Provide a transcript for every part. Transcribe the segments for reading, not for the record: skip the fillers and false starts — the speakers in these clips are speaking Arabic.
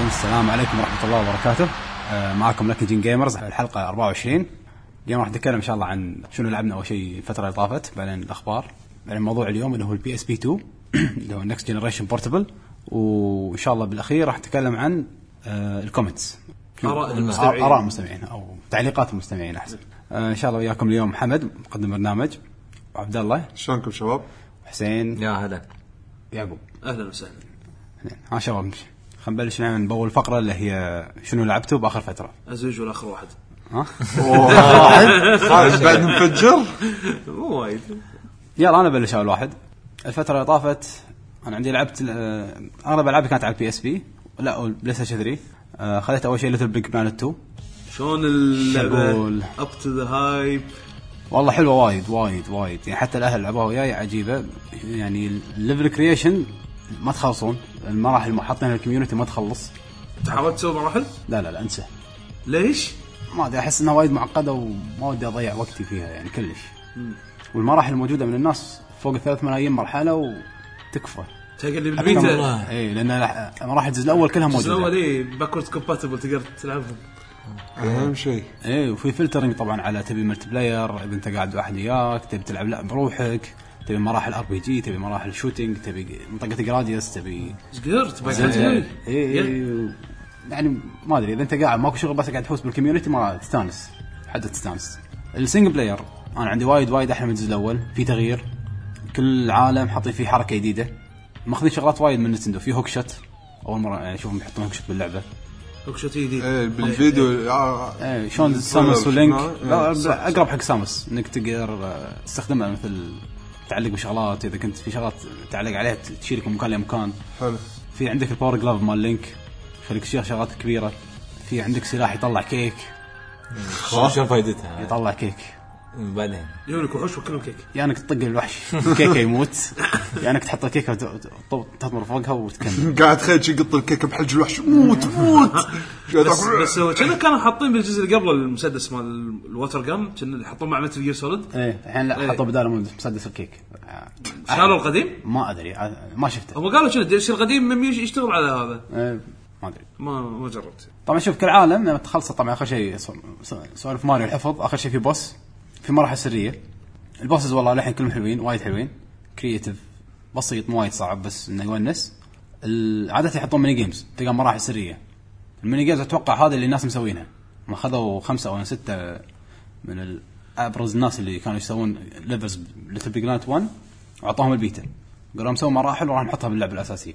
السلام عليكم ورحمة الله وبركاته. معكم لكن جين جيمرز الحلقة 24. اليوم راح نتكلم إن شاء الله عن شنو لعبنا أول شيء الفترة اللي طافت، بعدين الأخبار، بعدين موضوع اليوم اللي هو البي اس بي 2 اللي هو Next Generation Portable، وإن شاء الله بالأخير راح نتكلم عن الكومنتس، آراء المستمعين أو تعليقات المستمعين أحسن. إن شاء الله وياكم اليوم محمد مقدم برنامج، وعبد الله شلونكم شباب؟ حسين يا هلا، يعقوب اهلا وسهلا. ها شباب نمشي. خلينا نبلش من بأول فقرة اللي هي شنو لعبته بآخر فترة. أزوج ولا آخر واحد؟ ها؟ واحد بعد نفجر مو وايد. يلا أنا بلش أول واحد. الفترة اللي طافت أنا عندي لعبت أغلب ألعابي كانت على البي اس بي، لا بلاي ستيشن 3. خذيت أول شيء ليتل بيج بلانت 2. شلون اللعبة؟ up to the hype. والله حلوة وايد يعني حتى الأهل لعبوها وياي عجيبة. يعني الليفل كرييشن ما تخلصون، المراحل اللي حاطينها الكوميونتي ما تخلص. تحاولت تسوي مراحل؟ لا انسى. ليش؟ ما ادري، احس انها وايد معقده وما ودي اضيع وقتي فيها يعني كلش. والمراحل الموجوده من الناس فوق 3 ملايين مرحله وتكفى. تلقى اللي بالبيتا اي لان مراحل الجزء الاول كلها موجوده. الجزء الاول اي باكورد كومباتبل تقدر تلعبهم اهم شيء. اي وفي فلترنج طبعا على تبي ملتي بلاير اذا انت قاعد واحد وياك، تبي تلعب لا بروحك، تبي مراحل ار بي جي، تبي مراحل شوتينج، تبي منطقه جراديوس، تبي قدرت اي يعني ما ادري اذا انت قاعد ماكو شغل بس قاعد تحوس بالكوميونتي ما تستانس حتى تستانس. السنجل بلاير انا عندي وايد احلى من الجزء الاول، في تغيير، كل عالم حاطين فيه حركه جديده، ماخذين شغلات وايد من نتندو. في هوك شوت اول مره يعني اشوفهم يحطون هوك شوت باللعبه، هوك شوت جديد بالفيديو. شلون سامس ولينك اقرب حق سامس انك تقدر تستخدمها مثل تعلق بشغلات، اذا كنت في شغلات تعلق عليها تشيلك من مكان لمكان. حلو. في عندك الباور جلاف مال لينك خليك تشيل شغلات كبيره. في عندك سلاح يطلع كيك. شو فايدتها؟ يطلع كيك بعدين يقولك وحوش وكلهم كيك، يعني انك تطق الوحش كيكه يموت، يعني انك تحط الكيكه وتطمر فوقها وتكمل. قاعد تخيل يقط الكيكه بحلج الوحش موت بس كنا كانوا حاطين بالجزء اللي قبل المسدس مال الواتر جان، كنا يحطون مع متل جير سوليد. ايه الحين لا حطوا بداله مسدس الكيك. شالوا القديم؟ ما ادري ما شفته. هم قالوا شنو الشيء القديم يشتغل على هذا. ما ادري ما جربت. طبعا شوف كل عالم لما تخلص طبعا اخر شيء سوالف ماريو الحفظ، اخر شيء في بوس، في مراحل سريه. البوسز والله الحين كلهم حلوين وايد حلوين، كرييتيف بسيط مو وايد صعب بس انه يونس. عاده يحطون ميني جيمز، تلقى مراحل سريه. الميني جيمز اتوقع هذا اللي الناس مسوينها، ما اخذوا 5 أو 6 من الابرز الناس اللي كانوا يسوون ليفلز ليتل بيج بلانت 1 وعطاهم البيتا، قالوا مسوي مراحل وراح نحطها باللعبه الاساسيه.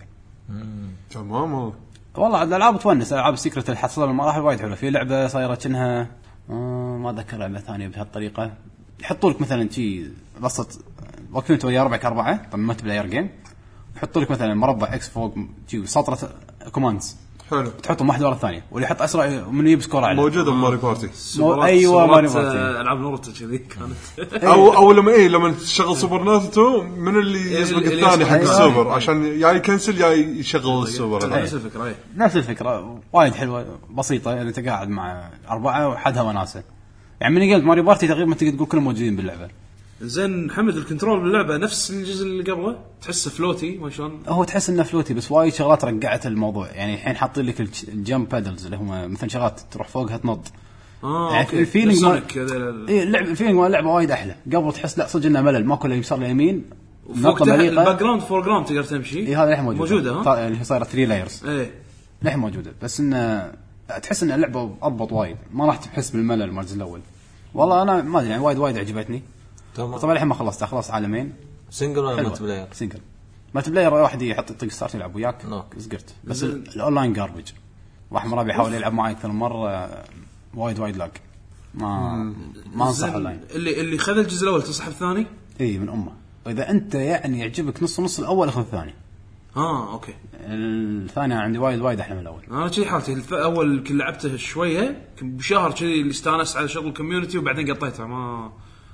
تمام. والله الالعاب تونس، العاب السيكرت اللي حصلوا المراحل وايد حلوه. في لعبه صايره كأنها ما ذكر لعبه ثانيه بهالطريقه، يحطوا لك مثلا شيء بسط وقتين انت ويا 4x4 طبعا ما تبلاير جيم، يحطوا لك مثلا مربع اكس فوق شيء سطره كوماندز، حلو، تحطهم واحده ورا الثانيه واللي يحط اسرع من يجيب سكور اعلى. موجوده بماري بارتي. ايوه ماري بارتي، العاب نوروتو كذي كانت. او لما تشغل سوبر ناروتو من اللي يسبق الثاني حق السوبر عشان يا يكنسل يا يشغل السوبر. نفس الفكره وايد حلوه بسيطه، يعني انت قاعد مع 4 وحدها وناسه. يعني من قلت ماريو بارتي تقريبا تقدر تقول كلهم موجودين باللعبه. زين محمد، الكنترول باللعبه نفس الجزء اللي قبله؟ تحسه فلوتي ما شلون؟ هو تحس انه فلوتي بس وايد شغلات رجعت الموضوع. يعني الحين حاطين لك الجمب بادلز اللي هم مثلا شغلات تروح فوقها تنط. يعني الفيلينج اللعبه الفيلينج مال اللعبه وايد احلى. قبل تحس لا صدق انه ملل، ماكو اللي يسار لليمين فوق الباك جراوند فور جراوند تقدر تمشي. هذا الحين موجوده اللي صايره 3 لايرز. الحين موجوده بس انه تحس ان اللعبه اضبط وايد، ما راح تحس بالملل مال الجزء الاول. والله انا ما ادري يعني وايد عجبتني. طبعا الحين ما خلصت، خلاص عالمين. سنجل ولا مالتي بلاير؟ سنجل. مالتي بلاير واحد يحط يطق ستارت يلعب وياك زقرت، بس الاونلاين جاربج. واحد مرة بيحاول يلعب معي اكثر من مره وايد لاج، ما انصح اونلاين. اللي خذ الجزء الاول تصحب الثاني اي من امه، واذا انت يعني يعجبك نص الاول اخذ الثاني. اوكي. الثاني عندي وايد احلى من الاول. انا شي حالتي الاول كل لعبته شويه بشهر كذي اللي استانس على شغل الكوميونتي وبعدين قطيتها،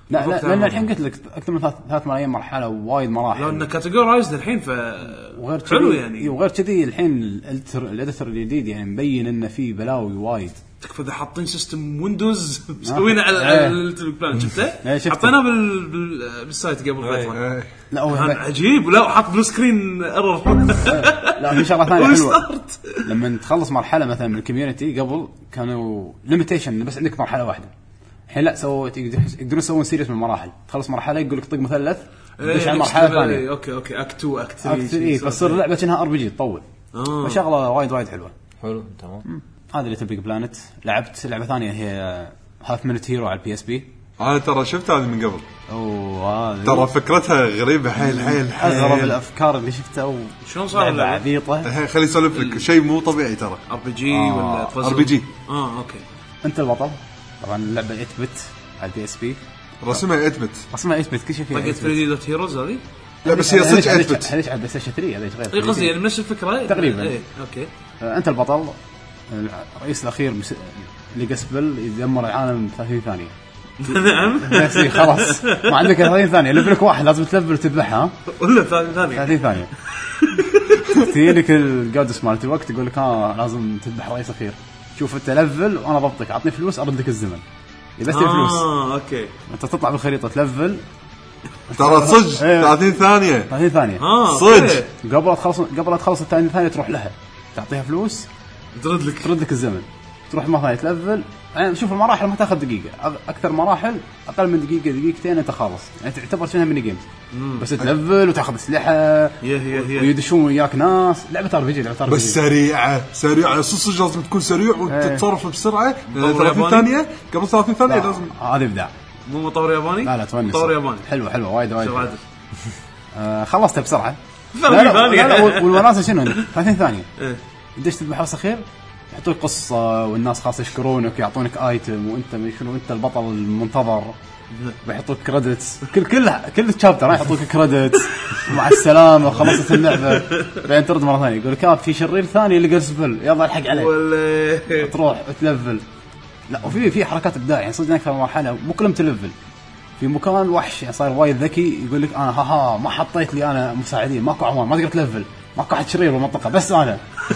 لا لان الحين قلت لك اكثر من 3 ملايين مرحله ووايد مراحل لان كاتيجورايزد الحين ف وغير حلو كذي يعني. وغير كذي الحين الاديتور الجديد يعني مبين انه في بلاوي وايد. تكفى اذا حاطين سيستم ويندوز مسوينه على البلان شفته حطيناه بالسايت قبل فتره. لا هو كان عجيب ولا حط بلو سكرين ايرور. لا في شغله ثانيه حلوه لما تخلص مرحله مثلا من الكوميونتي قبل كانوا ليميتيشن بس عندك مرحله واحده. الحين لا سووا يقدرون يسوون سيريس من المراحل. تخلص مرحله يقول لك طق مثلث تدش على مرحله ثانيه. اوكي اكت 2 اكت 3 فتصير اللعبه كأنها RPG تطول. فشغله وايد حلوه. حلو تمام. هذا اللي تبيك بلانت. لعبت لعبه ثانيه هي هاف مينت هيرو على الPSP. انا ترى شفت هذه من قبل. هذه ترى فكرتها غريبه حيل اغرب الافكار اللي شفتها. شلون صار اللعبه عبيطه. خلي اسولف لك شيء مو طبيعي ترى. RPG ولا RPG. اوكي. انت البطل. طبعا اللعبه 8 بت على الPSP. رسمها 8 بت. رسمها 8 بت كل شيء فيها. طقت فريدي دوت هيروز هذه. لا بس هي صدق 8 بت. هذيك على بلاي ستيشن 3 هذيك غير. قصدي يعني نفس الفكره تقريبا. اوكي. انت البطل. الرئيس الاخير اللي قسبل يدمر العالم 30 ثانيه. نعم. بس خلاص ما عندك 30 ثانيه ليفلك واحد لازم تلفل وتذبحها ولا 30 ثانيه. تجيلك الجادس مالت الوقت يقول لك لازم تذبح رئيس اخير. شوف انت لفل وانا ضبطك اعطني فلوس ارد لك الزمن. بس الفلوس اوكي انت تطلع بالخريطه تلفل ترى صدق 30 ثانيه صدق قبل لا تخلص 30 ثانيه تروح لها تعطيها فلوس ترد لك الزمن. تروح مرة ثانية تلفل. يعني شوف المراحل ما تاخذ دقيقة. أكثر مراحل أقل من دقيقتين أنت خالص. يعني تعتبر شنها ميني جيمز. بس تلفل وتاخذ أسلحة ويدشون وياك ناس. لعبة RPG بس سريعة صدق لازم تكون سريع وتتصرف بسرعة. 30 ثانية قبل 30 ثانية لازم. هذا إبداع. مو مطور ياباني. لا تونس. مطور ياباني. حلوة وايد. خلصتها بسرعة. لا والوناسة شنو 30 ثانية. يدش تذبح رأس أخير. يحطوك قصة والناس خاصة يشكرونك ويعطونك آيتم وأنت شنو أنت البطل المنتظر. ويحطوك كريدتس كل تشابتر يحطوك كريدتس مع السلامة وخلصت اللعبة. بعدين ترد مرة ثانية يقول لك في شرير ثاني اللي قسبل يلا الحق عليه. تروح تلفل. لا وفي حركات إبداع يعني صدق أكثر مرحلة مو كلهم تلفل. في مكان وحش يعني صار وايد ذكي يقول لك أنا ما حطيت لي أنا مساعدين ماكو عوان ما تقدر تلفل ماكو حد شرير بالمنطقة بس أنا.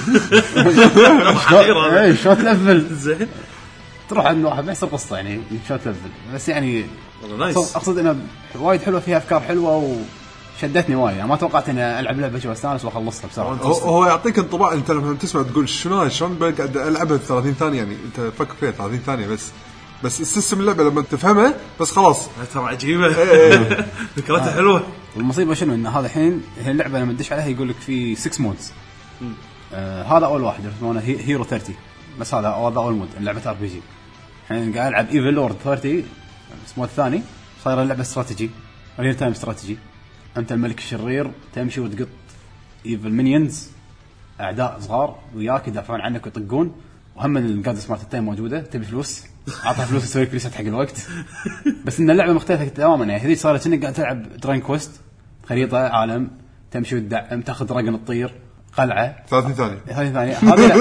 شو تلفل زين تروح عند واحد بيحصل قصة يعني شو تلفل بس يعني أقصد إنها وايد حلوة فيها أفكار حلوة وشدتني وايد. يعني ما توقعت إني ألعب لعبة شو أستانس وأخلصها بسرعة. هو يعطيك انطباع أنت لما تسمع تقول شلون قاعد ألعبها 30 ثانية يعني أنت فكر فيها 30 ثانية بس السيستم اللعبة لما تفهمها بس خلاص ترى عجيبة. فكرتها حلوة. والمصيبة شنو إن هذا الحين اللعبة لما تدش عليها يقول لك في 6 مودز. هذا أول واحد اسمه هيرو 30 بس هذا أول مود لعبة RPG. الحين قاعد ألعب إيفل لورد 30 اسمه الثاني صاير اللعبة استراتيجي ريل تايم استراتيجي. أنت الملك الشرير تمشي وتقط إيفل مينيونز أعداء صغار وياك يدافعون عنك ويطقون. وهم الجادس مالت التايم موجودة تبي فلوس عطها فلوس تسوي ريست حق الوقت. بس إن اللعبة مختلفة تماما يعني هذه صارت إنك قاعد تلعب درين كويست خريطة عالم تمشي وتدعم تاخذ راجن تطير قلعة 30 ثانية هذه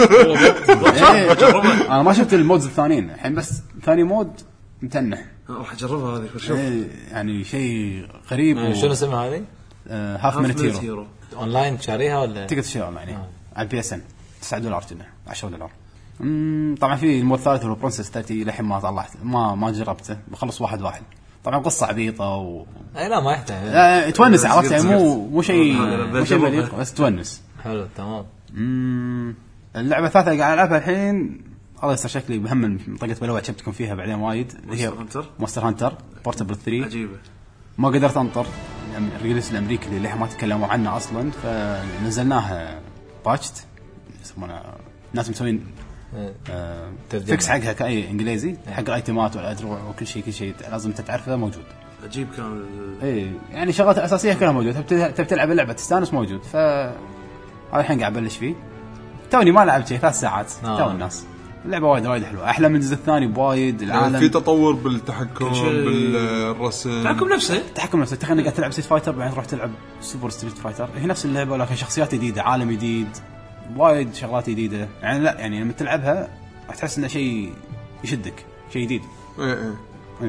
أنا ما شفت المودز الثانيين الحين بس ثاني مود متنح راح أجربها هذه شوف يعني شيء غريب. شنو اسمها هذه؟ هاف مينت هيرو أونلاين شاريها ولا؟ تقدر تشتريها يعني على PSN $9 كنا $10. طبعا في المود الثالث هو برنسس 30 لحين ما طلعت ما جربته بخلص واحد طبعا قصة عبيطة لا ما يحتاج تونس عرفت يعني مو شيء مليق بس تونس حلو تمام. اللعبة الثالثة اللي قاعد ألعبها الحين الله يستر شكلي بهم منطقة بلوعة شبتكم فيها بعدين وايد هي مونستر هانتر بورتبل 3 عجيبة. ما قدرت أنطر الريليس الأمريكي اللي ما تكلموا عنه أصلا فنزلناها باتشت يسمونه ناس مسوين فيكس حقها كأي إنجليزي حق الأيتمات والأدروع وكل شيء لازم تتعرفه موجود. عجيب كان يعني شغلات أساسية كلها موجودة. تبي تلعب اللعبة تستانس موجود. هذا الحين قاعد أبلش فيه توني ما لعبت شيء 3 ساعات تو الناس. اللعبة وايد حلوة أحلى من الجزء الثاني بوايد. العالم في تطور بالتحكم بالرسم التحكم نفسه تخيل قاعد تلعب ستريت فايتر بعدين تروح تلعب سوبر ستريت فايتر هي نفس اللعبة لكن شخصيات جديدة عالم جديد وايد شغلات جديدة يعني لا يعني لما تلعبها راح تحس إنه شيء يشدك شيء جديد.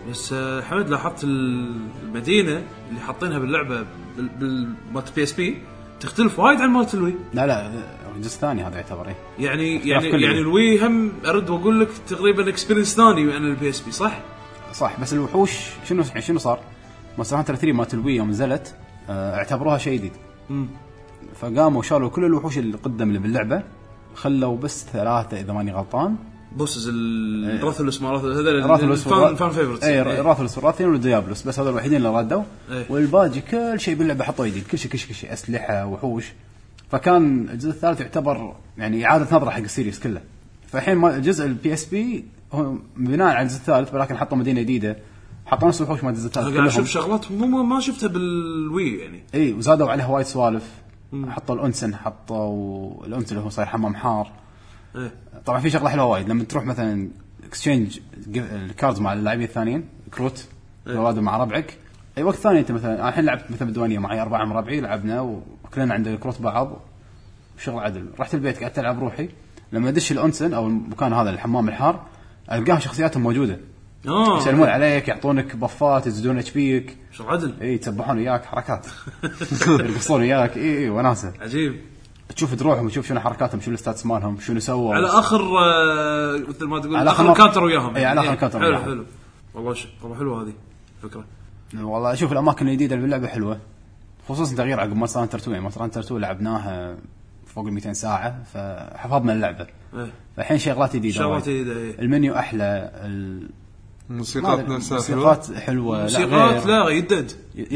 بس حمد لاحظت المدينه اللي حاطينها باللعبه بالمالت بي اس بي تختلف وايد عن مالت الوي. لا الجزء الثاني هذا يعتبر يعني الوي هم ارد واقول لك تقريبا اكسبيرينس ثاني عن البي اس بي. صح بس الوحوش شنو صار مثلا 3 مالت الوي يوم نزلت اعتبروها شيء جديد. فقاموا شالوا كل الوحوش اللي قدم اللي باللعبه خلوا بس 3 اذا ماني غلطان بوسز الراثلوس ما راثلوس فان فيفورتس الراثلوس والراثين والديابلوس بس هذول الوحيدين اللي ردوا. والباقي كل شيء باللعبه حطوا جديد كل شيء اسلحه وحوش. فكان الجزء الثالث يعتبر يعني اعاده نظره حق السيريس كله. فالحين الجزء البي اس بي هو بناء على الجزء الثالث ولكن حطوا مدينه جديده حطوا نفس الوحوش مال الجزء الثالث. قاعد اشوف شغلات ما شفتها بالوي يعني اي وزادوا عليها وايد سوالف. حطوا الانسن حطوا الانسن اللي هو صاير حمام حار. طبعا في شغله حلوه وايد لما تروح مثلا اكسشينج الكاردز مع اللاعبين الثانيين كروت جواد مع ربعك اي وقت ثاني انت مثلا الحين لعبت مثلا بالديوانيه معي 4 من ربعي لعبنا وكلنا عند كروت بعض وشغل عدل. رحت البيت قعدت العب روحي لما ادش الانسن او المكان هذا الحمام الحار القاه شخصياتهم موجوده يسلمون عليك يعطونك بفات يزيدون اتش بيك شغل عدل يتسبحون وياك حركات يرقصون وياك وناسه عجيب. تشوف دروحهم وتشوف شنو حركاتهم شنو الستاتس مالهم شنو سووا على اخر مثل ما تقول على اخر كانتر وياهم. اي على اخر كانتر وياهم. حلو والله حلوه هذه فكره. والله اشوف الاماكن الجديده اللي باللعبه حلوه خصوصا تغيير عقب مونستر هانتر 2. مونستر هانتر 2 لعبناها فوق 200 ساعه فحفظنا اللعبه. الحين شغلات جديده المنيو احلى الموسيقات نفسها حلوه موسيقات لا يدد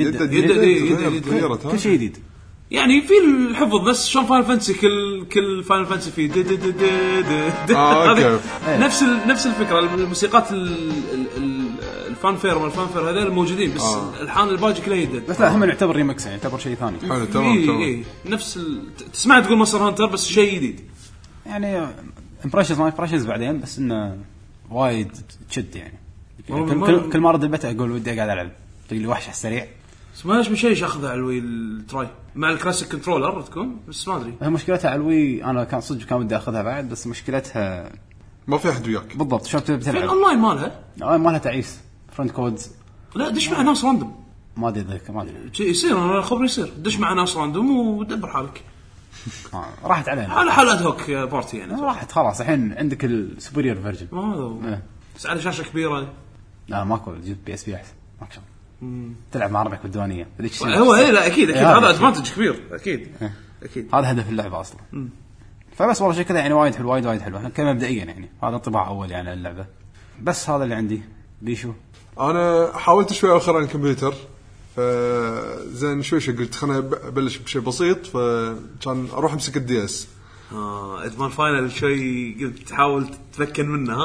كل شيء جديد يعني في الحفظ بس شلون فاينل فانتسي كل فاينل فانتسي في نفس الفكره. الموسيقات الفانفير والفانفير هذول الموجودين بس الحان الباجي كله يدد بس لا هم يعتبر ريمكس يعني يعتبر شيء ثاني. حلو تمام نفس تسمع تقول مونستر هانتر بس شيء جديد يعني امبريشنز بعدين بس انه وايد تشد يعني كل ما رد البيت اقول ودي قاعد العب تقول لي وحش على السريع ما شيء اخذها على الوي التراي مع الكلاسيك كنترولر تكون بس ما ادري. هي مشكلتها على الوي انا كان ودي اخذها بعد بس مشكلتها ما في احد وياك بالضبط. شلون بتلعب الاونلاين مالها تعيس فرند كودز لا دش مع ناس راندوم ما ادري شيء يصير انا خبري يصير دش مع ناس راندوم ودبر حالك. راحت علينا على حالات هوك بارتي يعني راحت خلاص. الحين عندك السوبريور فيرجن بس على شاشه كبيره لا ماكو جيب بي اس بي احسن ماكو تلعب مع ربعك بالديوانيه هو لا اكيد هذا ادفانتج كبير اكيد هذا هدف اللعبه اصلا. فبس والله شيء كذا يعني وايد حلو وايد حلو كلام مبدئيا يعني هذا انطباع اول يعني اللعبه. بس هذا اللي عندي. بيشو انا حاولت شوي اخر عن الكمبيوتر فزين شوي قلت خلنا ابلش بشيء بسيط فكان اروح امسك الدي اس ادمان فاينل شوي قلت تحاول تتمكن منها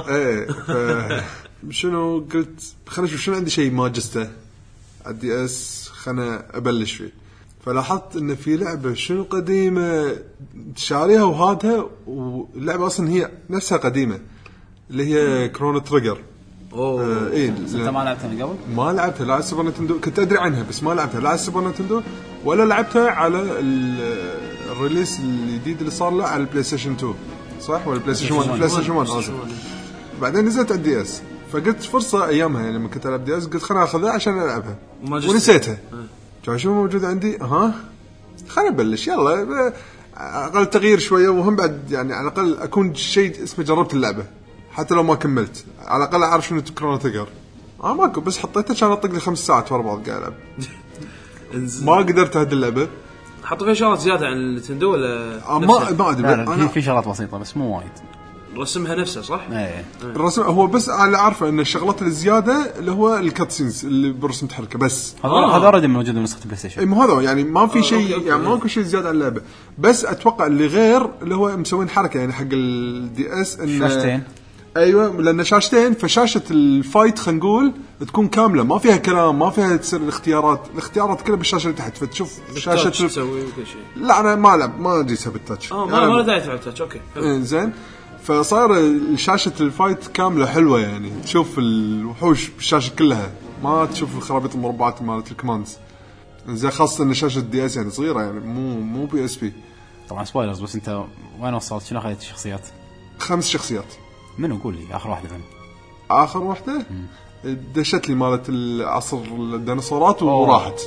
شنو قلت خلنا نشوف شنو عندي شيء ما جسته الدي اس خلنا ابلش فيه. فلاحظت ان في لعبه شنو قديمه شاريها وهاتها واللعبه اصلا هي نفسها قديمه اللي هي كرونو تريجر. ايه انت ما لعبتها من قبل؟ ما لعبتها لا على السوبر نينتندو كنت ادري عنها بس ما لعبتها لا على السوبر نينتندو ولا لعبتها على الريليس الجديد اللي صار له على البلاي ستيشن 2 صح ولا البلاي ستيشن 1 البلاي ستيشن 1 بعدين نزلت على الدي اس فقلت فرصه ايامها يعني لما كنت العب دي اس قلت خلنا اخذها عشان العبها ونسيتها. شو موجود عندي خلنا نبلش يلا اقل تغيير شويه وهم بعد يعني على الاقل اكون شيء اسمه جربت اللعبه حتى لو ما كملت على الاقل اعرف شنو كرونو تريجر. ماكو بس حطيتها عشان اطق لي 5 ساعات ورا بعض قاعد العب ما قدرت هذه اللعبه. حطوا فيها شغلات زياده عن النتندو ولا ما ادري انا في شغلات بسيطه بس مو وايد. رسمها نفسه صح؟ الرسم هو بس انا عارفه ان الشغلات الزياده اللي هو الكاتسينز اللي برسم تحركه بس هذا اوريدي موجود بنسخه البلاي ستيشن. اي مو هذا يعني ما في شيء يعني ماكو شيء زياده عن اللعبه بس اتوقع اللي غير اللي هو مسوين حركه يعني حق الدي اس ان شاشتين. ايوه لان شاشتين فشاشه الفايت خلينا نقول تكون كامله ما فيها كلام ما فيها تصير الاختيارات كلها بالشاشه اللي تحت فتشوف شاشه تسوي كل شيء. لا انا ما العب ما ادري اسوي التاتش ما داعي تلعب تاتش اوكي زين. فصار شاشه الفايت كامله حلوه يعني تشوف الوحوش بالشاشه كلها ما تشوف الخرابيط المربعات مالت الكوماندز زين خاصه ان شاشه الدي اس يعني صغيره يعني مو بي اس بي. طبعا سبويلرز بس انت وين وصلت شنو اخذت الشخصيات؟ 5 شخصيات. منو قول لي اخر واحده اخر واحده دشت لي مالت العصر الديناصورات وراحت.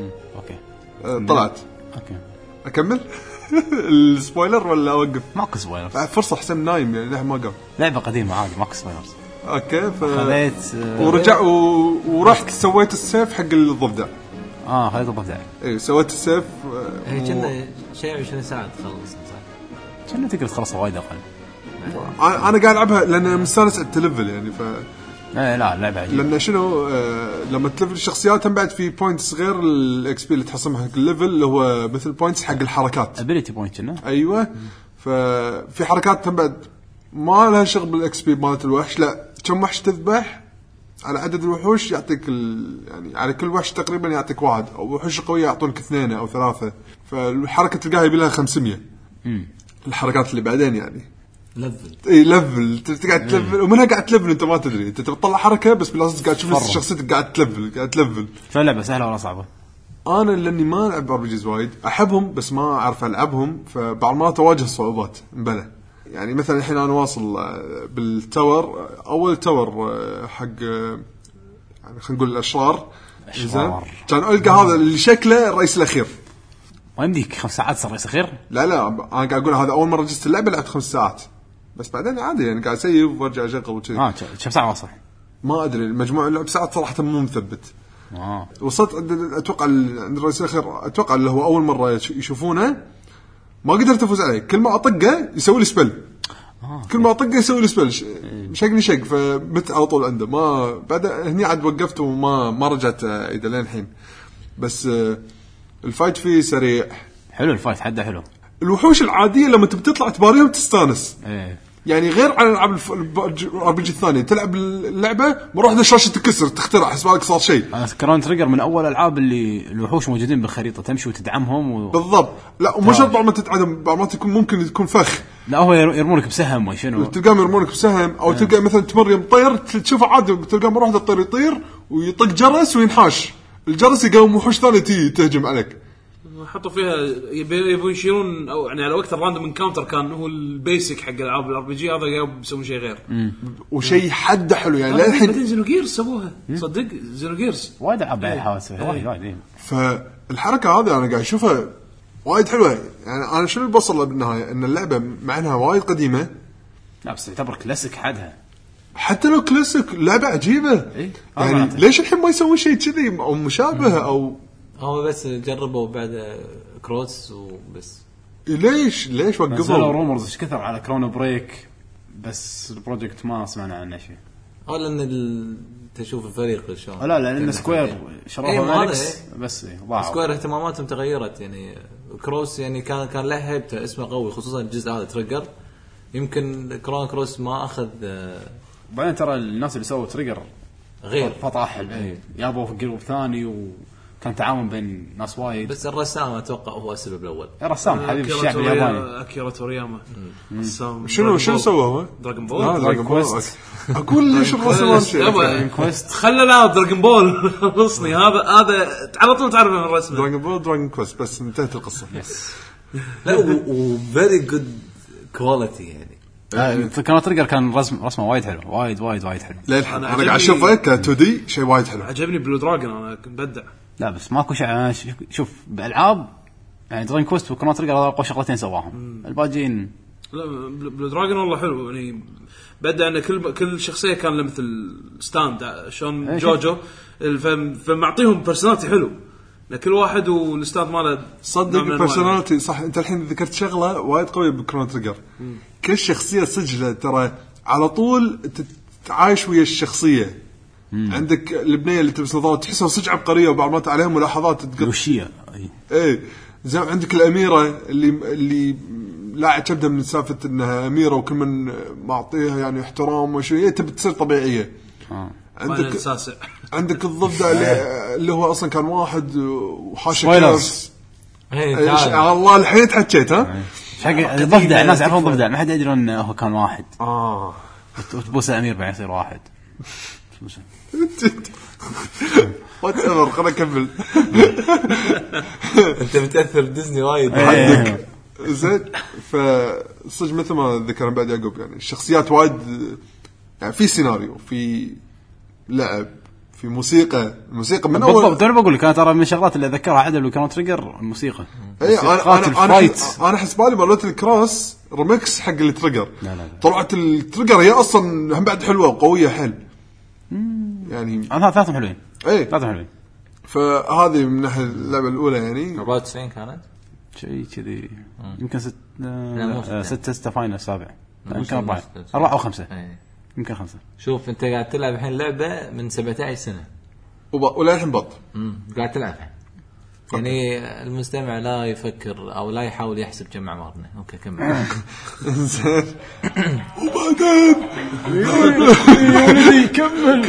اوكي طلعت. اوكي اكمل السبويلر ولا اوقف؟ ماكو سبويلر، فرصه حسام نايم يعني لحد ما قام. لعبه قديمه عادي ماكو سبويلرز. اوكي خذيت ورجع ورحت سويت السيف حق الضفدع. خذيت الضفدع. اي سويت السيف. كنا شيء 20 ساعه تخلص صح؟ كنا تقدر تخلص وايد اقل. انا قاعد العبها لان مستانس التلفل يعني لا اللعبه عجيبه. لان شنو لما تلفل الشخصيات هم بعد في بوينتس غير الاكس بي اللي تحصلها حق الليفل اللي هو مثل بوينتس حق الحركات ابيليتي بوينت كنا. ايوه ففي حركات هم بعد ما لها شغل بالاكس بي مالت الوحش. لا كم وحش تذبح على عدد الوحوش يعطيك يعني على كل وحش تقريبا يعطيك واحد، او وحوش قويه يعطونك 2 أو 3. فالحركه تلقاها يبي لها 500. الحركات اللي بعدين يعني ليفل تقعد تلفل ومنها قاعد تلفل انت ما تدري انت تطلع حركه بس بالاساس قاعد تشوف شخصيتك قاعد تلفل. فاللعبه سهله ولا صعبه؟ انا لاني ما العب ار بي جيز وايد احبهم بس ما اعرف العبهم فبعض ما تواجه صعوبات مبلى. يعني مثلا الحين انا واصل بالتاور اول تاور حق يعني خلينا نقول الاشرار زين كان القى هذا اللي شكله الرئيس الاخير. ما يمديك 5 ساعات صار رئيس اخير؟ لا انا قاعد اقول هذا اول مره جست اللعبه لعبت 5 ساعات بس بعدين عادي يعني قاعد اسيف وارجع اشغل وكذا. كم ساعه واصل؟ ما ادري المجموع اللعب ساعات صراحه مو مثبت. وصلت اتوقع عند الرئيس الاخير اتوقع اللي هو اول مره يشوفونه ما قدرت افوز عليه. كل ما اطقه يسوي لي سبل. كل ما اطقه يسوي لي سبل شقني شق فمت على طول عنده. ما بعد هني عاد وقفت وما رجعت اذا لين الحين. بس الفايت فيه سريع حلو. الفايت حده حلو. الوحوش العاديه لما تبي تطلع تباريهم تستانس. يعني غير على العاب الRPG الثانيه تلعب اللعبه مره واحده الشاشه تكسر تخترع حسب لك صار شيء. كرون تريجر من اول العاب اللي الوحوش موجودين بالخريطه تمشي وتدعمهم بالضبط. لا ومش بعض ما تتعدم بعض ما تكون ممكن تكون فخ. لا هو يرمونك بسهم ما شنو تلقى يرمونك بسهم او تلقى مثلا تمر يطير تشوفه عادي تلقى مره واحده الطير يطير ويطق جرس وينحاش. الجرس يقوم وحوش ثاني تهجم عليك. حطوا فيها يبون يشيلون او يعني على وقت الراندوم انكاونتر كان هو البيسك حق العاب الار بي جي. هذا قاعد يسوون شيء غير وشيء حد حلو يعني للحين. بعدين زينوجيرز سووها صدق زينوجيرز وايد العاب حاولت وايد. فالحركه هذه انا قاعد اشوفها وايد حلوه. يعني انا شنو بوصل له بالنهايه ان اللعبه مع انها وايد قديمه لا بس تعتبر كلاسيك حدها. حتى لو كلاسيك لعبه عجيبه يعني ليش الحين ما يسوون شيء كذي او مشابه او هو بس جربوا بعد كروس وبس. ليش وقفوا؟ نزلوا رومرز ايش كثر على كرونو بريك بس البروجكت ما سمعنا عنه شيء. لان تشوف الفريق شلون. لا لان سكوير شروها مالكس بس ضاعوا. سكوير اهتماماتهم تغيرت يعني. كروس يعني كان له هيبته اسمه قوي خصوصا الجزء هذا تريجر. يمكن كروس ما اخذ. بعدين ترى الناس اللي سووا تريجر غير فطاح يابوا في جروب ثاني وكان تعاون بين ناس وايد. بس الرسام اتوقع هو السبب الاول. الرسام حبيب الشعب الياباني اكيرا تورياما. شنو سوى هو؟ دراغون بول. دراغون كويست. اقول ليش الرسام دراغون كويست خلى لا دراغون بول خلصني. هذا على طول تعرف من الرسم دراغون بول دراغون كويست بس انتهت القصه. لا وفيري جود كواليتي يعني. كان تريجر كان رسمه وايد حلو وايد حلو. انا قاعد اشوفه ك2D شيء وايد حلو. عجبني بلو دراجون انا كنت بدع. لا بس ماكو شيء. شوف بالالعاب يعني دراجون كويست وكرون تريجر اقوى شغلتين سواهم. الباجين لا بلو دراجون والله حلو يعني. بدأ ان كل شخصيه كان له مثل ستاند شلون جوجو فمعطيهم بيرسوناليتي حلو لكل واحد والستاند ماله. صدق البيرسوناليتي صح. انت الحين ذكرت شغله وايد قويه بكرون تريجر. كل شخصيه سجله ترى على طول تتعايش ويا الشخصيه. عندك البنيه اللي تلبس نظاره تحسها صدق عبقريه وبعض ما عليهم ملاحظات تقشيه. زي عندك الاميره اللي لا تبدا من سالفه انها اميره وكل من معطيها يعني احترام وشيء تبي تصير طبيعيه. عندك الضفدع اللي هو اصلا كان واحد وحاشا الله الحين تحكيت حق الضفدع. الناس يعرفون الضفدع ما حد يدري انه هو كان واحد. وتبوس الامير بعد يصير واحد. واتأمر خلنا نكمل. انت متأثر ديزني وايد عندك زين. فصدق مثل ما ذكر بعد يعقوب يعني الشخصيات وايد يعني في سيناريو في لعب في موسيقى من اول بالضبط. انا بقول لك انا ترى من الشغلات اللي اذكرها عدل وكانت تريجر الموسيقى. اي انا حسبالي مالت الكروس ريمكس حق التريجر. لا. طلعت التريجر هي اصلا هم بعد حلوه وقويه حيل يعني. انا ثلاثهم حلوين. اي ثلاثهم حلوين. فهذه من ناحيه اللعبه الاولى يعني 94 كانت شيء كذي يمكن 6 فاينل 7 يمكن 4 أو 5 يمكن 5. شوف انت قاعد تلعب الحين لعبه من 17 سنه ولا الحين بط قاعد تلعب يعني المستمع لا يفكر او لا يحاول يحسب كم عمرنا. اوكي كمل. زين وبعدين كمل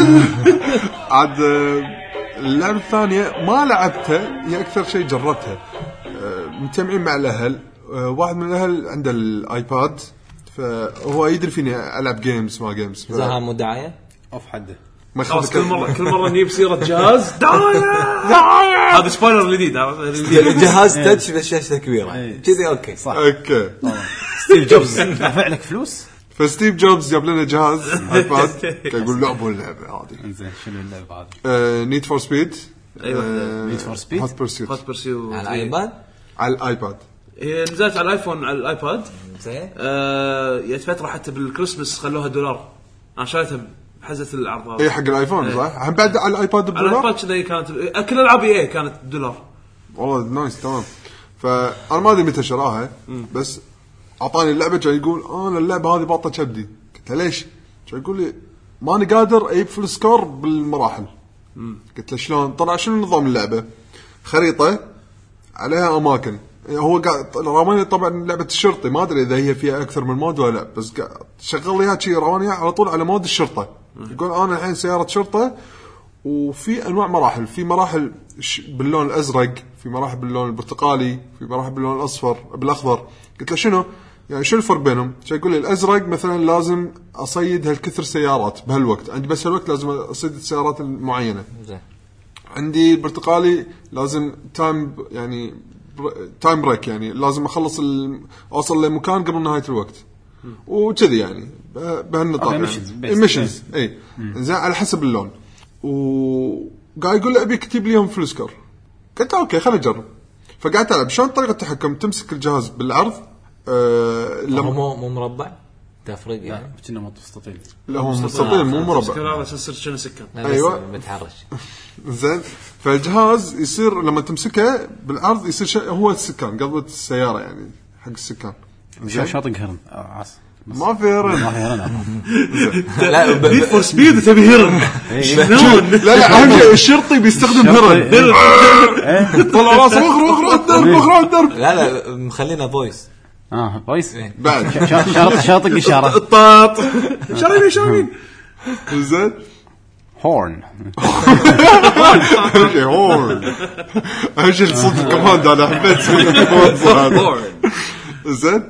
عاد اللعبه الثانيه ما لعبتها هي اكثر شيء جربتها مجتمعين مع الاهل. واحد من الاهل عنده الايباد فهو يدري فيني العب جيمز ما جيمز زها مدعيه اوف حده ما خلاص كل مره نجيب سيره جهاز هذا سبويلر جديد جهاز تاتش بالشاشه كبيره كذي. اوكي صح اوكي. ستيف جوبز دفع لك فلوس فستيف جوبز جاب لنا جهاز ايباد يقول لعبوا اللعبه هذه. زين شنو اللعبه هذه؟ نيد فور سبيد. ايوه نيد فور سبيد هوت بيرسيوت على الايباد. على الايباد هي نزلت على الايفون على الايباد. زين جت فتره حتى بالكريسماس خلوها $1. انا شريتها بحزه العرض. اي حق الايفون صح. هم بعد على الايباد على الايباد كذا كانت كل العاب اي كانت $1. والله نايس تمام. فانا ما ادري متى شراها بس اعطاني اللعبه جاي يقول انا اللعبه هذه باطه كبدي. قلت له ليش؟ جاي يقول لي ماني قادر اجيب فل سكور بالمراحل. قلت له شلون؟ طلع شنو نظام اللعبه؟ خريطه عليها اماكن. هو قاعد راماني طبعا لعبه الشرطي ما ادري اذا هي فيها اكثر من مود ولا لا بس شغل ليها شيء راماني على طول على مود الشرطه. يقول انا الحين سياره شرطه وفي انواع مراحل. في مراحل باللون الازرق في مراحل باللون البرتقالي في مراحل باللون الاصفر بالاخضر. قلت له شنو يعني شو الفرق بينهم؟ شو يقول لي الازرق مثلا لازم اصيد هالكثر سيارات بهالوقت عندي بس هالوقت لازم اصيد السيارات المعينه. عندي البرتقالي لازم تايم يعني تايم بريك يعني لازم اخلص اوصل لمكان قبل نهايه الوقت وكذي يعني بهالنطاق يعني ميشنز اي زين على حسب اللون. وقاعد يقول لي ابي اكتب ليهم فلوسكر. قلت اوكي خلينا نجرب. فقعدت العب شلون طريقه التحكم تمسك الجهاز بالعرض لما مو مربع تفرق يعني كنا مستطيل. لا هو مستطيل مو مربع. كلام اساس شنو سكن ايوه متحرش. زين فالجهاز يصير لما تمسكه بالعرض يصير شيء هو السكان قبل السياره يعني حق السكان. شاطق هرن ما في هرن لا نيد فور سبيد تبي هرن شلون؟ لا اهم شيء الشرطي بيستخدم هرن طلع راسه اخر الدرب. لا مخلينا فويس فويس بعد شاطق اشاره الطاط شارين زين هورن هورن اهم شيء صوت الكمان ده انا حبيت هورن. زين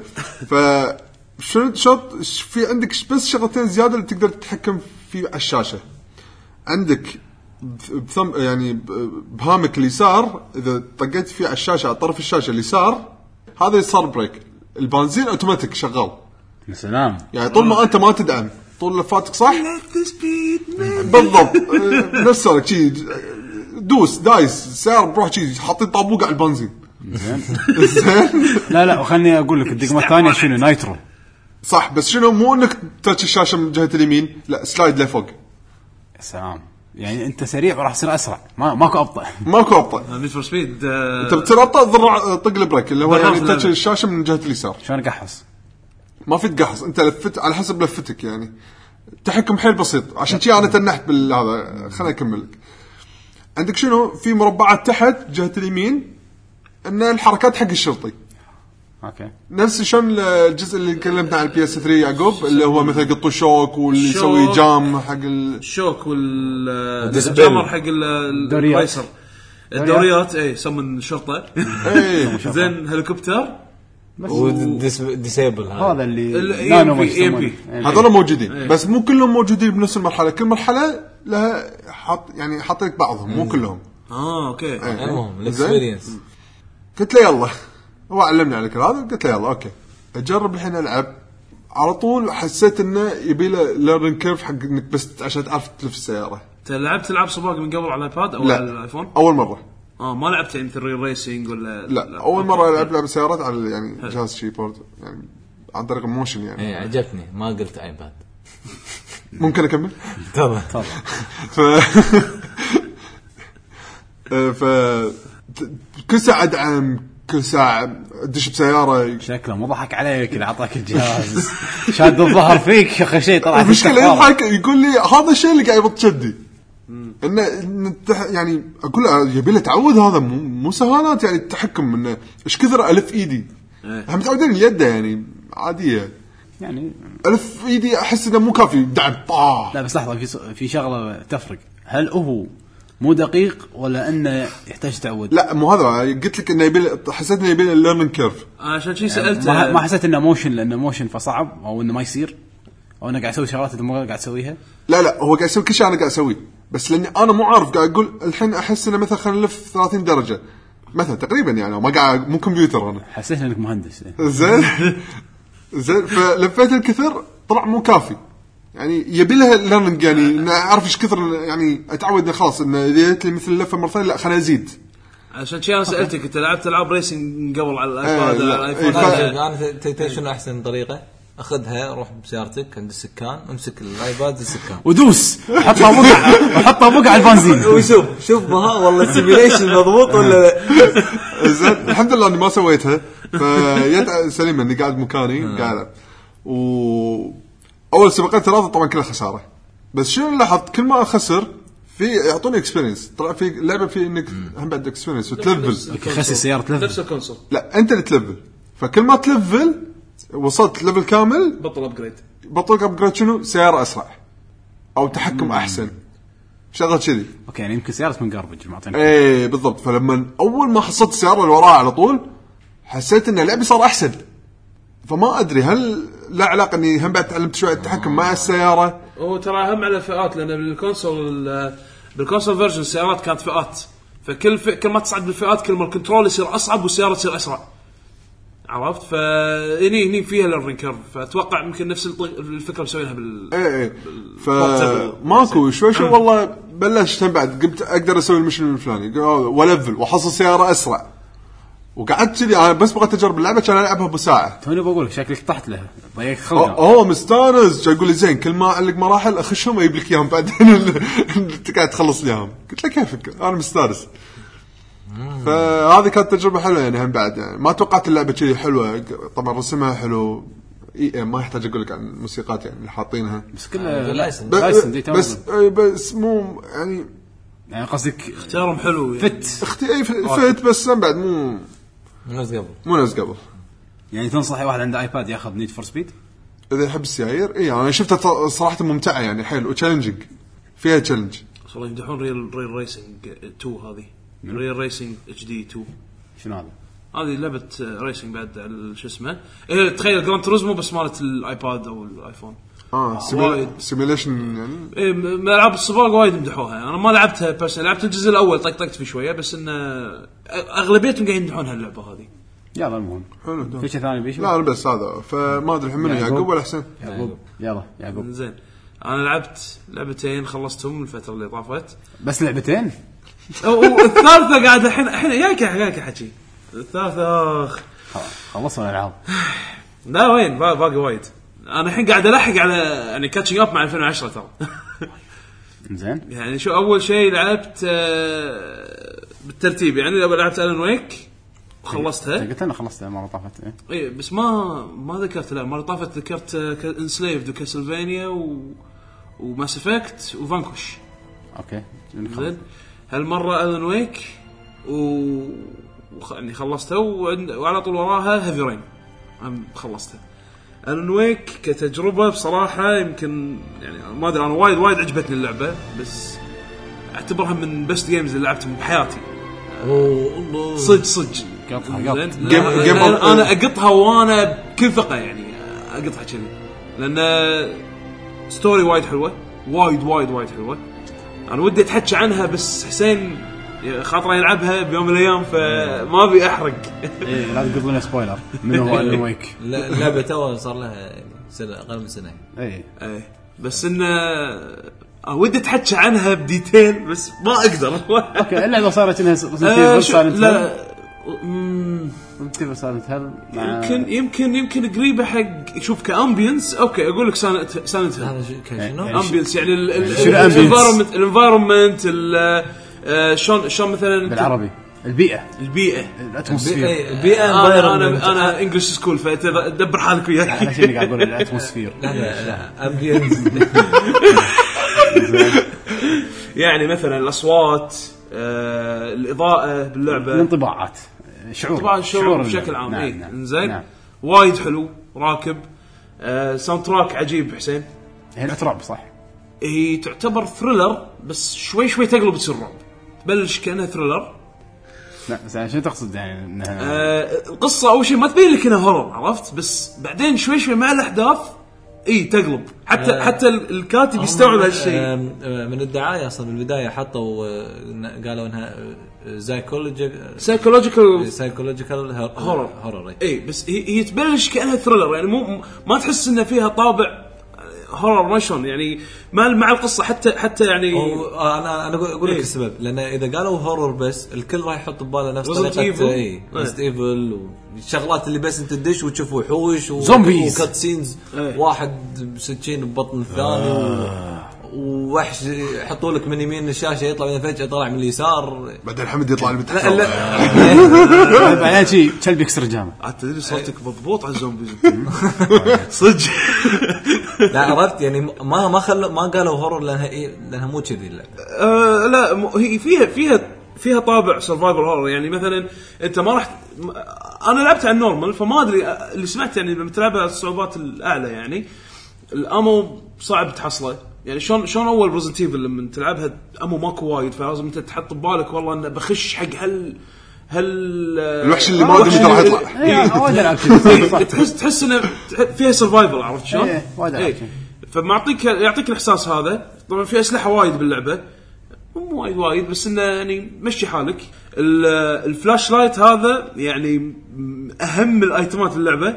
شوت في عندك بس شغلتين زياده اللي تقدر تتحكم فيه على الشاشه. عندك بثم يعني بهامك اليسار اذا طقيت فيه على الشاشه على طرف الشاشه اليسار هذا صار بريك البنزين اوتوماتيك شغال. سلام يعني طول ما انت ما تدعم طول لفاتك صح بالضبط نفسك شيء دوس دايس سيارة بروح شيء حاطين طابوق على البنزين. زين لا وخلني اقول لك الدقمه الثانيه شنو نايترو صح بس شنو مو انك تاتش الشاشه من جهه اليمين لا سلايد لفوق. سلام يعني انت سريع وراح تصير اسرع ماكو ابطا نيد فور سبيد انت بتصير ابطا طق البريك اللي هو يعني تاتش الشاشه من جهه اليسار. شلون اقحص؟ ما في تقحص انت لفت على حسب لفتك يعني تحكم حيل بسيط عشان شيء انا تنحت بالهذا. خليني اكمل لك. عندك شنو في مربعات تحت جهه اليمين ان الحركات حق الشرطي. اوكي نفس شلون الجزء اللي تكلمنا عن البي اس 3 يعقوب اللي هو مثل قط الشوك واللي يسوي جام حق الشوك والجامر حق الريسر الدوريات اي سمن شرطه زين هليكوبتر وديسيبل هذا اللي نانو بي هذول موجودين بس مو كلهم موجودين بنفس المرحله. كل مرحله لها يعني حاط لك بعضهم مو كلهم. اوكي المهم الاكسبيرينس. قلت له يلا هو علمني على كل هذا. قلت له يلا اوكي اجرب الحين العب على طول حسيت انه يبي له ليرن كيرف حق انك بس عشان تعرف تلف السياره. لعبت العاب سباق من قبل على الايباد او على الايفون؟ اول مره. ما لعبت يعني مثل ريسينج ولا لا اول مره العب سيارات على يعني جهاز شيبورد يعني عن طريق الموشن يعني. ايه عجبني ما قلت ايباد. ممكن اكمل؟ تفضل. ف كل ساعه ادعم كل ساعه ادش بسياره. شكله مو ضحك عليك اللي اعطاك الجهاز شاد الظهر فيك يا اخي شيء طلع المشكله يضحك يقول لي هذا الشيء اللي قاعد يبط شدي انه يعني اقول له يبي له تعود هذا مو سهالات يعني التحكم انه ايش كثر الف ايدي احنا متعودين اليد يعني عاديه يعني الف ايدي احس انه مو كافي دعم لا بس لحظه في شغله تفرق هل هو مو دقيق ولا انه يحتاج تعود؟ لا مو هذا قلت لك انه يبي حسيت انه يبي الليرنينج كيرف عشان شيء سالت يعني ما حسيت انه موشن لانه موشن فصعب او انه ما يصير او انا قاعد اسوي شغلات انت مو قاعد تسويها. لا هو قاعد يسوي كل شيء انا قاعد اسويه بس لاني انا مو عارف قاعد اقول الحين احس انه مثلا خلينا نلف 30 درجه مثلا تقريبا يعني ما قاعد مو كمبيوتر انا حسيت انك مهندس زين فلفيت الكثر طلع مو كافي يعني يبي لها ليرنينج يعني ان اعرف ايش كثر يعني اتعود خلاص ان اذا جت لي مثل اللفه مرتين لا خليني ازيد. عشان شيء انا سالتك انت لعبت العاب ريسنج قبل على الايباد على الايفون؟ انا تيتيشن احسن طريقه اخذها روح بسيارتك عند السكان امسك الايباد السكان ودوس حطها بقع البنزين وشوف بها والله سيميليشن مضبوط ولا زين الحمد لله اني ما سويتها فيت سليم اني قاعد مكاني قاعد اول سباقات ثلاثه طبعا كلها خساره بس شنو لاحظت كل ما اخسر في يعطوني اكسبيرينس طلع في لعبه في انك هم بعد اكسبيرينس وتلفل خسي سياره تلفل نفس الكونسول لا انت اللي تلفل فكل ما تلفل وصلت ليفل كامل بطل ابجريد شنو سياره اسرع او تحكم احسن شغله كذي اوكي يعني يمكن سياره من جاربج معطينك ايه بالضبط فلما اول ما حصلت السياره اللي وراها على طول حسيت ان اللعبه صار احسن فما ادري هل لا علاقه اني هم بعد تعلمت شويه التحكم مع السياره هو ترى هم على فئات لان بالكونسول فيرجن السيارات كانت فئات فكل كل ما تصعد بالفئات كل ما الكنترول يصير اصعب والسياره تصير اسرع عرفت فهني فيها ليرنينج كيرف فاتوقع يمكن نفس الفكره مسوينها ايه فماكو شوي والله بلشت بعد قمت اقدر اسوي المشن الفلاني ولفل واحصل سياره اسرع وقعدت كذي انا بس بغيت اجرب اللعبه كان العبها بساعه توني بقول لك شكلك طحت لها ضيق خلقه هو مستانس يقول لي زين كل ما اعلق مراحل اخشهم يجيب لك اياهم بعدين انت قاعد تخلص لي اياهم قلت له كيفك انا مستانس فهذه كانت تجربه حلوه يعني هم بعد يعني ما توقعت اللعبه كذي حلوه طبعا رسمها حلو ما يحتاج اقول لك عن الموسيقات يعني اللي حاطينها بس كلها لايسنس بس مو يعني قصدك اختيارهم حلو يعني. فت بس بعد مو ناس قبل يعني تنصح اي واحد عنده ايباد ياخذ نيد فور سبيد اذا يحب السيايير انا شفتها صراحه ممتعه يعني حلو وتشالنجينج فيها تشالنج والله يمدحون ريل ريسنج 2 هذه ريل ريسنج اتش دي 2 شنو هذه لعبه ريسنج بعد شو اسمه تخيل جراند توريزمو بس مالت الايباد او الايفون سيميليشن يعني العاب السباق وايد مدحوها انا ما لعبتها بس لعبت الجزء الاول طقطقت فيه شويه بس ان اغلبيتهم قاعدين يمدحون هاللعبه هذه يلا المهم في شيء ثاني بيشوف لا بس هذا فما ادري منو يعقوب ولا حسين يعقوب زين انا لعبت لعبتين خلصتهم الفتره اللي طافت بس لعبتين والثالثه قاعده الحين ياك حكي الثالثه خلصنا الالعاب لا وين باقي وايد انا الحين قاعد الحق على يعني كاتشينج اب مع 2010 ترى زين يعني شو اول شيء لعبت بالترتيب يعني لعبت ألان ويك وخلصتها قلت انا خلصتها مره طافت اي بس ما ذكرت لا مره طافت ذكرت انسليفد وكاسلفانيا وماس افكت وفانكوش اوكي زين هالمره ألان ويك يعني خلصتها وعلى طول وراها هيفي رين خلصتها ألان ويك كتجربة بصراحة يمكن يعني ما أدري أنا وايد عجبتني اللعبة بس أعتبرها من بست جيمز اللي لعبتهم بحياتي صدق أنا أقطها وأنا بكل ثقة يعني أقطها كذي لأن ستوري وايد حلوة وايد حلوة أنا ودي أتحكي عنها بس حسين خاطره يلعبها بيوم من الايام فما ابي احرق. لا تقولون سبويلر من هو ألان ويك. لعبه تو صار لها سنه اقل من سنه. اي بس انه ودي تحكي عنها بديتيل بس ما اقدر. اوكي اللعبه صارت انها لا صارت هل يمكن قريبه حق شوف كامبينس. اوكي اقول لك سانت امبينس يعني الانفايرمنت شلون مثلا بالعربي البيئه الاتموسفير. انا انجلش سكول فتدبر حالك وياي. انا شنو قاعد اقول الاتموسفير. لا امبينس يعني مثلا الاصوات الاضاءه باللعبه الانطباعات شعور بشكل عام. نعم. زين وايد حلو راكب. ساوند تراك عجيب حسين. هي رعب صح. هي تعتبر ثريلر بس شوي تقلب تصير رعب. تبلش كأنها ثريلر. لا بس شو تقصد يعني انها القصه اول شيء ما تبين لك انها هورر عرفت بس بعدين شوي مع الاحداث تقلب حتى الكاتب يستوعب هالشيء. من الدعايه اصلا من البدايه حطوا قالوا انها سايكولوجيكال هورر. اي بس هي تبلش كأنها ثريلر يعني ما تحس ان فيها طابع هورر ما شلون يعني مع القصه حتى يعني انا اقول لك السبب لان اذا قالوا هورر بس الكل راح يحط بباله نفس طريقه ريزنت ايفل والشغلات اللي بس انت تدش وتشوف وحوش وكات سينز واحد بسكين ببطن الثاني ووحش يحطوا لك من يمين الشاشه يطلع من فجاه طالع من اليسار بعدين حمد يطلع من تحت بعدين شيء كلب يكسر جامه. تدري صوتك مضبوط على الزومبيز صدق. لا عرفت يعني ما قالوا هورر لانها مو كذي. لا هي فيها طابع سرفايفل هورر يعني مثلا انت ما راح انا لعبت على النورمال فما ادري اللي سمعت يعني لما تلعبها الصعوبات الاعلى يعني الامو صعب تحصله يعني شلون اول ريزنت ايفل لما تلعبها امو ماكو وايد فلازم انت تحط ببالك والله انه بخش حق الوحش اللي ما ادري متى راح يطلع. تحس انه فيها سرفايفل عرفت شلون فمعطيك يعطيك الاحساس هذا. طبعا في اسلحه وايد باللعبه مو وايد بس انه يعني مشي حالك. الفلاش لايت هذا يعني اهم الايتمات اللعبه.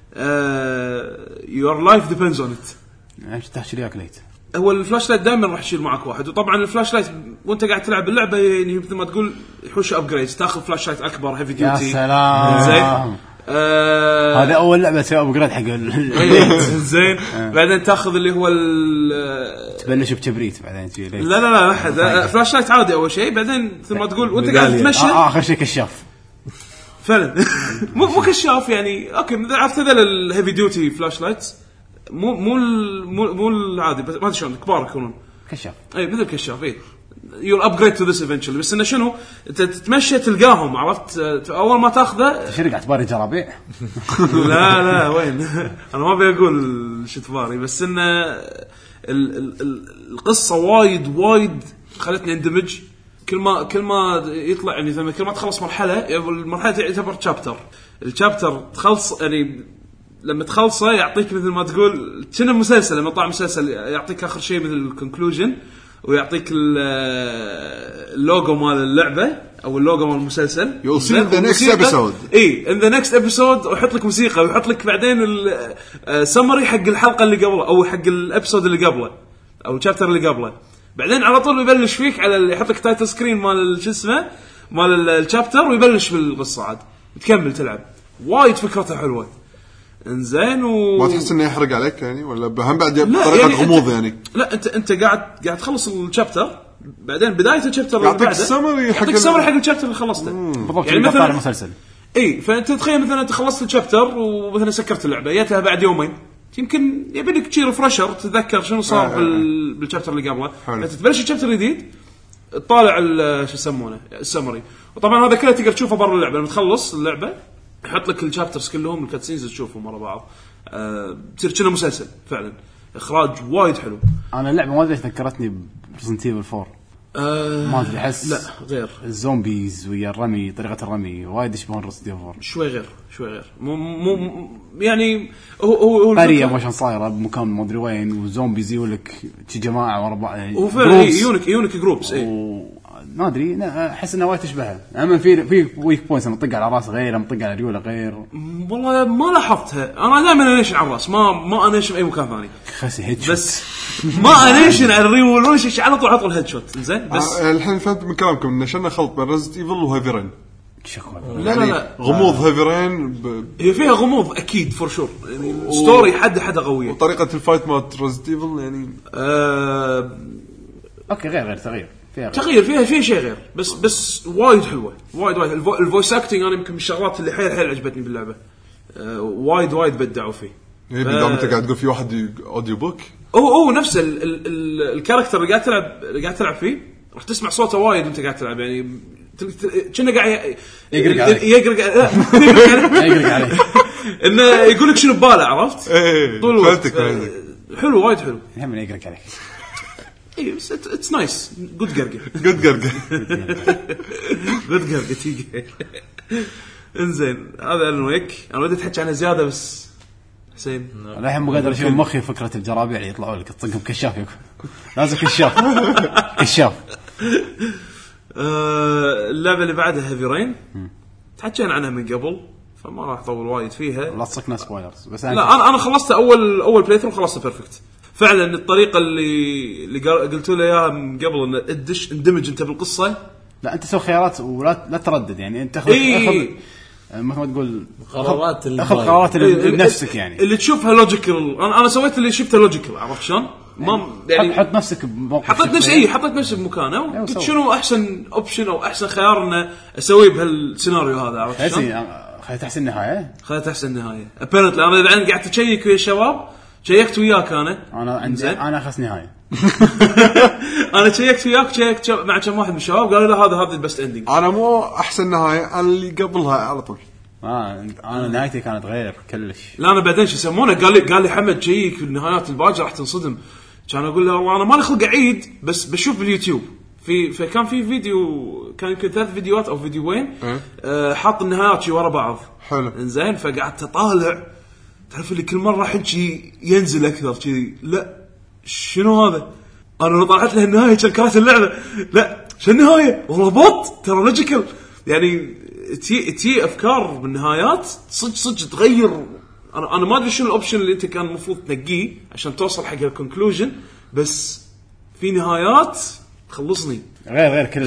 your life depends on it. ايش تحشي لك ليت هو الفلاش لايت دائما راح يشيل معك واحد. وطبعا الفلاش لايت وانت قاعد تلعب اللعبه يعني مثل ما تقول يحوش ابجريدز تاخذ فلاش لايت اكبر هيفي ديوتي. يا سلام زين هذا اول لعبه تسوي ابجريد حق زين بعدين تاخذ اللي هو تبلش بكبريت بعدين تجي لا فلاش لايت عادي اول شيء بعدين مثل ما تقول وانت قاعد تمشي اخر شيء كشاف فعلا مو كشاف يعني اوكي عرفت هذا الهيفي ديوتي فلاش لايتس مو العادي بس ما شلون كبار يكونون كشاف. اي مثل كشاف اي you'll upgrade to this eventually بس انه شنو انت تتمشى تلقاهم عرفت اول ما تاخذه تشرق اعتباري جرابيع. لا وين انا ما ابي اقول شو تباري بس انه القصه وايد خلتني اندمج كل ما يطلع يعني مثلا كل ما تخلص مرحله المرحله تعتبر الشابتر تخلص يعني لما تخلصه يعطيك مثل ما تقول كنا مسلسل لما طلع مسلسل يعطيك اخر شيء مثل الكونكلوجن ويعطيك اللوجو مال اللعبه او اللوجو مال المسلسل you'll see in the next episode in the next episode ويحط لك موسيقى ويحط لك بعدين السمري حق الحلقه اللي قبله او حق الابيسود اللي قبله او الشابتر اللي قبله بعدين على طول يبلش فيك على يحط لك تايتل سكرين مال شو اسمه مال الشابتر ويبلش بالقصه عاد تكمل تلعب. وايد فكرته حلوه انزين ما تحس انه يحرق عليك يعني ولا بهم بعد بطريقه يعني غموض يعني لا انت قاعد تخلص الشابتر بعدين بدايه الشابتر اللي بعده يعطيك السمري حق الشابتر اللي خلصته يعني مثلا المسلسل فانت تخيل مثلا انت خلصت الشابتر ومثلا سكرت اللعبه جاتها بعد يومين يمكن يبي لك شيء ريفرشر تتذكر شنو صار بالشابتر اللي قبله انت تبلش الشابتر الجديد تطالع شو يسمونه السمري وطبعا هذا كله تقدر تشوفه برا اللعبه لما تخلص اللعبه يحط لك الشابترز كلهم الكاتسينز تشوفهم ورا بعض تصير كأنه مسلسل فعلا اخراج وايد حلو. انا اللعبه ما ادري ذكرتني بريزنت ايفل 4 ما ادري احس لا غير الزومبيز ويا الرمي طريقه الرمي وايد يشبهون ريزنت ايفل 4 شوي غير مو يعني هو قريه ماشان صايره بمكان ما ادري وين وزومبيز يولك شي جماعه ورا بعض يعني هو فعلا يونيك جروبس ما ادري احس انها وايد تشبهها. اما في ويك بوينتس مطق على راس غير، مطق على ريوله غير. والله ما لاحظتها انا، دائما انيشن على الراس، ما انيشن اي مكان ثاني خسي هيد بس ما انيشن على الريول ولا شيء، على طول اطول هيد شوت. زين بس الحين فهمت من كلامكم ان شلنا خلط بين ريزنت ايفل وهيفرين. لا غموض هيفرين هي فيها غموض اكيد فور شور يعني ستوري حد قويه. وطريقه الفايت مالت ريزنت ايفل يعني اوكي غير تغيير فيها شيء غير، بس وايد حلوه وايد الفويس اكتنج انا يمكن من الشغلات اللي حيل عجبتني باللعبه. وايد بدعوا فيه. ايه بدام انت قاعد تقول في واحد اوديو بوك هو نفس الكاركتر اللي قاعد تلعب فيه راح تسمع صوته وايد وانت قاعد تلعب، يعني كنا قاعد يقرق عليه انه يقول لك شنو بباله، عرفت؟ طول الوقت حلو وايد حلو. هم يقرق عليك اي بس اتس نايس جود قرقه تيجي. انزين هذا الويك انا ودي اتحكي عنه زياده بس حسين الحين مو قادر اشوف مخي فكره الجرابيع اللي يطلعوا لك تطقهم كشاف لازم كشاف. اللعبه اللي بعدها هيفي رين تحكينا عنها من قبل فما راح اطول وايد فيها، لا تصكنا سبويلرز. بس لا انا خلصت اول بلاي ثرو خلصت بيرفكت فعلا. الطريقه اللي قلت له اياها من قبل ان ادش اندمج انت بالقصه، لا انت سوي خيارات ولا تردد، يعني انت اخذ مثل ما تقول قرارات لنفسك يعني اللي تشوفها لوجيكال. انا سويت اللي شفته لوجيكال، عرفت شلون؟ ما يعني حط نفسك بموقف، حطيت نفسي بمكانه وقلت شنو احسن اوبشن او احسن خيار ان اسويه بهالسيناريو هذا، عرفت شلون؟ خليت احسن نهايه ابيرنتلي انا بعدين قاعد اشيك ويا الشباب، شيكت وياك انا اخذ نهايه انا شيكت وياك مع كم واحد من الشباب قالوا له هذا البست اندينج. انا مو احسن نهايه، انا اللي قبلها على طول. انا نهايتي كانت غير كلش. لا انا بعدين شو يسمونه قال لي حمد شيك النهايات الباجه راح تنصدم. كان اقول له والله انا ما لي خلق اعيد، بس بشوف باليوتيوب كان في فيديو، كان يمكن 3 فيديوهات او فيديوين حاط النهايات شي ورا بعض. حلو انزين فقعدت اطالع، تعرف اللي كل مره حكي ينزل اكثر شيء. لا شنو هذا؟ انا طلعت له النهايه كانت اللعبه لا شو النهايه والله بط ترى لوجيكال، يعني تي افكار بالنهايات صدق تغير. انا ما ادري شنو الاوبشن اللي انت كان المفروض تنقيه عشان توصل حق الكونكلوجن، بس في نهايات تخلصني غير كل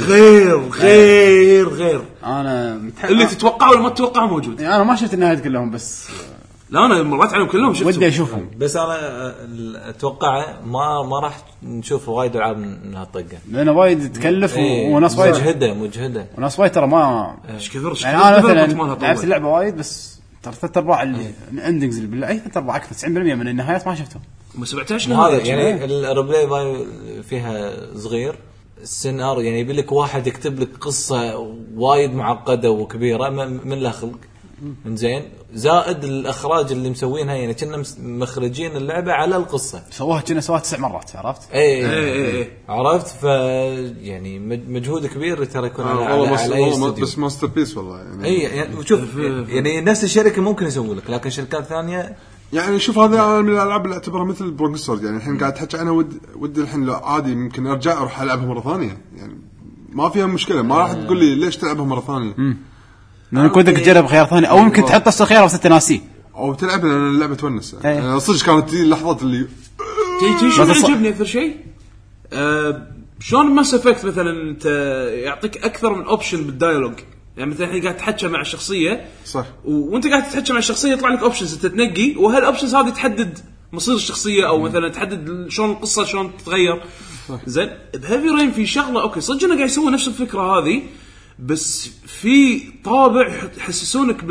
غير انا اللي تتوقعه ولا ما تتوقعه موجود. يعني انا ما شفت النهايات كلهم، بس لا انا مرات عليهم كلهم شفتهم ودي اشوفهم، بس انا اتوقع ما راح نشوف وايد العاب من هالطقه لانه وايد تكلف وناس وايد مجهده وناس وايد ترى ما ايش كثر يعني انا مثلا لعبت اللعبه وايد، بس ترى 3/4 الاندنجز اللي بالله 3/4 اكثر 90% من النهايات ما شفتهم. ما سمعتهاش هذا يعني الريبلاي باي فيها صغير السيناريو، يعني يبي لك واحد يكتب لك قصه وايد معقده وكبيره من لا خلق إنزين، زائد الأخراج اللي مسوينها، يعني كنا مخرجين اللعبة على القصة سووها 9 مرات، عرفت؟ اي عرفت. ف يعني مجهود كبير ترى يكون على أي استوديو، بس ماستر بيس والله يعني. يعني وشوف يعني نفس الشركة ممكن يسوي لك، لكن شركات ثانية يعني شوف هذا من الألعاب اللي أعتبرها مثل بروجريسورز، يعني الحين قاعد تحكي عنها ودي الحين لو عادي ممكن أرجع أروح ألعبها مرة ثانية، يعني ما فيها مشكلة، ما راح تقول لي ليش تلعبها مرة ثانية. لأن كنتك تجرب خيار ثاني أو ممكن تحط الخيار بس تناسيه أو تلعب لأن اللعبة تونس. يعني صدق كانت تجي اللحظات اللي شو يعجبني أكثر شيء شلون ماس إفكت مثلا أنت يعطيك أكثر من أوبشن بالديالوج، يعني مثلا الحين قاعد تحكي مع الشخصية صح، وأنت قاعد تحكي مع الشخصية يطلع لك أوبشنز أنت تنقي، وهالأوبشنز هذه تحدد مصير الشخصية أو مثلا تحدد شلون القصة شلون تتغير. زين بهيفي رين في شغلة أوكي صدق أنا قاعد يسوي نفس الفكرة هذه، بس في طابع يحسسونك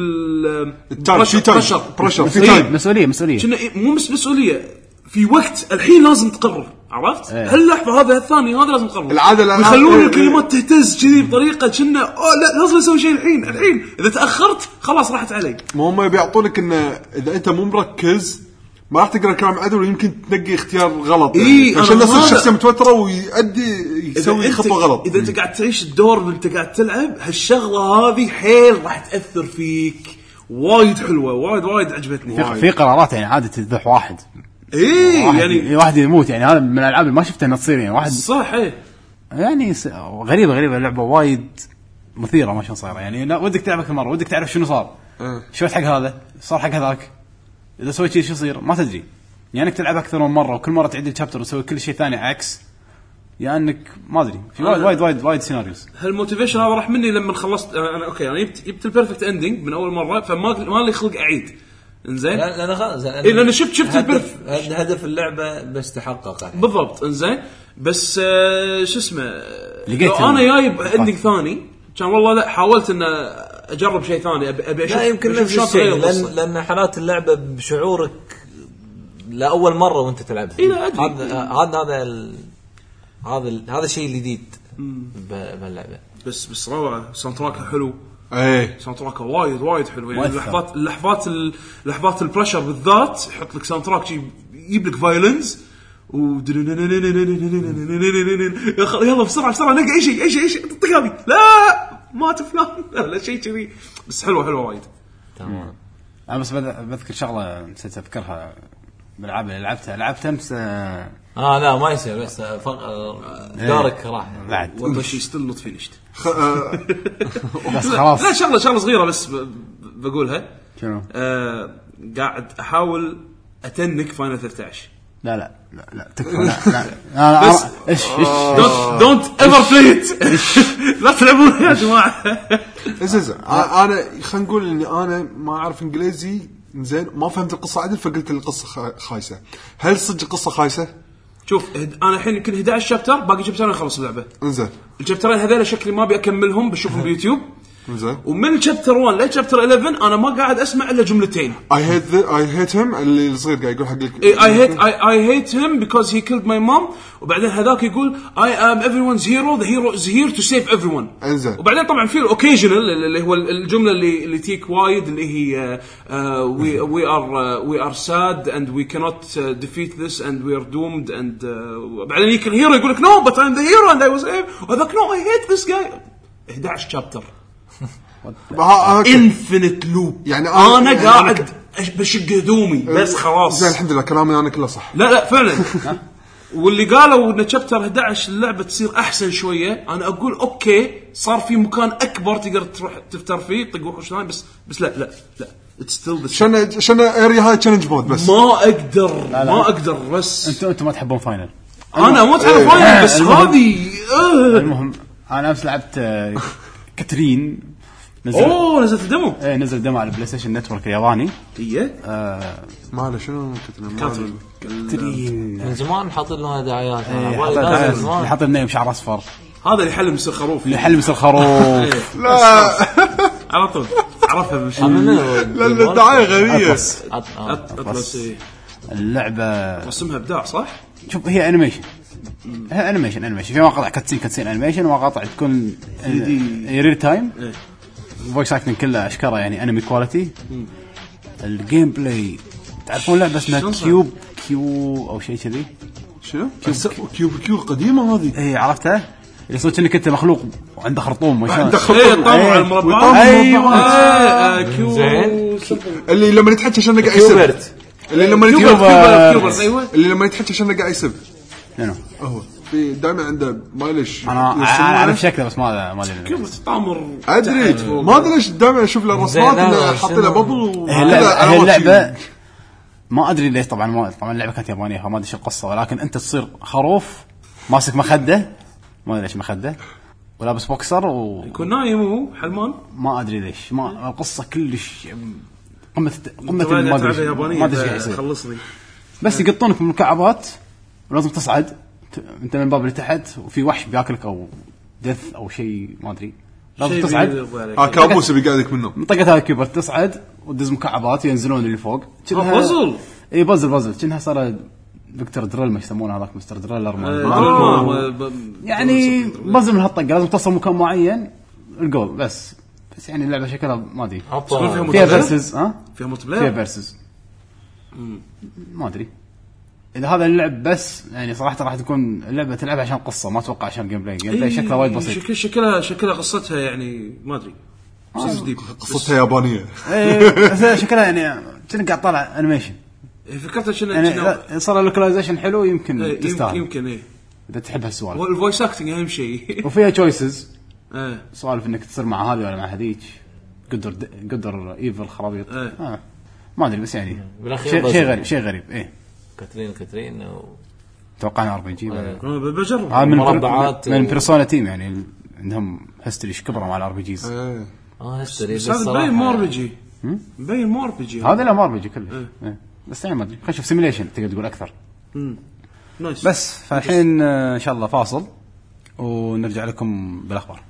بريشر مسؤولية مو مسؤولية في وقت الحين لازم تقرر، عرفت؟ هاللحظة هذا الثاني هذا لازم تقرر، يخلون الكلمات تهتز كذي بطريقة كنا لا لازم نسوي شيء الحين إذا تأخرت خلاص راحت علي. ما هم بيعطونك إن إذا أنت مو مركز ما راح تقرأ كلام عدل ويمكن تنقي اختيار غلط، يعني عشان نصير شخصية متوترة يسوي خطوة غلط. إذا أنت قاعد تعيش الدور وأنت قاعد تلعب هالشغلة هذه حيل راح تأثر فيك وايد حلوة وايد عجبتني. في قرارات يعني عادة تذبح واحد يعني واحد يموت، يعني هذا من الألعاب اللي ما شفتها إنها تصير، يعني واحد صح يعني غريبه اللعبه وايد مثيره ما شلون صايره يعني لا ودك تلعبها كل مره ودك تعرف شنو صار شو حق هذا صار حق هذاك اذا سويت شيء شو يصير ما تدري يعني انك تلعب اكثر من مره وكل مره تعيد الشابتر وتسوي كل شيء ثاني عكس يعني انك ما ادري في وايد سيناريوز. هالموتيفيشن هذا راح مني لما خلصت انا اوكي انا جبت البيرفكت اندنج من اول مره فما لي خلق اعيد انزين لا انا خلاص انا شفت هدف اللعبه بس تحقق بالضبط انزين بس شو اسمه لو انا جايب اندنج ثاني كان والله لا حاولت ان اجرب شيء ثاني ابي اشوف لا يمكن نفس الشيء لان حالات اللعبه بشعورك لاول مره وانت تلعبها هذا الشيء الجديد باللعبه بس روعه ساوند تراك حلو ايه ساوند تراك وايد حلو يعني اللحظات البريشر بالذات يحط لك ساوند تراك يجيب لك فايلنز يلا بسرعه نلقى اي شيء طق هذه لا ما تفلان لا شيء كذي بس حلوه وايد تمام. انا بس بذكر شغله نسيت اذكرها بالالعاب اللي لعبتها امس لا ما يصير بس دارك راح بعد والله شيء ستيل نوت فينيشت بس خلاص لا شغله صغيره بس بقولها شنو قاعد احاول اتنك فاينل 13 لا تكفى لا بس ايش دونت ايفر بلاي ات لا تلعبون يا جماعه انا خلينا نقول اني انا ما اعرف انجليزي زين ما فهمت القصه عدل فقلت القصه خايسه. هل صدق القصه خايسه؟ شوف انا الحين يمكن 11 شابتر باقي شابترين اخلص اللعبه انزين الشابترين هذول شكلي ما بيكملهم بشوفهم باليوتيوب انزين ومن شابتر 1 لشابتر 11 انا ما قاعد اسمع الا جملتين I hate him اللي الصغير قاعد يقول حق لك I hate him because he killed my mom وبعدين هذاك يقول I am everyone's hero the hero is here to save everyone انزين وبعدين طبعا في الاوكيجنال اللي هو الجمله اللي تيك وايد اللي هي we are sad and we cannot defeat this and we are doomed and بعدين يك الهيرو يقول لك no but I'm the hero and I was وهذاك no I hate this guy 11 شابتر انفينيت لوب يعني انا قاعد بشق هدومي بس خلاص زين الحمد لله كلامي انا كله صح لا فعلا واللي قالوا ان شابتر 11 اللعبه تصير احسن شويه انا اقول اوكي صار في مكان اكبر تقدر تروح تفتر فيه طق وحوش ثاني بس لا ستيل شنو اريا هاي تشالنج مود بس ما اقدر بس انتم ما تحبون فاينل انا ما تعرف فاينل بس هذه المهم انا امس لعبت كاترين نزلت الدمو نزل الدمو على البلاي ستيشن نتورك الياباني ما له شنو كاترين من زمان حاطين لنا دعايات حاط لنا شعر اصفر هذا اللي يحل مصير خروف لا على طول عرفها مش لا الدعايه غبيه اللعبه رسمها ابداع صح شوف هي انيميشن في مقاطع كاتسين انيميشن ومقاطع تكون ريل تايم فويس اكتنج كلها اشكره يعني انمي كواليتي الجيم بلاي تعرفون لعبه اسمها كيو او شيء كذي شنو كيو قديمه هذه اي عرفتها اللي صوت انك انت مخلوق وعنده خرطوم ما شاء الله طبعا المربعات ايوه كيو اللي لما يتحكى عشان قاعد يسب اللي لما يتحكى عشان قاعد يسب هو في دائما عنده معلش انا اعرف شكله بس ما ادري كيف تطامر ادري ما ادري ليش دائما اشوف له رسمات انه حاط له بابل هي اللعبه ما ادري ليش طبعا اللعبه كانت يابانيه فما ادري ايش القصه ولكن انت تصير خروف ماسك مخده ما ادري ليش مخده ولابس بوكسر يكون نايم وهو حلمان ما ادري ليش ما القصه كلش قمه ما ادري ايش خلصني بس يقطونك من مكعبات ولازم تصعد انت من الباب اللي تحت وفي وحش بياكلك او دث او شيء ما ادري لازم تصعد كابوس بيقعدك منه منطقه هذا الكيبر تصعد وتدز مكعبات ينزلون اللي فوق بازل اي بازل كأنها صار دكتور دريل ما يسمونه هذاك مستر دريلر يعني بازل من هالطقه لازم توصل مكان معين الجول بس يعني اللعبه شكلها ما ادري فيها فيرسز فيها ملتي بلاير فيها فيرسز ما ادري اذا هذا اللعب بس يعني صراحه راح تكون اللعبه تلعبها عشان قصه ما اتوقع عشان جيم بلاي شكلها وايد بسيط شكلها قصتها يعني ما ادري قصتها يابانيه شكلها يعني كأنك قاعد طالع انيميشن فكرتها يعني صار اللوكلايزيشن حلو يمكن تستاهل يمكن اذا تحب هالسوالف. والفويس اكتنج اهم شيء. وفيها تشويسز سوالف انك تصير مع هذه ولا مع هذيك، قدر ايفل خرابيط. ما ادري بس يعني شيء غريب. كاترين توقعنا RPG. بجرب مربعات من بيرسونا تيم يعني عندهم هيستوري كبرى مع الRPGs. هيستوري بس باين مو RPG. باين مو RPG هذا لا مو RPG كلش. بس يعني ما ادري خلينا نشوف سيميليشن تقدر تقول اكثر. نايس. بس فالحين ان شاء الله فاصل ونرجع لكم بالاخبار.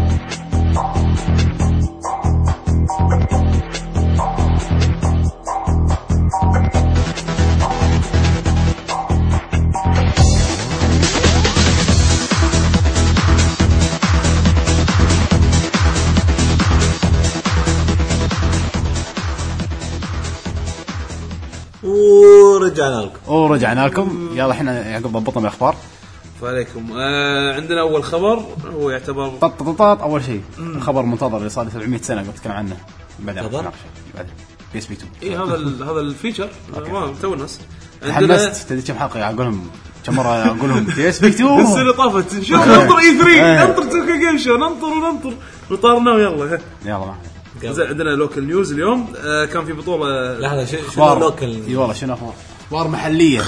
ورجعنا لكم. يلا احنا يعقوب ضبطنا بالاخبار. فعليكم. عندنا اول خبر هو يعتبر اول شيء الخبر منتظر اللي صار 700 سنه قلت لكم عنه بعدين بي اس بي 2. اي هذا الفيتشر ما تو الناس حمست تدري كم حلقه اقولهم كم مره اقولهم بي اس بي 2 السنه طافت شوف ننطر E3 ننطر توكا جيم شو ننطر وطارنا ويلا معنا. زين عندنا لوكال نيوز اليوم. كان في بطوله لا شنو لوكال. اي والله شنو اخبار محليه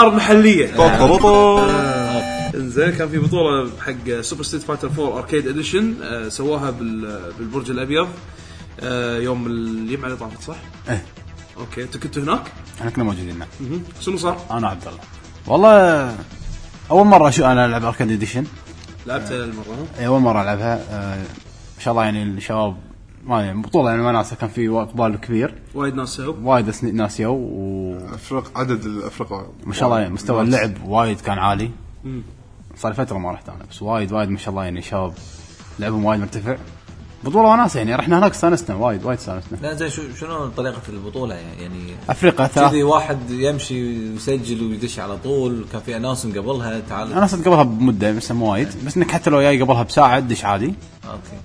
زين كان في بطوله حق سوبر ستريت فايتر 4 اركيد اديشن سواها بالبرج الابيض يوم الجمعه اللي طافت صح؟ اوكي انت كنت هناك؟ احنا كنا موجودين هناك. شنو صار؟ انا عبد الله والله اول مره انا العب اركيد اديشن. لعبتها المره اول مره العبها ان شاء الله يعني الشباب ما يعني بطوله يعني وناسه كان في اقبال كبير وايد ناس يو عدد الافرقه ما شاء الله يعني مستوى اللعب وايد كان عالي. صار فتره ما رحت انا بس وايد ما شاء الله يعني شباب لعبهم وايد مرتفع. بطوله وناسه يعني رحنا هناك استانسنا وايد استانسنا. لا زين شنو طريقه البطوله يعني افريقيا كذي واحد يمشي ويسجل ويدش على طول. كان في اناونس قبلها تعال انا صرت قبلها بمده بس مو وايد بس انك حتى لو جاي قبلها بساعه تدش عادي. اوكي.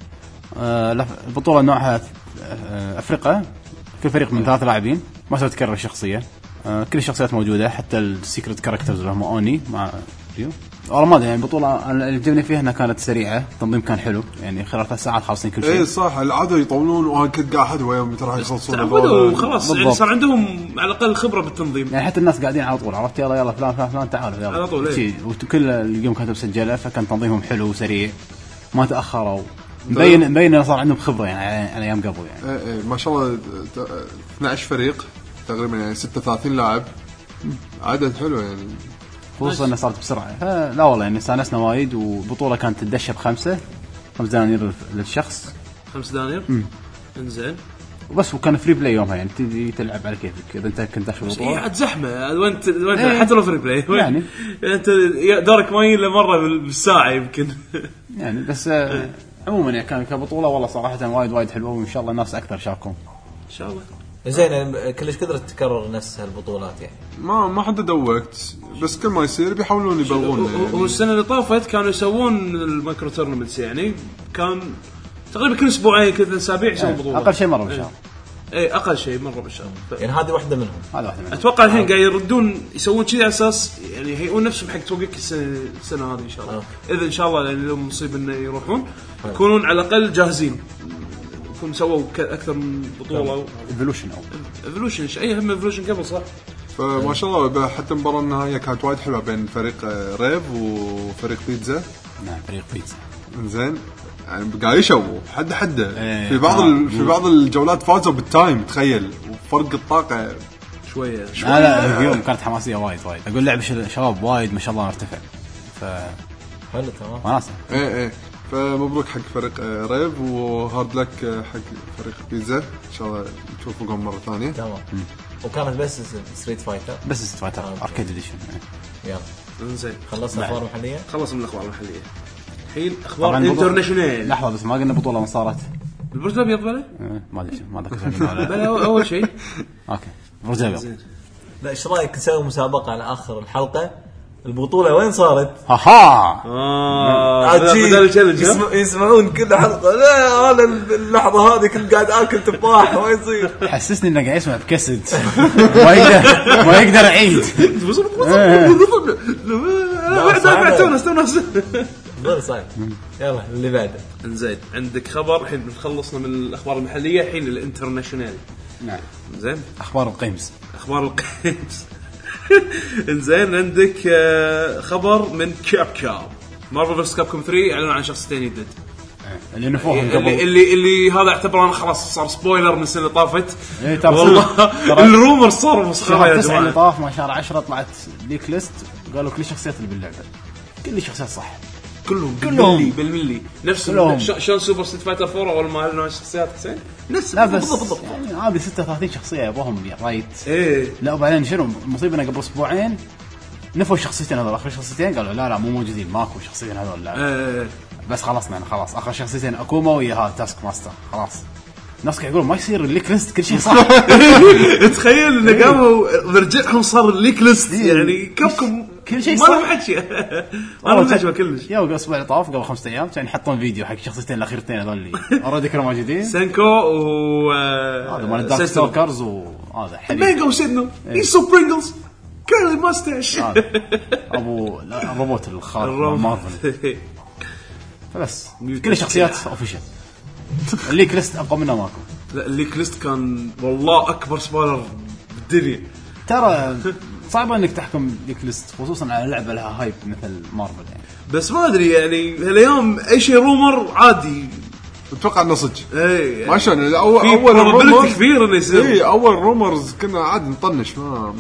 البطوله نوعها افريقيا كل فريق من 3 لاعبين ما سوى تكرر شخصيه. كل الشخصيات موجوده حتى السيكريت كاركترز اللي هم اوني مع ريو. والله ما ادري يعني البطوله اللي عجبني فيها انها كانت سريعه التنظيم كان حلو يعني خلال 3 ساعات خالصين كل شيء. اي صح العاده يطولون وانا كنت قاعد وياهم ترى يخلصون تعودوا خلاص يعني صار عندهم على الاقل خبره بالتنظيم يعني حتى الناس قاعدين على طول عرفت يلا فلان تعالوا يلا على طول وكل اليوم كانت مسجله فكان تنظيمهم حلو وسريع ما تاخروا مبين صار عندهم خبره يعني على ايام قبل يعني. اي ما شاء الله 12 فريق تقريبا يعني 36 لاعب عدد حلو يعني خصوصا انها صارت بسرعه. لا والله يعني استانسنا وايد والبطوله كانت تدش ب5 دنانير للشخص 5 دنانير. انزين وبس وكان فري بلاي يومها يعني تجي تلعب على كيفك اذا انت كنت داش البطوله. عاد زحمه وانت حتى لو فري بلاي يعني انت دورك ما يجي مره بالساعه يمكن يعني بس عموما يعني كان كبطوله والله صراحه وايد حلوه وان شاء الله الناس اكثر شاركون ان شاء الله. زين كلش قدرت تكرر نفس هالبطولات يعني ما حددوا وقت بس كل ما يصير بيحاولون يبلغون يعني. والسنه اللي طافت كانوا يسوون المايكرو تورنمنتس يعني كان تقريبا كل اسبوعين كل 3 اسابيع يسوون بطوله اقل شيء مره بالشهر. اي اقل شيء مره بالشهر يعني هذه واحده منهم. اتوقع الحين قاعد يردون يسوون كذي على اساس يعني هيئون نفسهم حق توقيك السنه هذه ان شاء الله. اذا ان شاء الله يعني لو مصيب انه يروحون يكونون على الاقل جاهزين يكون سووا اكثر من بطوله ايفولوشن اي هم ايفولوشن قبل صح. فما شاء الله حتى المباراه النهائيه كانت وايد حلوه بين فريق ريف وفريق بيتزا. نعم فريق بيتزا انزين يعني قاعد يشوفوا حد في بعض الجولات فازوا بالتايم تخيل وفرق الطاقه شويه. لا اليوم كانت حماسيه وايد اقول لعب شباب وايد ما شاء الله مرتفع حلو تمام وناسه. ايه فمبروك حق فريق ريف وهارد لك حق فريق بيتزا ان شاء الله نشوفكم مره ثانيه. تمام. وكانت بس ستريت فايتر اركيد اديشن. يلا انزين خلصنا الاخبار المحليه. خلصنا من الاخبار المحليه الحين اخبار انترناشونال. لحظه بس ما قلنا بطوله ما صارت البرج الابيض بلا ما ادري ما ذكرت بلا اول شيء اوكي البرج الابيض. لا ايش رايك نسوي مسابقه على اخر الحلقه البطوله وين صارت؟ هاها يسمعون كل حلقه لا هذا اللحظه هذه كنت قاعد اكل تفاح ما يصير. حسسني انه قاعد يسمع بكسد ما يقدر يعيد. لا صعب. يلا اللي بعده. انزين عندك خبر الحين خلصنا من الاخبار المحليه الحين الانترناشونال. نعم زين اخبار القيمز انزين عندك خبر من كاب مارفل فيرس كابكوم 3 اعلنوا عن شخصيتين جدد اللي نفوهم قبل اللي هذا اعتبر انا خلاص صار سبويلر من السنه اللي طافت. والله الرومر صار مسخره يا جماعه. اللي طاف ما شهر 10 طلعت ليك ليست قالوا كل الشخصيات اللي باللعبه كل الشخصيات صح كلهم بالملي نفس شلون سوبر ستريت فايتر 4 اول ما اعلنوا عن الشخصيات حسين نفس بالضبط يعني هذه 36 شخصيه يبوهم رايت. لا وبعدين شنو المصيبه قبل اسبوعين نفوا الشخصيتين هذول اخر شخصيتين قالوا لا مو موجودين ماكو شخصيتين هذول لا بس خلصنا يعني خلاص اخر شخصيتين اكوما ويا هذا تاسك ماستر خلاص. الناس قاعد يقولون ما يصير الليك ليست كل شيء صح. تخيل ان قاموا برجعهم صار الليك ليست يعني كفكم كل شيء صح. ما حكي ما حكي كلش. يا الاسبوع طاف قبل 5 ايام كان يحطون فيديو حق الشخصيتين الاخيرتين هذول اللي اوريدي كانوا موجودين سينكو و هذا مال الدارك ستوكرز وهذا حبيبي مانجو سيدنو ايسو برينجلز كيرلي ماستاش ابو الروبوت الخارق مارفل. فبس كل الشخصيات اوفيشال. الليك ليست اقوى منه ماكو. لا الليك ليست كان والله اكبر سبويلر بالدنيا. ترى صعب انك تحكم ليك ليست خصوصا على لعبه لها هايب مثل مارفل يعني. بس ما ادري يعني هاليوم اي شيء رومر عادي اتوقع نصج. اي ما شلون اول رومر كبير انه يصير. اي اول رومرز كنا عادي نطنش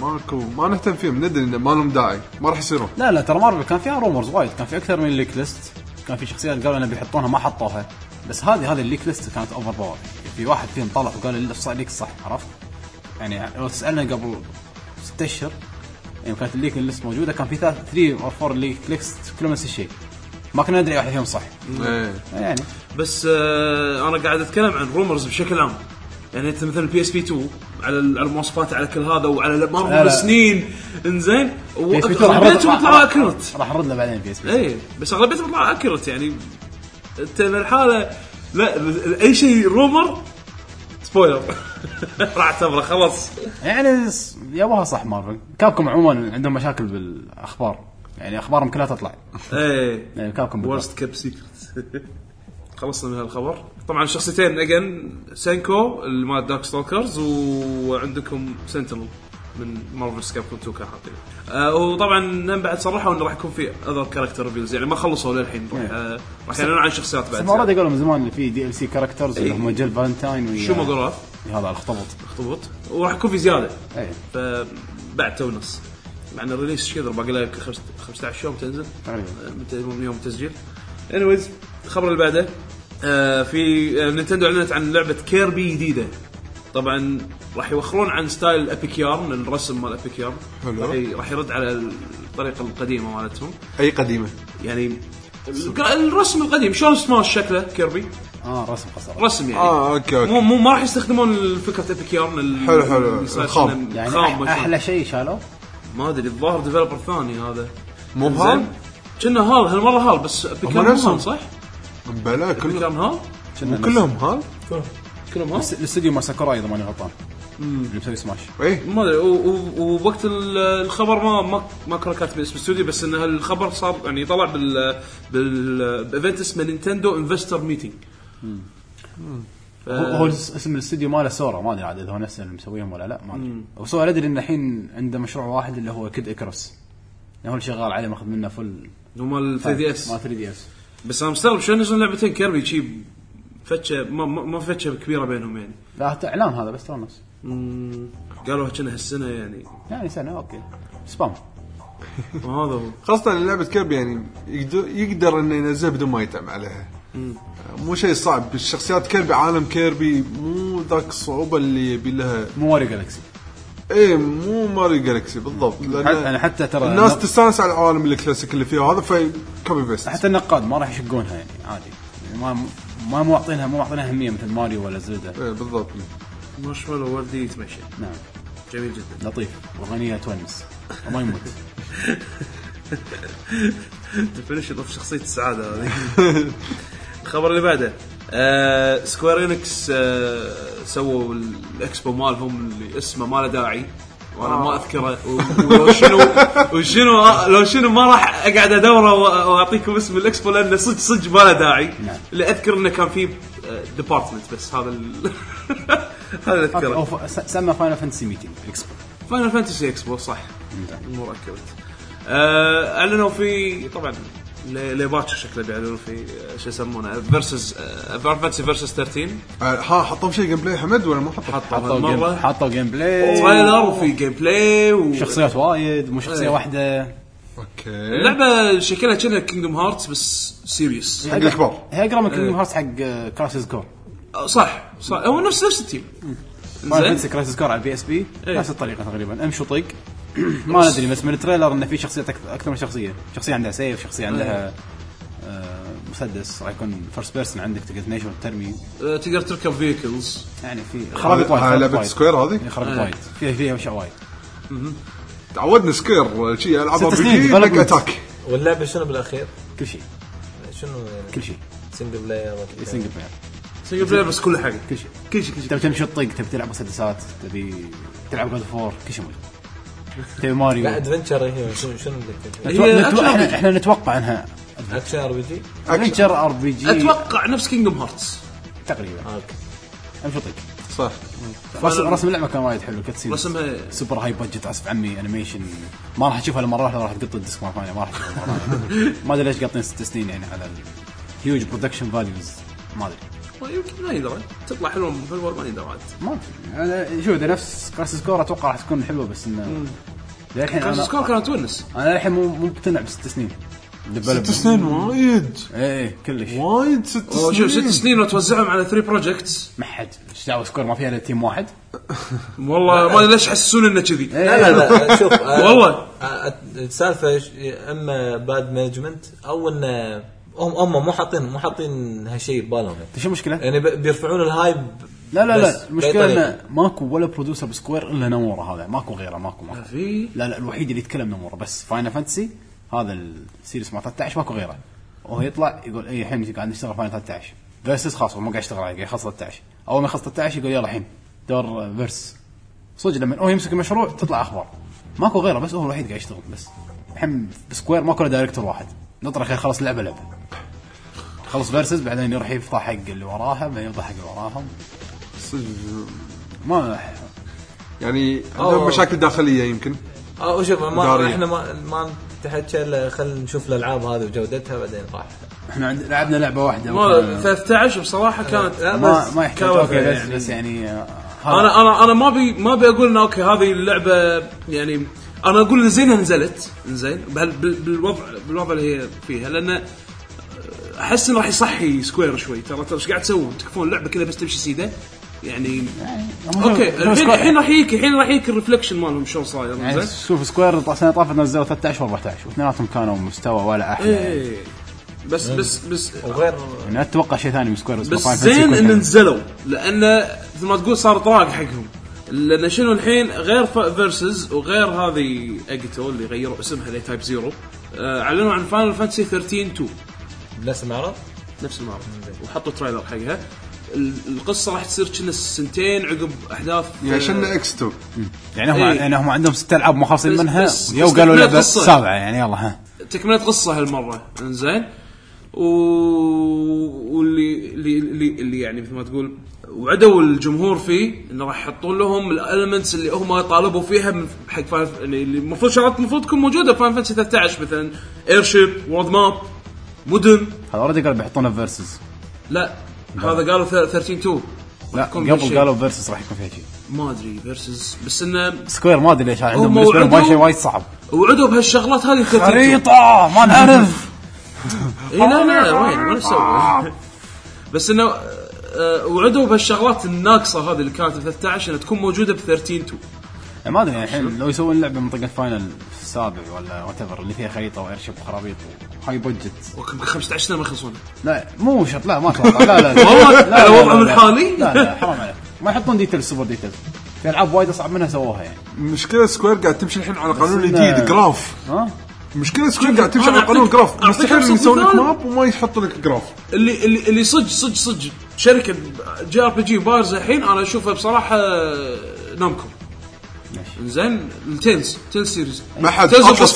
ما نهتم فيهم ندري ان ما لهم داعي ما راح يصيرون. لا ترى مارفل كان فيها رومرز وايد كان في اكثر من ليك ليست. كان في شخصيات قالوا انه بيحطونها ما حطوها بس هذه الليك ليست كانت اوفر باور. في واحد فيهم طلع وقال اللي صار ليك صح عرفت يعني لو تسالنا قبل 6 اشهر يعني كانت الليك ليست موجوده كان في 3 أو 4 ليك ليست كلهم نفس الشيء ما كنا ندري واحد فيهم صح. يعني بس انا قاعد اتكلم عن رومرز بشكل عام يعني انت مثلا البي اس بي 2 على المواصفات على كل هذا وعلى مارفل سنين انزين واغلبيتهم بيطلعوا اكيرت راح نرد له بعدين بي اس بي. اي بس اغلبيتهم بيطلعوا اكيرت يعني انت الحاله لا اي شيء رومر سبويلر راح اعتبره خلاص يعني يابوها صح. مارفل كابكم عموما عندهم مشاكل بالاخبار يعني اخبارهم كلها تطلع يعني كابكم ورست كاب سيكريت. خلصنا من هالخبر. طبعا شخصيتين اجن سينكو اللي مال دارك ستوكرز وعندكم سنتينل من مارفل سكابكوم 2 كان حاطين وطبعا هم بعد صرحوا انه راح يكون في اذر كاركتر ريفيلز يعني ما خلصوا للحين راح يعلنون عن شخصيات بعد. ما راد يقولوا من زمان في دي ال سي كاركترز اللي هم جيل فالنتاين شو ما قالوا هذا الاخطبوط وراح يكون في زياده فبعد تونس مع ان الريليس كذا باقي له 15 يوم تنزل تقريبا يوم التسجيل. anyways الخبر اللي بعده في نينتندو اعلنت عن لعبه كيربي جديده. طبعا راح يوخرون عن ستايل ابيك يارن الرسم مال ابيك يارن راح يرد على الطريقه القديمه مالتهم. اي قديمه يعني الرسم القديم شلون سماش شكله كيربي رسم قصر رسم يعني اوكي مو ما راح يستخدمون فكره ابيك يارن حلو خام يعني احلى شيء شالوه ما ادري الظاهر ديفلوبر ثاني هذا مو هال كنا هالمره هال بس ابيك يارن صح بلا كلهم كلهم هال الاستوديو مال ساكوراي اذا ماني غلطان اللي مسوي سماش. ما ادري ووقت الخبر ما كان كاتب اسم الاستوديو بس ان الخبر صار يعني طلع بالايفنت اسمه نينتندو انفستر ميتينج. هو اسم الاستوديو ماله سورا ما ادري عاد اذا هو نفسه اللي مسويهم ولا لا ما ادري. وسؤال ادري ان الحين عنده مشروع واحد اللي هو كيد اكروس هو اللي شغال عليه ماخذ منه فل مال 3 دي اس ما 3 دي اس. بس انا مستغرب شلون نزلوا لعبتين كيربي شي فتشه ما فتشه كبيره بينهم يعني. لا اعلان هذا بس ترى نفس قالوا كنا هالسنه يعني سنه اوكي سبام. هذا هو خاصه لعبه كيربي يعني يقدر انه ينزل بدون ما يتعب عليها. مو شيء صعب الشخصيات كيربي عالم كيربي مو ذاك الصعوبه اللي يبي لها. مو ماريو جالكسي مو ماريو جالكسي بالضبط. انا حتى ترى الناس تستانس على العالم الكلاسيك اللي فيه هذا في كوبي بيست. حتى النقاد ما راح يشقونها يعني عادي ما معطينها أهمية مثل ماريو ولا زلدا. بالضبط. مارشميلو وردي يتمشى. نعم جميل جدا لطيف وغنية تونس وما يموت. ديفينيشن اوف شخصيه السعاده هذه. الخبر اللي بعده سكوير إنكس سووا الاكسبو مالهم اللي اسمه ما له داعي وانا ما اذكره لو شنو ما راح اقعد ادوره واعطيكم اسم الاكسبو لانه صدق ما له داعي. اللي اذكر انه كان في ديبارتمنت بس هذا هذا اذكره سمى فاينل فانتسي ميتينج اكسبو. فاينل فانتسي اكسبو صح الامور اكدت. اعلنوا في طبعا لباتش شكله بيعلنوا في شو يسمونه فيرسز فانتسي فيرسز 13. حطوا شيء جيم بلاي حمد ولا ما حطوا جيم بلاي تريلر وفي جيم بلاي وشخصيات وايد مو شخصيه واحده. اوكي اللعبه شكلها كأنها كينغدوم هارتس بس سيريس. حق الكبار هي اقرب من كينغدوم هارتس حق كرايسيس كور. صح هو نفس التيم. زين كرايسيس كور على البي اس بي نفس الطريقه تقريبا امشي طق. ما ندري بس من التريلر انه في شخصيات اكثر من شخصيه عندها سيف شخصيه عندها مسدس راح يكون فيرست بيرسون عندك تقدر تنيشن ترمي تقدر تركب فيكلز يعني في خرابيط وايد. لعبه سكوير هذه خرابيط وايد فيها اشياء وايد. تعودنا سكوير شيء العاب RPG اتاك. واللعبه شنو بالاخير كل شيء شنو يعني كل شيء سنجل بلاير سنجل بلاير بس كل حاجه كل شيء تبي تمشي الطق تبي تلعب مسدسات تبي تلعب جود فور كل شيء موجود. تبي ماريو لا ادفنتشر هي شنو احنا نتوقع انها اكشن ار بي جي ادفنتشر ار بي جي اتوقع نفس كينغدوم هارتس تقريبا. امشي طق صح. رسم اللعبه كان وايد حلو كاتسين رسمها سوبر هاي بادجت اسف عمي انيميشن ما راح اشوفها لما اروح تقط الديسك ما فاهم ما راح ما ادري ليش قاطين 6 سنين يعني على الهيوج برودكشن فاليوز ما ادري يمكن ما يدري تطلع حلوه ما يدري ما انا شو ده نفس كرايسيس كور اتوقع راح تكون حلوه بس انه الحين كرايسيس كور كانت تونس انا الحين مو مقتنع ب6 سنين 6 سنين وايد ايه كلش وايد 6 سنين شوف 6 سنين وتوزعهم على 3 بروجكتس ما حد ايش دعوه سكور ما فيها الا تيم واحد والله ما ادري ليش يحسسون انه كذي. لا شوف والله السالفه اما باد مانجمنت او ان هم مو حاطين هالشيء ببالهم. ايش المشكله يعني بيرفعون الهايب. لا المشكله انه ماكو ولا برودوسر بسكوير الا نموره هذا ماكو غيره ماكو لا الوحيد اللي يتكلم نموره بس فاينل فانتسي هذا السيريس مع 13 ماكو غيره وهو يطلع يقول اي الحين قاعد نشتغل فاينل 13 فيرسس خاص ما قاعد يشتغل عليه قاعد يخلص 13 اول ما يخلص 13 يقول يلا الحين دور فيرس صدق لما هو يمسك المشروع تطلع اخبار ماكو غيره بس هو الوحيد قاعد يشتغل بس الحين بسكوير ماكو دايركتور واحد نطرح خير خلص لعبه خلص فيرسز بعدين يروح يفتح حق اللي وراها بعدين يفتح حق اللي وراهم ما يعني عندهم مشاكل داخليه يمكن وشوف احنا ما تحكي الا خلينا نشوف الالعاب هذه وجودتها بعدين راح احنا لعبنا لعبه واحده 13 بصراحه كانت ما يحتاج اوكي بس يعني انا ما ابي اقول انه اوكي هذه اللعبه يعني انا اقول زينها نزلت زين بالوضع اللي هي فيها لان احس انه راح يصحي سكوير شوي ترى ايش قاعد تسوون تكفون اللعبه كذا بس تمشي سيده يعني اوكي الحين راح يجيك الريفلكشن مالهم شلون صاير يعني شوف سكوير السنه طافت نزلوا 13 و14 واثنيناتهم كانوا مستوى ولا احلى يعني. بس وغير يعني اتوقع شيء ثاني من سكوير بس زين ان نزلوا لان مثل ما تقول صار طراق حقهم لان شنو الحين غير فيرسز وغير هذه اجيتو اللي غيروا اسمها لتايب 0 اعلنوا عن فاينل فانتسي 13-2 نفس المعرض وحطوا تريلر حقها القصه راح تصير كنا سنتين عقب احداث عشان اكس 2 يعني هم عندهم 6 العاب مخلصين منها وقالوا لعبه سابعه يعني يلا ها تكمله قصه هالمره انزين واللي يعني مثل ما تقول وعدوا الجمهور فيه انه راح يحطون لهم الاليمنتس اللي هم طالبوا فيها من حق اللي المفروض شغلات المفروض تكون موجوده في فاينل فانتسي 13 مثلا ايرشيب وورد ماب مدن هذا اوريدي قالوا بيحطونه فيرسز لا هذا قالوا 13-2 لا قبل قالوا فيرسز راح يكون فيها شيء ما ادري فيرسز بس انه سكوير ما ادري ليش عندهم بالنسبه لهم شيء وايد صعب وعدوا بهالشغلات هذه خريطه ما نعرف لا وين ما نسوي بس انه وعدوا بهالشغلات الناقصه هذه اللي كانت في 13 انها تكون موجوده ب 13-2 ما ادري الحين لو يسوون لعبه منطقه فاينل السابع ولا واتيفر اللي فيها خريطه وايرشيب وخرابيط وهاي بودجت 15 سنه ما يخلصون لا مو شرط لا ما اتوقع لا والله وضعهم الحالي لا حرام عليك ما يحطون ديتيل سوبر ديتيل في العاب وايد اصعب منها سووها يعني مشكله سكوير قاعد تمشي الحين على قانون جديد جراف مشكله سكوير قاعد تمشي على قانون جراف مستحيل يسوي لك ماب وما يحط لك جراف اللي صج شركه جي ار بي جي بارز الحين انا اشوفها بصراحه نامكو زين التيلز سيريز ما حد تيلز اوف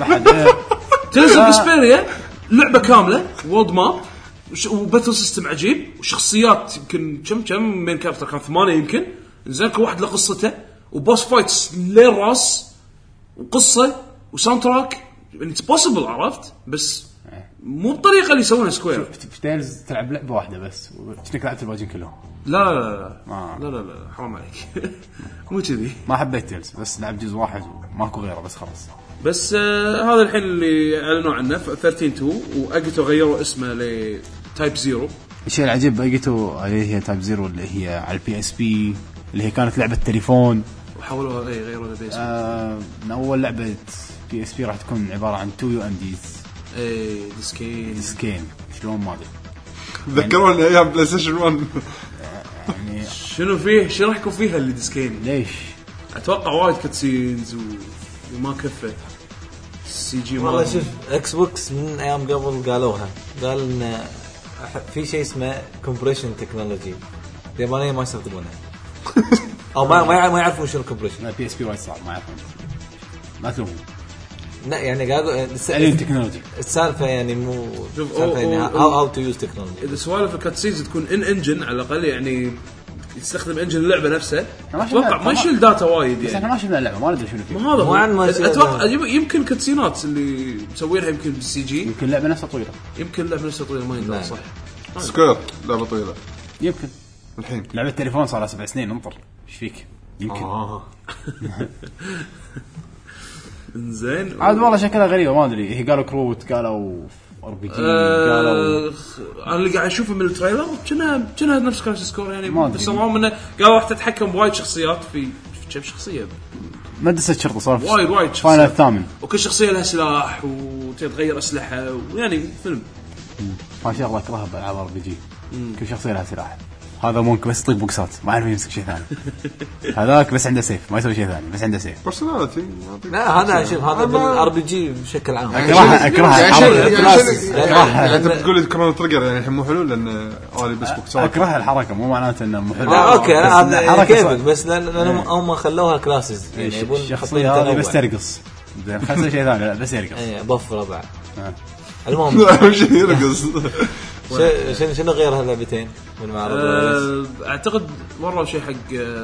اسبيريا لعبه كامله وولد ماب وباتل سيستم عجيب وشخصيات يمكن كم من كاركتر كان 8 يمكن زين كل واحد له قصته وبوس فايتس للراس وقصه وساوند تراك يعني اتس بوسيبل عرفت بس مو بالطريقه اللي يسوونها سكوير. في تيلز تلعب لعبه واحده بس وشنك لعبت الباقيين كلهم. لا حرام عليك مو كذي. ما حبيت تيلز بس لعب جزء واحد وماكو غيره بس خلاص. بس هذا الحين اللي اعلنوا عنه 13.2 واجيتو غيروا اسمه لتايب 0. الشيء العجيب باجيتو اللي هي تايب 0 اللي هي على البي اس بي اللي هي كانت لعبه تليفون وحولوها غيروا البي اس بي. من اول لعبه بي اس بي راح تكون عباره عن 2 يو ام ديز ديسكين شلون ما ادري ذكروني ايام بلاي ستيشن 1 يعني شنو راح يكون فيها اللي ديسكين ليش اتوقع وايد كاتسينز وما كفى سي جي. والله شوف اكس بوكس من ايام قبل قالوها قال ان في شيء اسمه كومبريشن تكنولوجي اليابانيين ما يستخدمونها او ما يعرفون شنو كومبريشن. بي اس بي وايد صعب ما يعرفون ما تلومون لا يعني قالوا التكنولوجي السالفه يعني مو سالفه يعني هاو تو يوز تكنولوجي. اذا سوالف الكاتسينز تكون انجن على الاقل يعني يستخدم انجن اللعبه نفسها اتوقع ما يشيل داتا وايد يعني. بس احنا ما شفنا اللعبه ما ندري شنو فيها. هذا اتوقع يمكن كاتسينات اللي مسوينها يمكن بالسي جي يمكن اللعبه نفسها طويله ما يندرى صح. سكوير لعبه طويله يمكن الحين لعبه تليفون صار لها 7 سنين انطر ايش فيك يمكن زين عاد والله شكلها غريبه ما ادري هي قالوا كروت قالوا ار بي جي قالوا انا اللي قاعد اشوفه من التريلر كنا نفس كراش سكور يعني بس منه قالوا راح تتحكم بوايد شخصيات في كم شخصيه مدرسه شرطه صار وايد فاينل الثامن وكل شخصيه لها سلاح وتتغير اسلحه ويعني فيلم ما شاء اكرهها بالعاب ار بي جي كل شخصيه لها سلاح. هذا مونك بس يطيق بوكسات ما يعرف يمسك شيء ثاني هذاك بس عنده سيف ما يسوي شيء ثاني بس عنده سيف بيرسوناليتي. لا هذا شوف هذا بالار بي جي بشكل عام اكره يعني انت بتقول كرونو تريجر يعني مو حلو لان اولي بس بوكسات اكره الحركه مو معناته انه مو حلو. اوكي هذا كيف بس لانهم هم خلوها كلاسز يعني يبون الشخصيه هذه بس ترقص زين خلص شيء ثاني بس يرقص بف ربع المهم شيء يرقص. شنو غير هاللعبتين من معرض اعتقد وروا شيء حق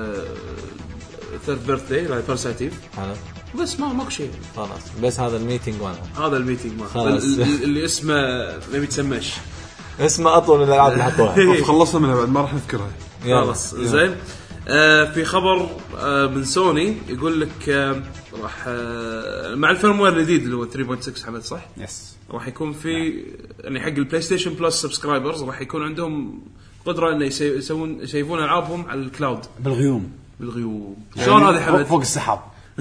ثيرد بيرثدي لا بيرسايتيف بس ماكو شيء خلاص بس هذا الميتنج هذا الميتنج اللي اسمه ما بيتسمش اسمه اطول من الالعاب اللي حطوها خلصنا منها بعد ما راح نذكرها خلاص زين. في خبر من سوني يقول لك راح مع الفيرموير الجديد اللي هو 3.6 حمد صح؟ يس راح يكون في يعني حق البلاي ستيشن بلس سبسكرايبرز راح يكون عندهم قدره انه يسيفون العابهم على الكلاود بالغيوم شلون هذه حمد فوق السحاب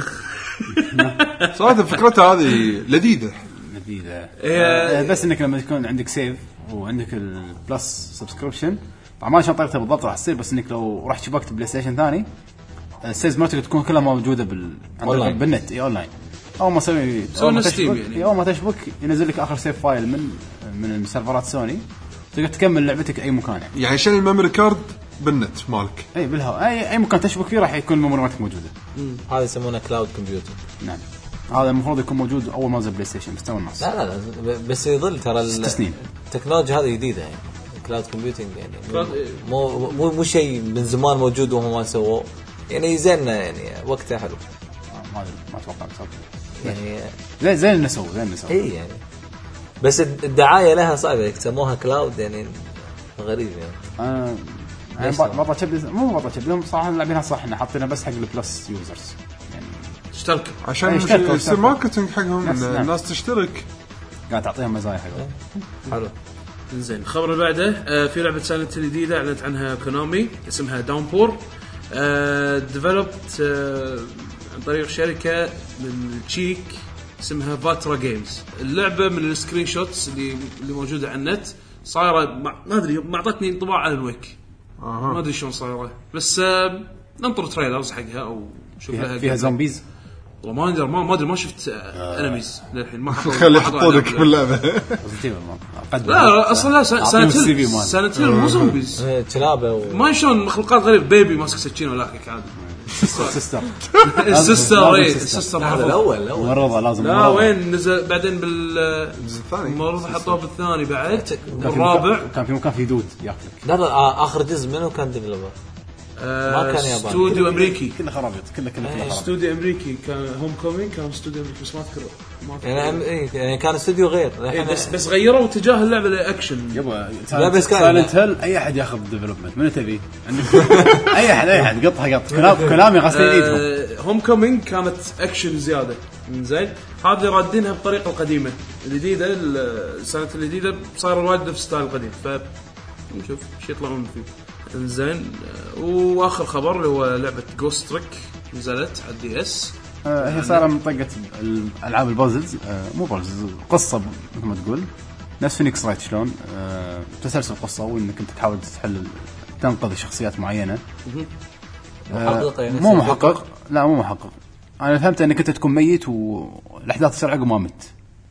صراحه فكرتها هذه لذيذه بس انك لما يكون عندك سيف وعندك البلس سبسكريبشن طبعا ما شلون طريقتها بالضبط راح تصير بس انك لو رحت شبكت بلاي ستيشن ثاني السيفز مالتك تكون كلها موجوده بالنت اونلاين اول ما تسوي يعني اول ما تشبك ينزل لك اخر سيف فايل من سيرفرات سوني تقدر تكمل لعبتك اي مكان يعني شيل الميموري كارد بالنت مالك اي بالهواء اي مكان تشبك فيه راح يكون الميموري مالك موجوده. هذا يسمونه كلاود كمبيوتر. نعم هذا المفروض يكون موجود اول ما نزل بلاي ستيشن بس تو الناس لا بس يظل ترى 6 سنين التكنولوجيا هذه جديده يعني كلاود كومبيوتنج يعني مو شيء من زمان موجود وهم ما سووه يعني زيننا يعني وقتها حلو ما اتوقع يعني زين النسو اي يعني بس الدعايه لها صعبه يسموها كلاود يعني غريب يعني بطل شبه مو بطل شبه صراحه لاعبينها صح ان حاطينها بس حق البلس يوزرز يعني اشترك عشان يصير ماركتينج حقهم الناس تشترك قاعد تعطيهم مزايا حلو. زين الخبر اللي بعده في لعبه سايلنت هيل جديده اعلنت عنها كونامي اسمها داونبور ديفلوبت عن طريق شركه من تشيك اسمها فاترا جيمز. اللعبه من السكرين شوتس اللي موجوده على النت صايره ما ادري ما اعطتني انطباع على الويك ما ادري شلون صايره بس ننطر تريلرز حقها او شوف لها فيها زومبيز والله ما ادري ما شفت انميز للحين ما خلي يحطونك في اللعبه. لا اصلا لا سنتين مو زومبيز كلابه ما شلون مخلوقات غريب بيبي ماسك سكينه ولا هيك عادي. سيستر هذا الاول مرضى لازم لا وين نزل بعدين بالمرضى حطوه بالثاني بعد الرابع كان في مكان في دود ياكلك. لا اخر جزء منه كان ديفلوبر ما كان ياباني استوديو امريكي كله خرابيط كله استوديو امريكي كان هوم كومينج كان استوديو امريكي بس ما اذكر يعني كان استوديو غير بس غيروا اتجاه اللعبه لاكشن يبا سايلنت هيل اي احد ياخذ ديفلوبمنت من تبي اي احد قطها كلامي غاسلين ايدهم. هوم كومينج كانت اكشن زياده زين هذه رادينها بطريقه القديمه الجديده السنه الجديده صار وايد نفس ستايل القديم فنشوف شو يطلعون فيه زين. واخر خبر اللي هو لعبه جوست تريك نزلت على الدي اس. هي صار منطقه العاب البازلز مو بازلز قصه مثل ما تقول نفس فينيكس رايت شلون تسلسل قصه وانك انت تحاول تنقذ شخصيات معينه. مو محقق لا مو محقق انا فهمت انك انت تكون ميت والاحداث تصير عقب ما مت.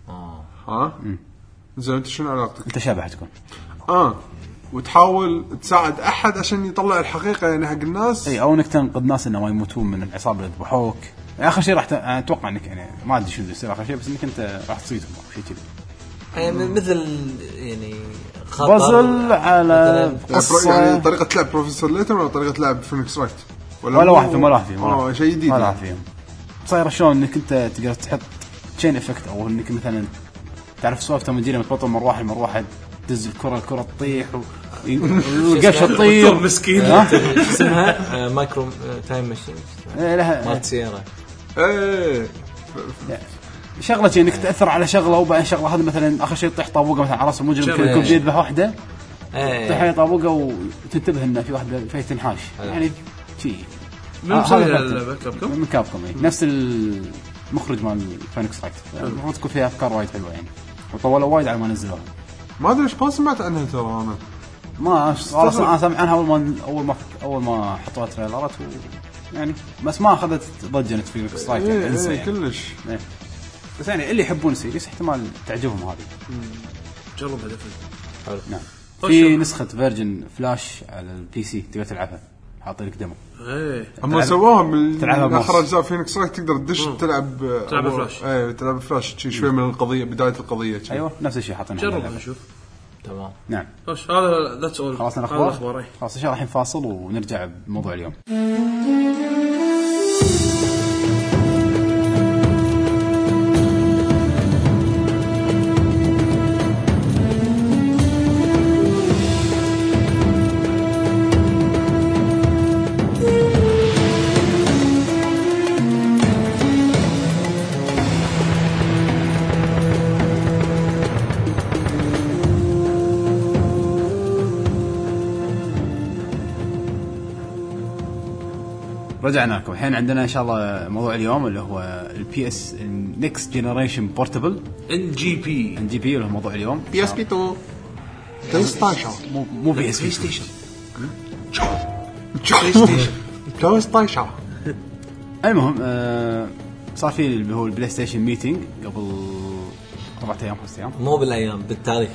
زين انت شنو علاقتك؟ انت شابح تكون وتحاول تساعد احد عشان يطلع الحقيقه يعني حق الناس. اي او انك تنقذ ناس انه ما يموتون من العصابه اللي ذبحوك. اخر شيء راح اتوقع انك يعني ما ادري شو يصير اخر شيء بس انك انت راح تصيدهم او شيء كذا يعني مثل يعني بازل على قصه يعني طريقه لعب بروفيسور ليتر ولا طريقه لعب فينيكس رايت ولا واحد فيهم شيء جديد ولا فيهم صاير شلون انك انت تقدر تحط تشين افكت او انك مثلا تعرف سوالف مدينه متبطل مروحه تدز الكره تطيح والقش تطير مسكين اسمها مايكرو تايم ماشين لها مالت سيارة شغله انك تاثر على شغله وبعدين شغله هذا مثلا اخر شيء تطيح طابوقه مثلا على راس المجرم كلكم يذبح واحده تحيي طابوقه وتنتبه ان في واحده في تنحاش يعني شيء من كابكم نفس المخرج مال فينيكس رايت المفروض تكون فيها افكار وايد حلوه يعني وطولوا وايد على ما نزلوها. ما ادري ايش ما سمعت عنها ترى انا ما اصلا سمعت عنها اول ما حطوا تريلرات يعني بس ما اخذت ضجه نتفليكس رايت يعني كلش بس يعني اللي يحبون السيريس احتمال تعجبهم هذه جرب هذا حلو. نعم في نسخه فيرجن فلاش على البي سي تقدر تلعبها حاطين لك ديمو اما سواها من اخر اجزاء فينيكس رايت تقدر تدش تلعب فلاش تلعب فلاش شوي من القضيه بدايه القضيه ايوه نفس الشيء حاطينه جرب نشوف تمام نعم هذا ذاتس اول خلاص الاخبار خلاص ان شاء الله الحين فاصل ونرجع بموضوع اليوم. رجعنا لكم الحين عندنا ان شاء الله موضوع اليوم اللي هو البي اس نيكست جنريشن بورتبل ان جي بي اللي هو موضوع اليوم بي اس بي 2 بلاي ستيشن مو بي اس بي ستيشن بلاي ستيشن. المهم صار في اللي هو البلاي ستيشن ميتينج قبل 4 ايام 5 ايام مو بالايام بالتاريخ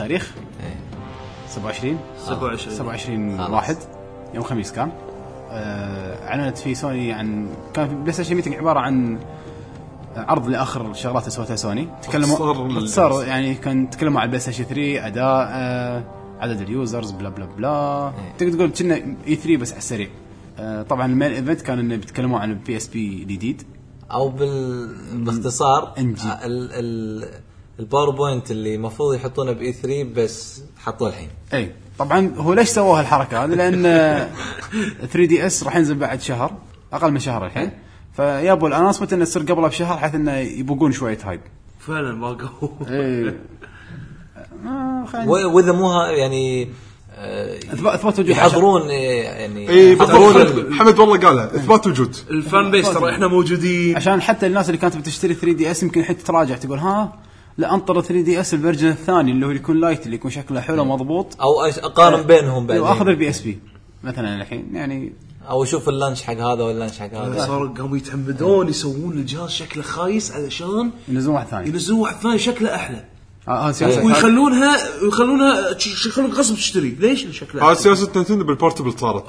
27 واحد يوم خميس كان اعلنت في سوني عن كان بلاي ستيشن ميتينج عباره عن عرض لاخر الشغلات اللي سوتها سوني. تكلموا صار يعني كان تكلموا عن البلاي ستيشن 3 اداء عدد اليوزرز بلا بلا بلا تقدر تقول كنا اي 3 بس على السريع. طبعا المين ايفنت كان انه بيتكلموا عن البي اس بي الجديد او باختصار الباوربوينت اللي المفروض يحطونه باي 3 بس حطوه الحين. اي طبعا هو ليش سووا هالحركه هذه لان 3 دي اس راح ينزل بعد شهر اقل من شهر الحين فيابوا الانونسمنت انه تصير قبلها بشهر حيث انه يبقون شويه هايب فعلا ما قهو واذا مو يعني اثبات وجود يحضرون يعني يحضرون حمد والله قالها اثبات وجود الفان بيس ترى احنا موجودين عشان حتى الناس اللي كانت بتشتري 3 دي اس يمكن حتى تراجع تقول ها لا انطر 3 دي اس الفيرجن الثاني اللي هو يكون لايت اللي يكون شكله حلو مضبوط او اقارن بينهم بعدين واخذ البي اس بي مثلا الحين يعني او اشوف اللانش حق هذا واللانش حق هذا. صار قاموا يتعمدون يسوون الجهاز شكله خايس علشان ينزلون واحد ثاني شكله احلى. ويخلونها يخلون غصب تشتري. ليش شكلها سياسة نينتندو بالبورتبل صارت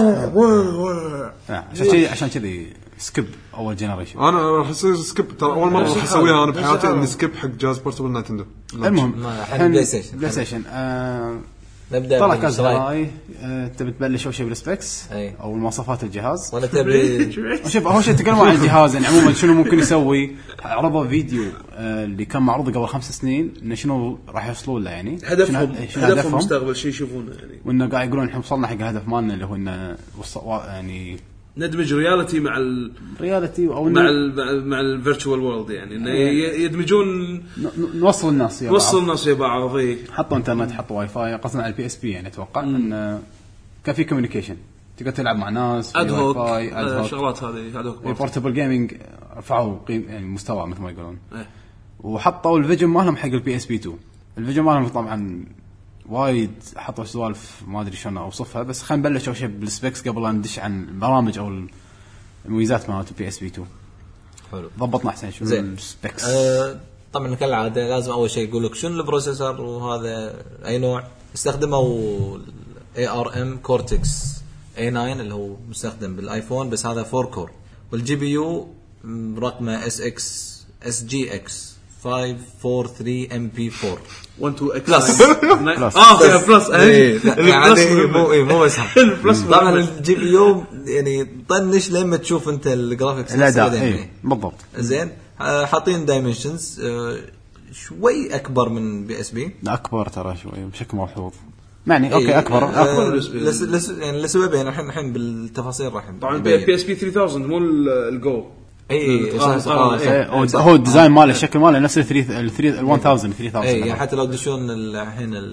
عشان كذي سكيب اول جنريشن. انا راح اسوي سكيب ترى اول مره راح اسويها انا بحياتي اني سكيب حق جهاز بورتبل نينتندو. المهم بلاي ستيشن نبدا طلع كازراي. تبي تبلش اول شيء بالسبيكس او مواصفات الجهاز ولا تبي شوف اول شيء تكلموا عن الجهاز يعني عموما شنو ممكن يسوي. عرضوا فيديو اللي كان معروض قبل 5 سنين انه شنو راح يوصلون له يعني هدفهم مستقبل شيء يشوفونه يعني وانه قاعد يقولون احنا وصلنا حق الهدف مالنا اللي هو انه يعني ندمج رياليتي مع رياليتي او مع الفيرتشوال وورلد يعني انه يدمجون نوصل الناس يا بعض. حطوا انترنت حطوا واي فاي قصدنا على البي اس بي يعني اتوقع ان كان في كوميونيكيشن تقدر تلعب مع ناس في واي فاي شغلات هذه بورتبل جيمنج رفعوا يعني مستوى مثل ما يقولون. وحطوا الفيجن مالهم حق البي اس بي 2. الفيجن مالهم طبعا وايد حطوا سوالف ما ادري شلون اوصفها بس خلينا نبلش اول شيء بالسبيكس قبل لا ندش عن البرامج او المميزات مالت البي اس بي 2. حلو ضبطنا احسن شو السبيكس. طبعا كالعاده لازم اول شيء يقول لك شنو البروسيسور وهذا اي نوع. استخدموا ARM Cortex A9 اللي هو مستخدم بالايفون بس هذا 4 كور. والجي بي يو رقمه SGX 543 MP4 12X بلس بلس يعني مو بس طبعا الجي بي يو يعني طنش لما تشوف انت الجرافيكس الاداء بالضبط زين. حاطين دايمنشنز شوي اكبر من بي اس بي. اكبر ترى شوي بشكل ملحوظ يعني اوكي اكبر يعني لسببين الحين بالتفاصيل راح طبعا بي اس بي 3000 مو الجو. هو الديزاين ماله الشكل ماله نفس ال 3000 يعني حتى لو تدشون الحين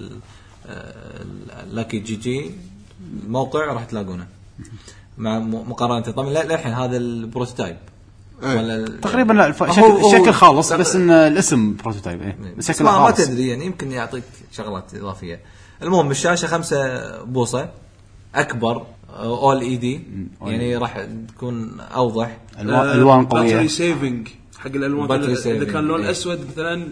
لاكي جي الموقع راح تلاقونه مع مقارنه طبعا الحين هذا البروتوتايب ولا تقريبا لا الشكل خالص بس ان الاسم بروتوتايب الشكل ما تدري يعني يمكن يعطيك شغلات اضافيه. المهم الشاشه 5 بوصه اكبر اول اي دي يعني راح تكون اوضح الوان قويه باتري سيفنج حق الالوان اذا كان لون اسود مثلا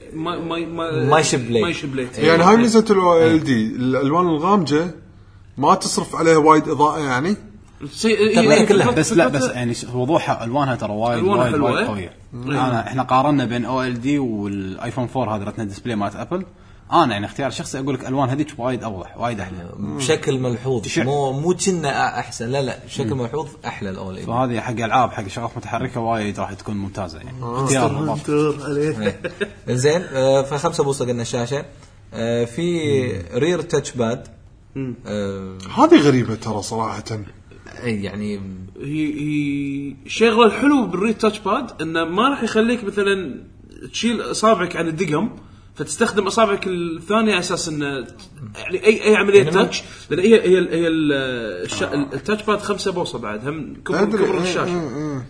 ما يشبليت يعني هاي ميزه ال دي الالوان الغامجه ما تصرف عليها وايد اضاءه يعني كلها بس لا بس يعني وضوحها الوانها ترى وايد قويه. احنا قارنا بين او ال دي والايفون 4 هذا رتنا ديسبلاي مالت ابل. انا يعني اختيار شخصي اقول لك الوان هذيك وايد اوضح وايد احلى بشكل ملحوظ مو كنا احسن لا بشكل ملحوظ احلى الاول. فهذه حق العاب حق شغلات متحركه وايد راح تكون ممتازه يعني اختيار عليه. زين ف5 بوصه قلنا الشاشه في رير تاتش باد. هذه غريبه ترى صراحه يعني هي شغله الحلو بالرير تاتش باد انه ما راح يخليك مثلا تشيل اصابعك عن الدقم فتستخدم اصابعك الثانيه اساس ان يعني اي عمليه تاتش لان هي التاتش باد 5 بوصه بعد هم كبر الشاشه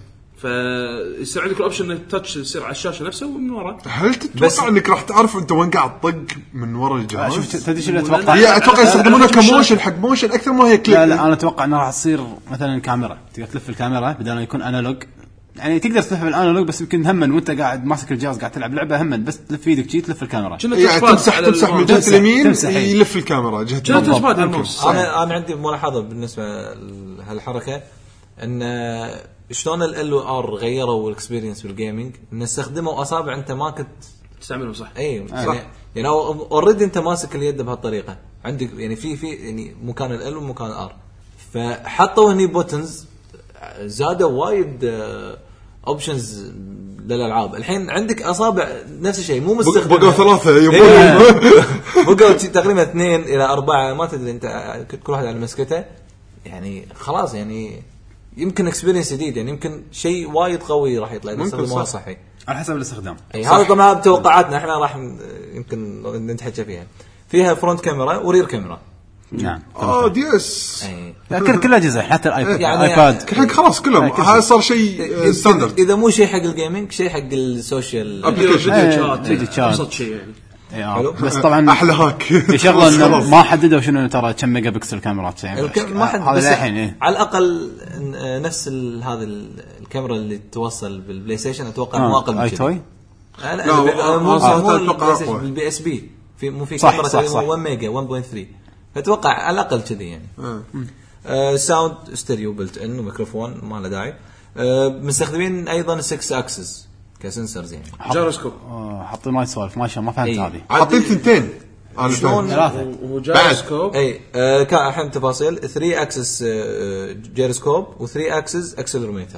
فيصير عندك الاوبشن ان التاتش يصير على الشاشه نفسها ومن ورا. هل تتوقع انك راح تعرف انت وين قاعد تطق من ورا الجهاز؟ شوف تدري شو اتوقع هي اتوقع يستخدمونها كموشن حق موشن اكثر ما هي كليك. لا انا اتوقع انه راح تصير مثلا كاميرا تقدر تلف الكاميرا بدل ما يكون انالوج يعني تقدر تلف بالانالوج بس يمكن همن وانت قاعد ماسك الجهاز قاعد تلعب لعبه همن بس تلف ايدك شي تلف الكاميرا يعني تمسح من جهه اليمين يلف الكاميرا جهه الماوس. انا عندي ملاحظه بالنسبه لهالحركه ان شلون ال ار غيروا الاكسبيرينس بالجيمنج ان استخدموا اصابع انت ما كنت تستعملهم صح. اي يعني اوريدي انت ماسك اليد بهالطريقه عندك يعني في يعني مكان ال ومكان ار فحطوا هني بوتنز زادوا وايد اوبشنز للالعاب. الحين عندك اصابع نفس الشيء مو مستخدم بقوا 3 يبون بقوا تقريبا 2 إلى 4 ما تدري انت كل واحد على مسكته يعني خلاص يعني يمكن اكسبيرينس جديد يعني يمكن شيء وايد قوي راح يطلع يستخدموها صحي على حسب الاستخدام. هذا طبعا بتوقعاتنا احنا راح يمكن نتحكى فيها فرونت كاميرا ورير كاميرا. نعم دي اس كل اجهزه حتى الايباد يعني الحين خلاص كلهم هذا صار شيء ستاندرد. اذا مو شيء حق الجيمنج شيء حق السوشيال ابلكيشن ابسط شيء يعني حلو. بس طبعا احلى هاك في شغله انه ما حددوا شنو ترى كم ميجا بكسل كاميرات يعني ما حد هذا الحين على الاقل نفس هذا الكاميرا اللي توصل بالبلاي ستيشن اتوقع مو اقل من كذا. لا مو بالبي اس بي في مو في كاميرا تقريبا 1 ميجا 1.3 فتوقع على الاقل كذي يعني. ساوند ستيريو بلت ان وميكروفون ما له داعي. مستخدمين ايضا 6 اكسس كسنسرز يعني جيروسكوب. حاطين وايد سوالف ما فهمت هذه حاطين ثنتين شلون وجيروسكوب اي كان الحين تفاصيل 3 اكسس جيروسكوب و3 اكسس اكسلروميتر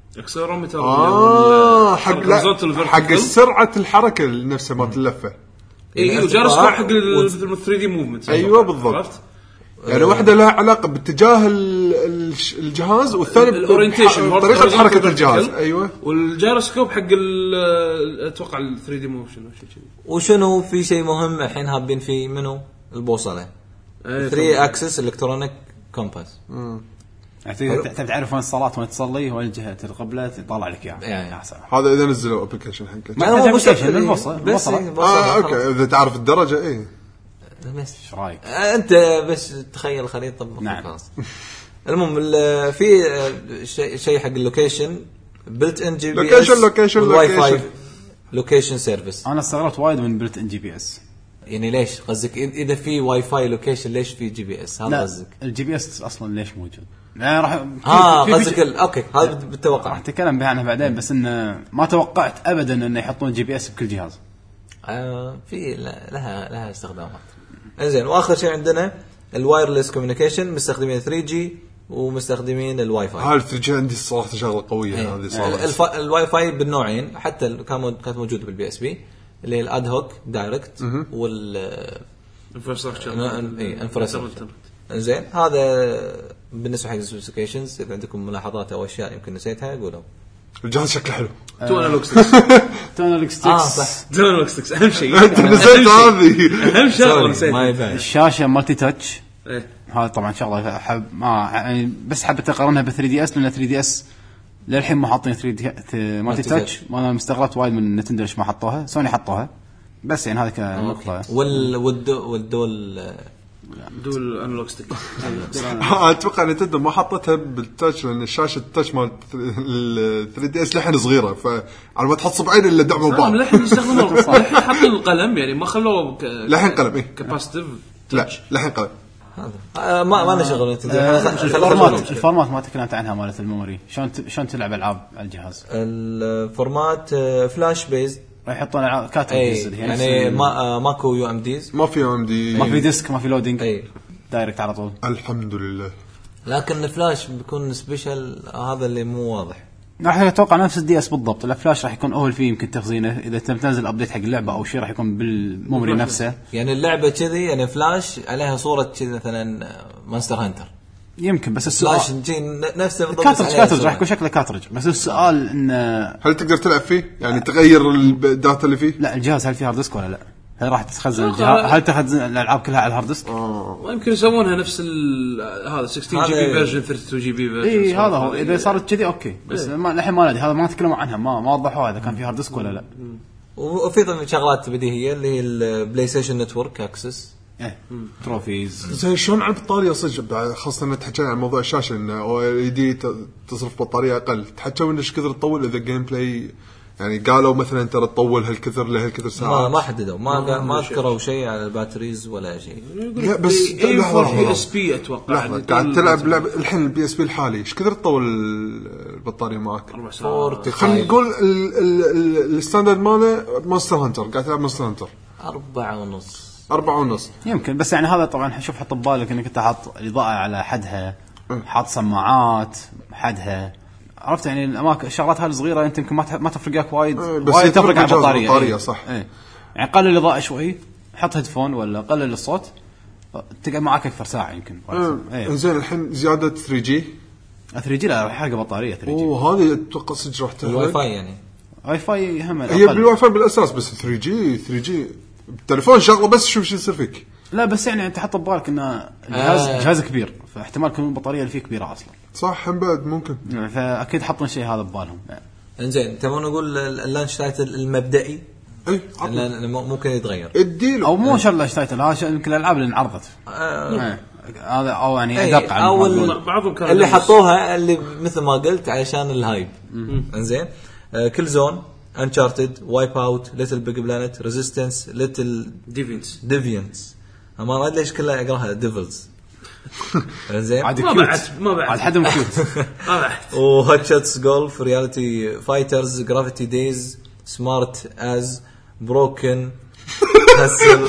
حق سرعه الحركه نفسها مالت اللفه. اي جيروسكوب حق ال 3 دي موفمنت. ايوه بالضبط يعني واحده لها علاقه باتجاه الجهاز والثاني طريقه حركه الجهاز. ايوه والجيروسكوب حق اتوقع ال 3 دي موشن او شيء كذي. وشنو في شيء مهم الحين هابين فيه منه البوصله 3 اكسس الكترونيك كومباس. انت تعرف وين الصلاه وين تصلي وين جهه القبله يطلع لك اياها. هذا اذا نزلوا ابلكيشن حقه ما مو بس اوكي اذا تعرف الدرجه ايه بس ايش رايك انت بس تخيل الخريطه خلاص. المهم في شيء حق اللوكيشن بلت ان جي بي اس واي فاي لوكيشن سيرفيس. انا استغربت وايد من بلت ان جي بي اس يعني ليش قصدك اذا في واي فاي لوكيشن ليش في جي بي اس؟ هذا قصدك الجي بي اس اصلا ليش موجود؟ لا راح قصدك اوكي هذا بالتوقع راح نتكلم عنها بعدين بس انه ما توقعت ابدا انه يحطون جي بي اس بكل جهاز. في لها استخدامات. انزين واخر شيء عندنا الوايرلس كوميونيكيشن مستخدمين 3G ومستخدمين الواي فاي. هاي 3G عندي الصراحه شغله قويه هذه صراحه. الواي فاي بالنوعين حتى كانت موجوده بالبي اس بي اللي هي الاد هوك دايركت وال انفراستراكشر. انزين هذا بالنسبه حق السبيسيفيكيشنز. اذا عندكم ملاحظات او اشياء يمكن نسيتها قولوا. الجهاز شكله حلو. تونالوج 6 صح تونالوج 6 اهم شيء. انت نسيت هذه اهم شغله نسيت. الشاشه مالتي تاتش هذا طبعا شغله احب ما يعني بس حبيت اقارنها ب 3 دي اس لان 3 دي اس للحين ما حاطين 3 دي مالتي تاتش. ما مستغربت وايد من نتندو ليش ما حطوها. سوني حطوها بس يعني هذا كنقطه. والدول انالوج ستيك اتوقع نتندو ما حطتها بالتاتش لان الشاشه التاتش مال 3 دي اس لحن صغيره فعلى ما تحط صبعين الا دعموا بعض. لحن يستخدمون لحن حاطين القلم يعني ما خلوه لحن قلم ايه كاباسيتيف. لا لحن قلم هذا ما نشغل نتندو. الفورمات ما تكلمت عنها مالت الميموري شلون تلعب العاب على الجهاز. الفورمات فلاش بيز راح يحطون كاتريجز يعني ماكو يو ام ديز ما في يو ام دي ما في ديسك ما في لودينج دايركت على طول الحمد لله. لكن الفلاش بيكون سبيشال هذا اللي مو واضح. راح اتوقع نفس الدي اس بالضبط. الفلاش راح يكون اول فيه يمكن تخزينه اذا تنزل ابديت حق اللعبه او شيء راح يكون بالميموري نفسه. يعني اللعبه كذي يعني فلاش عليها صوره كذي مثلا مونستر هانتر يمكن بس السؤال فلاش نفسه بالضبط كاترج راح يكون شكله كاترج بس السؤال انه هل تقدر تلعب فيه يعني تغير الداتا اللي فيه؟ لا الجهاز هل فيه هارد ديسك ولا لا؟ هل راح تخزن الجهاز؟ هل تخزن الالعاب كلها على الهارد ديسك؟ ويمكن يسوونها نفس هذا 16 جي بي فيرجن 32 جي بي فيرجن. اي هذا هو اذا صارت كذي اوكي بس الحين ما ندري هذا ما تكلموا عنها ما وضحوا اذا كان في هارد ديسك ولا لا. وفي شغلات بديهيه اللي هي البلاي ستيشن نتورك اكسس تروفيز زي شلون على البطاريه صدق خاصه ان تحكي عن موضوع الشاشه انه او ال دي تصرف بطاريه اقل. تحكوا انه ايش كثر تطول اذا جيم بلاي يعني قالوا مثلا ترى تطول هالكثر له هالكثر ساعات ما حددوا ما ذكروا شيء على الباتريز ولا شيء. لا بس بي اس بي اتوقع قاعد تلعب لعبه الحين البي اس بي الحالي ايش كثر تطول البطاريه معك؟ 4 ساعات. خلينا نقول الستاندرد ماله مونستر هانتر قاعد تلعب مونستر هانتر 4.5 يمكن بس يعني هذا طبعا شوف حط ببالك انك انت حاط الاضاءه على حدها حاط سماعات حدها عرفت يعني الاماكن الشغلات هذه الصغيره انت يمكن ما تفرقك وايد تفرق على البطاريه صح يعني قلل الاضاءه شوي حط هيدفون ولا قلل الصوت تقعد معك اكثر ساعه يمكن. زين الحين زياده 3G لا راح يحرق بطاريه 3G وهذه اتوقع صدق راح تحرق الواي فاي يعني واي فاي هم هي بالواي فاي بالاساس بس 3G التليفون شغله بس شوف شو يصير فيك. لا بس يعني انت حط ببالك ان جهاز كبير فاحتمال تكون البطاريه اللي فيه كبيره اصلا صح هم بعد ممكن فاكيد حطوا شيء هذا ببالهم. انزين تبون نقول اللانش تايتل المبدئي لان ممكن يتغير الديل او مو شرط تايتل هذا يمكن الالعاب اللي انعرضت هذا او يعني ادق عن بعضهم كانوا اللي حطوها اللي مثل ما قلت علشان الهايب. انزين كل زون انشارتد وايب اوت ليتل بيج بلانت ريزيستنس ليتل ديفينس ما ادري ليش كلها اقراها ديفلز. انزين ما بعد حد مكيوت ما بعد وهاتشاتس جولف رياليتي فايترز جرافيتي دايز سمارت از بروكن هاسل.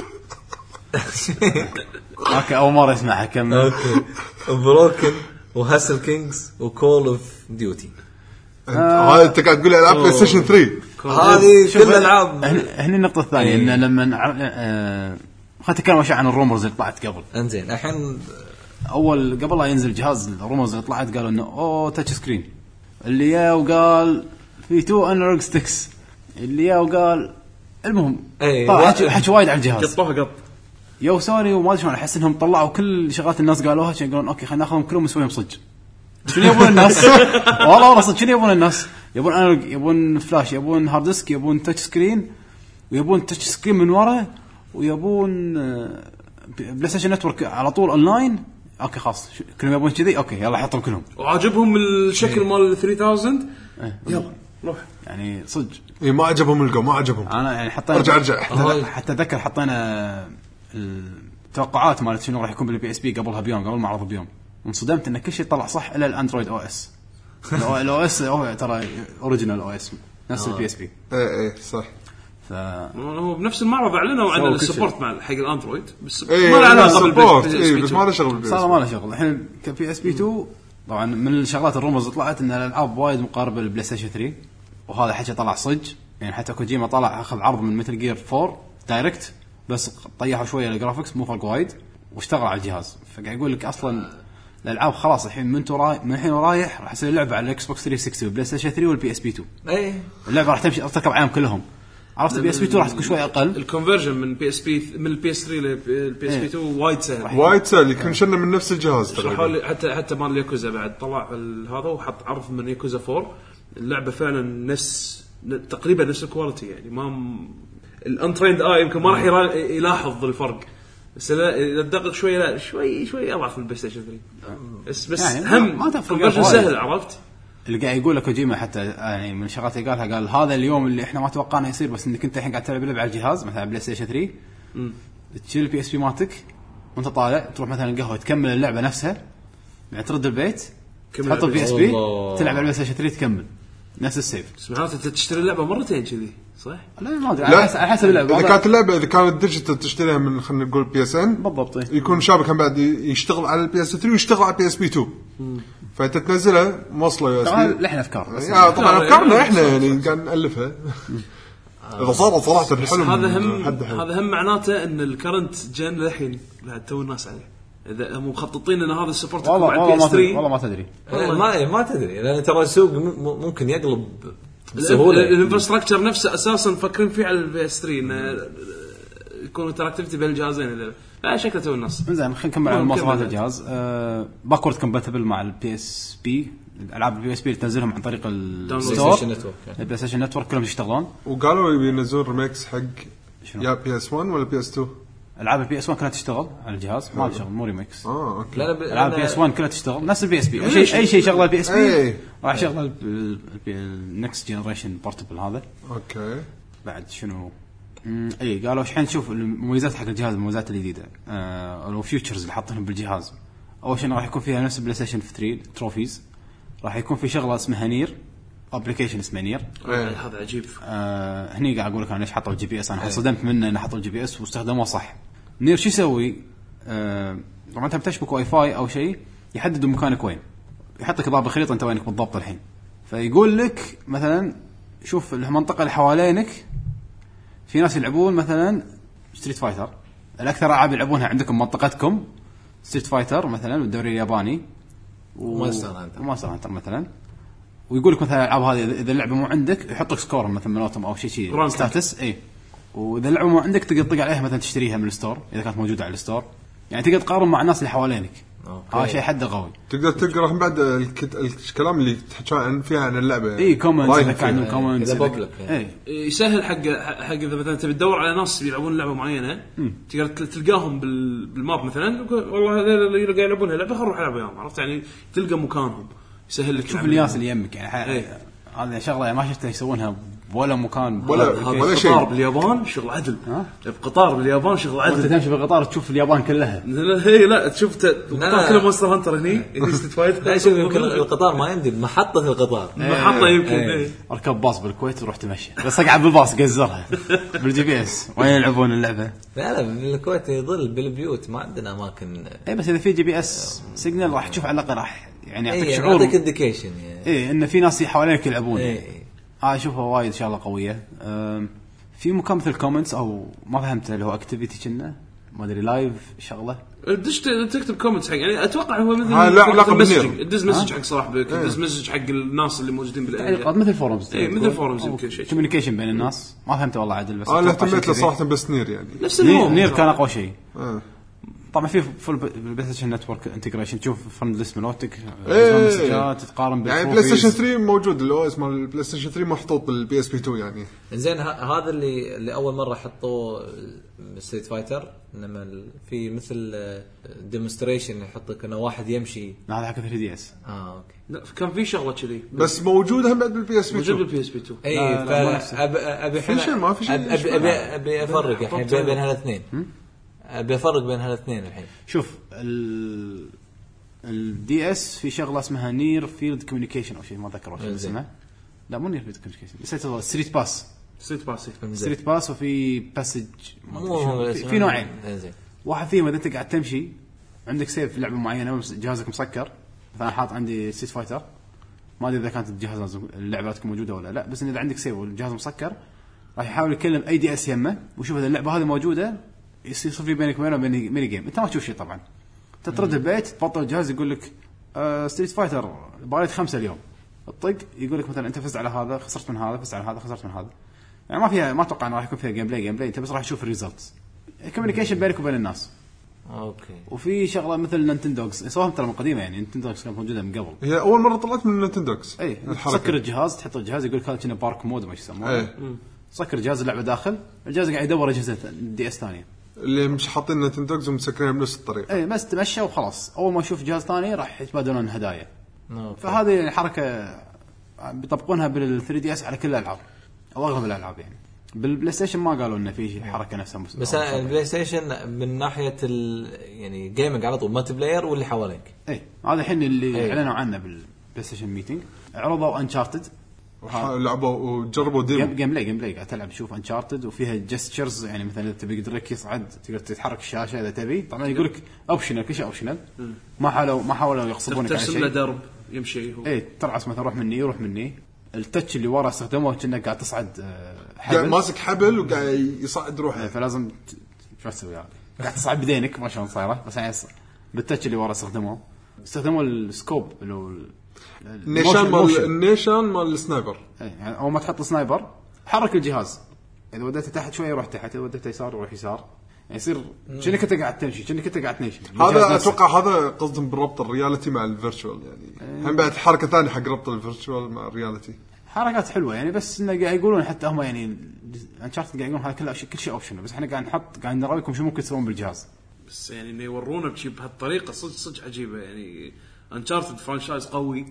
اوكي اول مره اسمعها كم. اوكي بروكن وهاسل كينجز وكول اوف ديوتي. هاي انت قاعد تقول العاب بلاي ستيشن 3 هذه كل الالعاب. هني النقطه الثانيه ان لما خلينا نتكلم عن الرومرز اللي طلعت قبل. انزين الحين اول قبل لا ينزل جهاز الرومرز اللي طلعت قالوا انه تاتش سكرين اللي يا وقال في 2 انالوج ستيكس اللي يا وقال المهم حكي وايد على الجهاز قطوها يو سوني وما ادري شلون احس انهم طلعوا كل شغلات الناس قالوها عشان يقولون اوكي خلينا ناخذهم كلهم نسويهم صدق. شنو يبون الناس؟ والله صدق شنو يبون الناس؟ يبون انالوج يبون فلاش يبون هارد ديسك يبون تاتش سكرين ويبون تاتش سكرين من ورا ويبون بلاي ستيشن نتورك على طول اونلاين. اوكي خلاص كلهم يبون كذي اوكي يلا حطهم كلهم وعجبهم الشكل مال 3000 يلا روح يعني صدق ما عجبهم الجو ما عجبهم. انا يعني حطينا ارجع حتى ذكر حطينا التوقعات مالت شنو راح يكون بالبي اس بي قبلها بيوم قبل معرض بيوم انصدمت ان كل شيء طلع صح الا الاندرويد او اس. الاو اس ترى اوريجينال او اس نفس البي اس بي. ايه صح. هو بنفس المعرض اعلنوا عن السبورت مع حق الاندرويد بس ما له علاقه بالبي بس ما له شغل صار ما له شغل. الحين كبي اس بي 2 طبعا من الشغلات الرومرز طلعت ان الالعاب وايد مقاربه للبلاي ستيشن 3 وهذا حكي طلع صج يعني حتى كوجيما طلع اخذ عرض من ميتل جير 4 دايركت بس طيحوا شويه الجرافيكس مو فرق وايد واشتغل على الجهاز. فقاعد يقول لك اصلا الالعاب خلاص الحين من الحين ورايح راح يصير لعبه على الاكس بوكس 360 والبلاي ستيشن 3 والبي اس بي 2. اي اللعبه راح تمشي تركب عليهم كلهم. عرفت البي اس بي 2 راح تكون شوي اقل. الكونفرجن من بي اس بي من البي اس 3 للبي اس بي 2 وايد سهل يكون شلنا من نفس الجهاز تقريبا. حتى مال ياكوزا بعد طلع هذا وحط عرض من ياكوزا 4 اللعبه فعلا نفس تقريبا نفس الكواليتي يعني ما الانتريند يمكن ما راح يلاحظ الفرق بس لا تدقق شويه لا شوي اضعف من البلاي ستيشن 3 بس يعني هم كونفرجن سهل. عرفت اللي قاعد يقول لك كوجيما حتى يعني من شغلات قالها قال هذا اليوم اللي احنا ما توقعنا يصير بس انك انت الحين قاعد تلعب لعبه على الجهاز مثلا بلاي ستيشن 3 تشيل البي اس بي مالتك وانت طالع تروح مثلا قهوه تكمل اللعبه نفسها يعني ترد البيت تحط البي اس بي تلعب على البلاي ستيشن 3 تكمل نفس السيف. سمعت انت تشتري اللعبه مرتين كذي صح؟ لا ما ادري على حسب اللعبه. اذا كانت اللعبه اذا كانت ديجيتال تشتريها من خلينا نقول بي اس ان بالضبط يكون شابك كان بعد يشتغل على البي اس 3 ويشتغل على البي اس بي 2 فانت تنزلها موصله يو اس بي. احنا افكار طبعا افكارنا احنا يعني قاعد نالفها اذا صارت صراحه الحلم. هذا هم معناته ان الكرنت جن الحين لا تو الناس عليه اذا مخططين ان هذا السبورت يكون مع البي اس 3 والله ما تدري ما تدري لان ترى السوق ممكن يقلب بسهوله. الانفراستراكشر نفسه اساسا مفكرين فيه على البي اس 3 انه يكون انتراكتيفيتي بين الجهازين. لا شكله تو الناس زين. خلينا نكمل على مواصفات الجهاز. باكورد كومباتبل مع البي اس بي. الالعاب البي اس بي تنزلهم عن طريق الستور البلاي ستيشن نتورك كلهم يشتغلون. وقالوا ينزلون ريميكس حق يا بي اس 1 ولا بي اس 2. العاب البي اس 1 كلها تشتغل على الجهاز ما تشتغل مو ريميكس. اوكي. العاب البي اس 1 كلها تشتغل نفس البي اس بي اي شيء شغله البي اس بي راح يشغل النكست جنريشن بورتبل هذا. اوكي بعد شنو اي قالوا الحين نشوف المميزات حق الجهاز المميزات الجديده او فيوتشرز اللي حاطينهم بالجهاز. اول شيء راح يكون فيها نفس بلاي ستيشن 3 تروفيز. راح يكون في شغله اسمها نير ابلكيشن اسمه نير. هذا عجيب. هني قاعد اقول لك انا ليش حطوا الجي بي اس. انا صدمت منه انه حطوا الجي بي اس واستخدموه صح. نير شو يسوي طبعا انت بتشبك واي فاي او شيء يحدد مكانك وين يحطك ضرب الخريطه انت وينك بالضبط الحين. فيقول لك مثلا شوف المنطقه اللي حوالينك في ناس يلعبون مثلا ستريت فايتر. الاكثر العاب يلعبونها عندكم منطقتكم ستريت فايتر مثلا والدوري الياباني ومونستر هانتر مثلا. ويقول لك مثلا الالعاب هذه اذا اللعبه مو عندك يحط لك سكور مثلا من اوتوم او شيء ستاتس اي. واذا اللعبه مو عندك تقدر تطق عليها مثلا تشتريها من الستور اذا كانت موجوده على الستور يعني تقدر تقارن مع الناس اللي حوالينك هذا شيء حد قوي. تقدر تقرا بعد الكلام اللي تحكي فيها عن اللعبه. اي كومنتس اذا كان كومنتس يسهل حق اذا مثلا تبي تدور على ناس يلعبون لعبه معينه تقدر تلقاهم بالماب مثلا والله هذول اللي قاعد يلعبون لعبه خلينا نروح نلعب وياهم عرفت يعني تلقى مكانهم يسهل لك تشوف الناس اللي يمك يعني هذا شغله ما شفتها يسوونها ولا مكان ولا شيء. قطار باليابان شغل عدل بقطار باليابان شغل عدل تمشي بالقطار تشوف اليابان كلها هي لا تشوف القطار كله مونستر هانتر هني يستفايد لا شوف يمكن القطار ما يمدي محطة القطار محطة يمكن اركب باص بالكويت وروح تمشي بس اقعد بالباص قزرها بالجي بي اس وين يلعبون اللعبة لا بالكويت يظل بالبيوت ما عندنا اماكن اي بس اذا في جي بي اس سيجنال راح تشوف على الاقل راح يعني يعطيك شعور يعطيك انديكيشن اي ان في ناس حوالينك يلعبون اشوفها وايد شغله قويه. في مكان مثل كومنتس او ما فهمت اللي هو اكتيفيتي كنا ما ادري لايف شغله دش تكتب كومنتس حق يعني اتوقع هو مثل لا علاقه بالنير دز مسج حق صراحه دز مسج حق الناس اللي موجودين بالاريا مثل فورمز مثل فورمز يمكن شيء كوميونيكيشن بين الناس ما فهمت والله عدل بس انا اهتميت له صراحه بس نير يعني نفس النظام نير كان اقوى شيء طبعا في فول بلاي ستيشن نتورك انتجريشن تشوف فرند ليست ملوتك مسجات تقارن يعني بلاي ستيشن 3 موجود اللي هو اسمه البلاي ستيشن 3 محطوط بالبي اس بي 2 يعني زين هذا اللي اول مره حطوا ستريت فايتر انما في مثل ديمونستريشن يحطك انه واحد يمشي هذا حق 3 دي اس اوكي لا كان في شغله كذي بس موجوده هم بعد بالبي اس بي 2 موجود بالبي اس بي 2 اي ابي افرق الحين بين هالاثنين بيفرق بين هالاثنين الحين شوف الدي اس في شغله اسمها نير فيلد كوميونيكيشن او شيء ما ذكر وش اسمه لا مو نير فيلد كوميونيكيشن نسيت ستريت باس وفي باسج في نوعين واحد فيهم اذا انت قاعد تمشي عندك سيف في لعبه معينه جهازك مسكر مثلا حاط عندي ستريت فايتر ما ادري اذا كانت الجهاز اللعباتك موجوده ولا لا بس اذا عندك سيف والجهاز مسكر راح يحاول يكلم اي دي اس يمه وشوف اذا اللعبه هذه موجوده يصير صفر بينك وبينه ميني جيم انت ما تشوف شيء طبعا تطرد البيت تبطل الجهاز يقول لك ستريت فايتر بايت 5 اليوم الطق يقول لك مثلا انت فزت على هذا خسرت من هذا فزت على هذا خسرت من هذا يعني ما فيها ما اتوقع انه راح يكون فيها جيم بلاي انت بس راح تشوف الريزلتس كوميونيكيشن بينك وبين الناس اوكي وفي شغله مثل نينتندوكس سواهم ترى من قديمه يعني نينتندوكس كانت موجوده من قبل هي اول مره طلعت من نينتندوكس اي تسكر الجهاز تحط الجهاز يقول لك هذا كنا بارك مود ما يسمونه سكر جهاز اللعبه داخل الجهاز قاعد يدور اجهزه دي اس ثانيه اللي مش حاطين نينتندوكس ومسكرين بنفس الطريقه اي بس تمشى وخلاص اول ما اشوف جهاز ثاني راح يتبادلون هدايا فهذه الحركه بيطبقونها بال3 دي اس على كل الالعاب او اغلب الالعاب يعني بالبلاي ستيشن ما قالوا انه في حركه نفسها بس البلاي ستيشن من ناحيه يعني جيمنج على طول مالتي بلاير واللي حواليك هذا الحين اللي اعلنوا عنه بالبلاي ستيشن ميتنج عرضوا انشارتد لعبوا وجربوا ديمو جيم بلاي قاعد تلعب تشوف انشارتد وفيها جستشرز يعني مثلا اذا تبي قدرك يصعد تقدر تتحرك الشاشه اذا تبي طبعا يقول لك اوبشنال كل شيء اوبشنال ما حاولوا يغصبونك على شيء ترسم له درب يمشي هو ترعس مثلا روح مني التاتش اللي ورا استخدموه كأنك قاعد تصعد حبل ماسك حبل وقاعد يصعد روحه فلازم شو تسوي يعني قاعد تصعد بدينك ما شلون صايره بس يعني بالتاتش اللي ورا استخدموا السكوب اللي هو النيشان مال السنايبر يعني اول ما تحط سنايبر حرك الجهاز اذا وديته تحت شويه يروح تحت اذا وديته يسار يروح يسار يعني يصير كأنك انت قاعد تمشي كأنك انت قاعد تمشي هذا اتوقع هذا قصدهم بالربط الرياليتي مع الفيرتشوال يعني هم بعد حركه ثانيه حق ربط الفيرتشوال مع الرياليتي حركات حلوه يعني بس انه قاعد يقولون حتى هم يعني انشارتد قاعد يقولون هذا كل شيء اوبشن بس احنا قاعد نراويكم شو ممكن تسوون بالجهاز بس يعني انه يورونا بشيء بهالطريقه صدق عجيبه يعني انشارتد فرانشايز قوي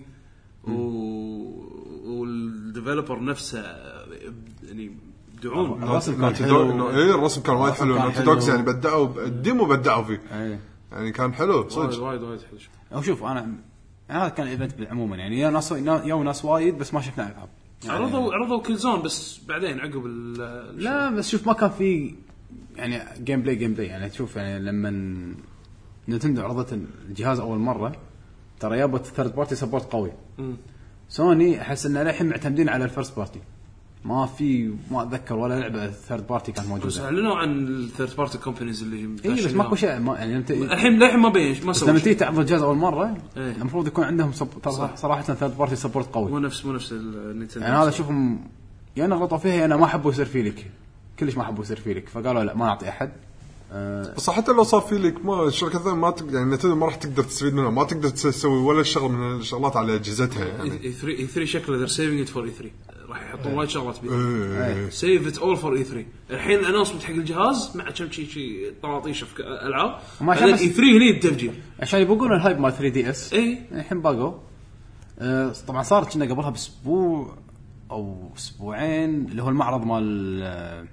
والديفلوبر نفسه يعني بدعون الرسم كان حلو الرسم كان وايد حلو نوتي يعني بدعوا الديمو بدعوا فيه يعني كان حلو صدق وايد حلو او شوف انا هذا كان ايفنت عموما يعني يا ناس وايد بس ما شفنا العاب يعني عرضوا كل زون بس بعدين عقب لا بس شوف ما كان في يعني جيم بلاي يعني تشوف يعني لما نينتندو عرضت الجهاز اول مره ترى يابت ثيرد بارتي سبورت قوي سوني احس ان الحين معتمدين على الفيرست بارتي ما اتذكر ولا لعبه ثيرد بارتي كانت موجوده بس اعلنوا عن الثيرد بارتي كومبانيز اللي بس ماكو شيء يعني انت الحين ما بين ما سووا لما تيجي تعرض الجهاز اول مره المفروض يكون عندهم صراحه ثيرد بارتي سبورت قوي مو نفس النينتندو يعني هذا شوفهم يا انا غلطوا فيها انا ما حبوا يصير فيه لك كلش ما حبوا يصير فيه لك فقالوا لا ما نعطي احد بس حتى لو صار في لك ما الشركه الثانيه ما يعني نتندو ما راح تقدر تستفيد منها ما تقدر تسوي ولا شغله من الشغلات على اجهزتها يعني E3 شكله they're saving it for E3 راح يحطون وايد شغلات بيه save it all for E3 الحين الانونسمنت حق الجهاز مع كم شيء طراطيش في العاب بعدين E3 هني التفجير عشان يبقون الهايب مال 3DS الحين باقوا طبعا صارت كنا قبلها باسبوع او اسبوعين اللي هو المعرض مال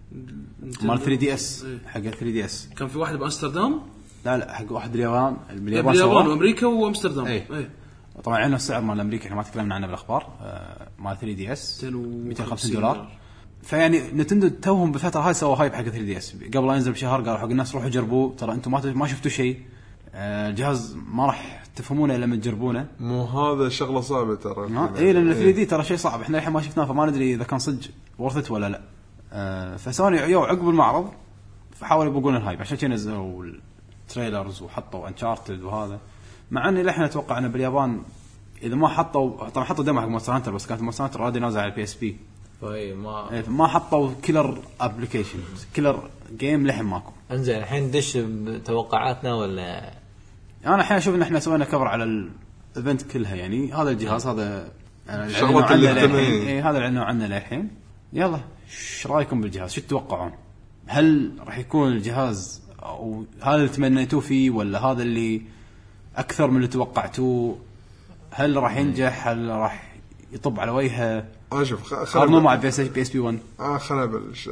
3DS حق 3DS كان في واحد بامستردام لا حق واحد باليابان وامريكا وامستردام طبعا عندنا السعر مال امريكا احنا ما تكلمنا عنه بالاخبار مال 3DS $250 فيعني نتندو توهم بالفتره هاي سووا هايب حق 3DS قبل لا ينزل بشهر قالوا حق الناس روحوا جربوه ترى انتم ما شفتوا شيء الجهاز ما راح تفهمونه لما تجربونه مو هذا شغله صعبه ترى لان 3D ترى شيء صعب احنا الحين ما شفناه فما ندري اذا كان صدق ورثت ولا لا فسوني عقب المعرض فحاولوا يبقون الهايب عشان كذا نزلوا التريلرز وحطوا انشارتد وهذا مع اني لحنا اتوقع ان باليابان اذا ما حطوا طبعا حطوا ديمو حق مونستر هانتر بس كانت مونستر هانتر رادي نازل على البي اس بي فاي ما حطوا كيلر ابلكيشن كيلر جيم لحين ماكو انزين الحين دش بتوقعاتنا ولا انا الحين اشوف ان احنا سوينا كفر على الايفنت كلها يعني هذا الجهاز هذا الشغلات اللي هذا اللي عندنا للحين يلا ايش رايكم بالجهاز شو تتوقعون هل راح يكون الجهاز او هذا اللي تمنيتوه فيه ولا هذا اللي اكثر من اللي توقعتوه هل راح ينجح هل راح يطب على وجهه اشوف خلنا مع بي اس بي 1 خلينا نبلش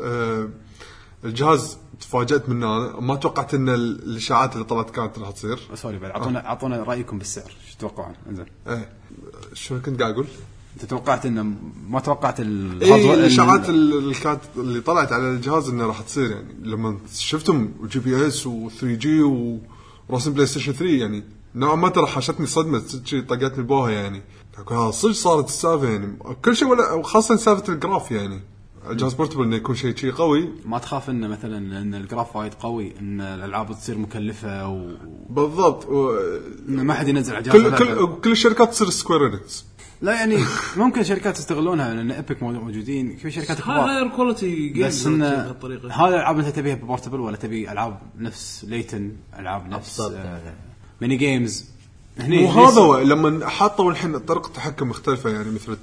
الجهاز تفاجأت منه أنا ما توقعت ان الاشاعات اللي طلعت كانت راح تصير سوري بعد اعطونا رايكم بالسعر شو تتوقعون انزين شو كنت قاعد اقول انت توقعت انه ما توقعت الاشاعات اللي طلعت على الجهاز انه راح تصير يعني لما شفتهم جي بي اس و3 جي ورسم بلاي ستيشن 3 يعني نوعا ما ترى حاشتني صدمه شيء طقتني البوها يعني صدق صارت السالفه يعني كل شيء ولا خاصه سالفه الجراف يعني الجهاز بورتبل انه يكون شيء قوي ما تخاف انه مثلا ان الجراف وايد قوي ان الالعاب تصير مكلفه بالضبط ما حد ينزل على الجهاز كل الشركات تصير سكوير انكس لا يعني ممكن شركات يستغلونها لان ايبك موجودين في شركات كبار هاير كواليتي جيمز بهالطريقه هذا الالعاب انت تبيها ببورتبل ولا تبي العاب نفس ليتن العاب نفس ميني جيمز هني وهذا لما حطوا الحين طريقه تحكم مختلفه يعني مثل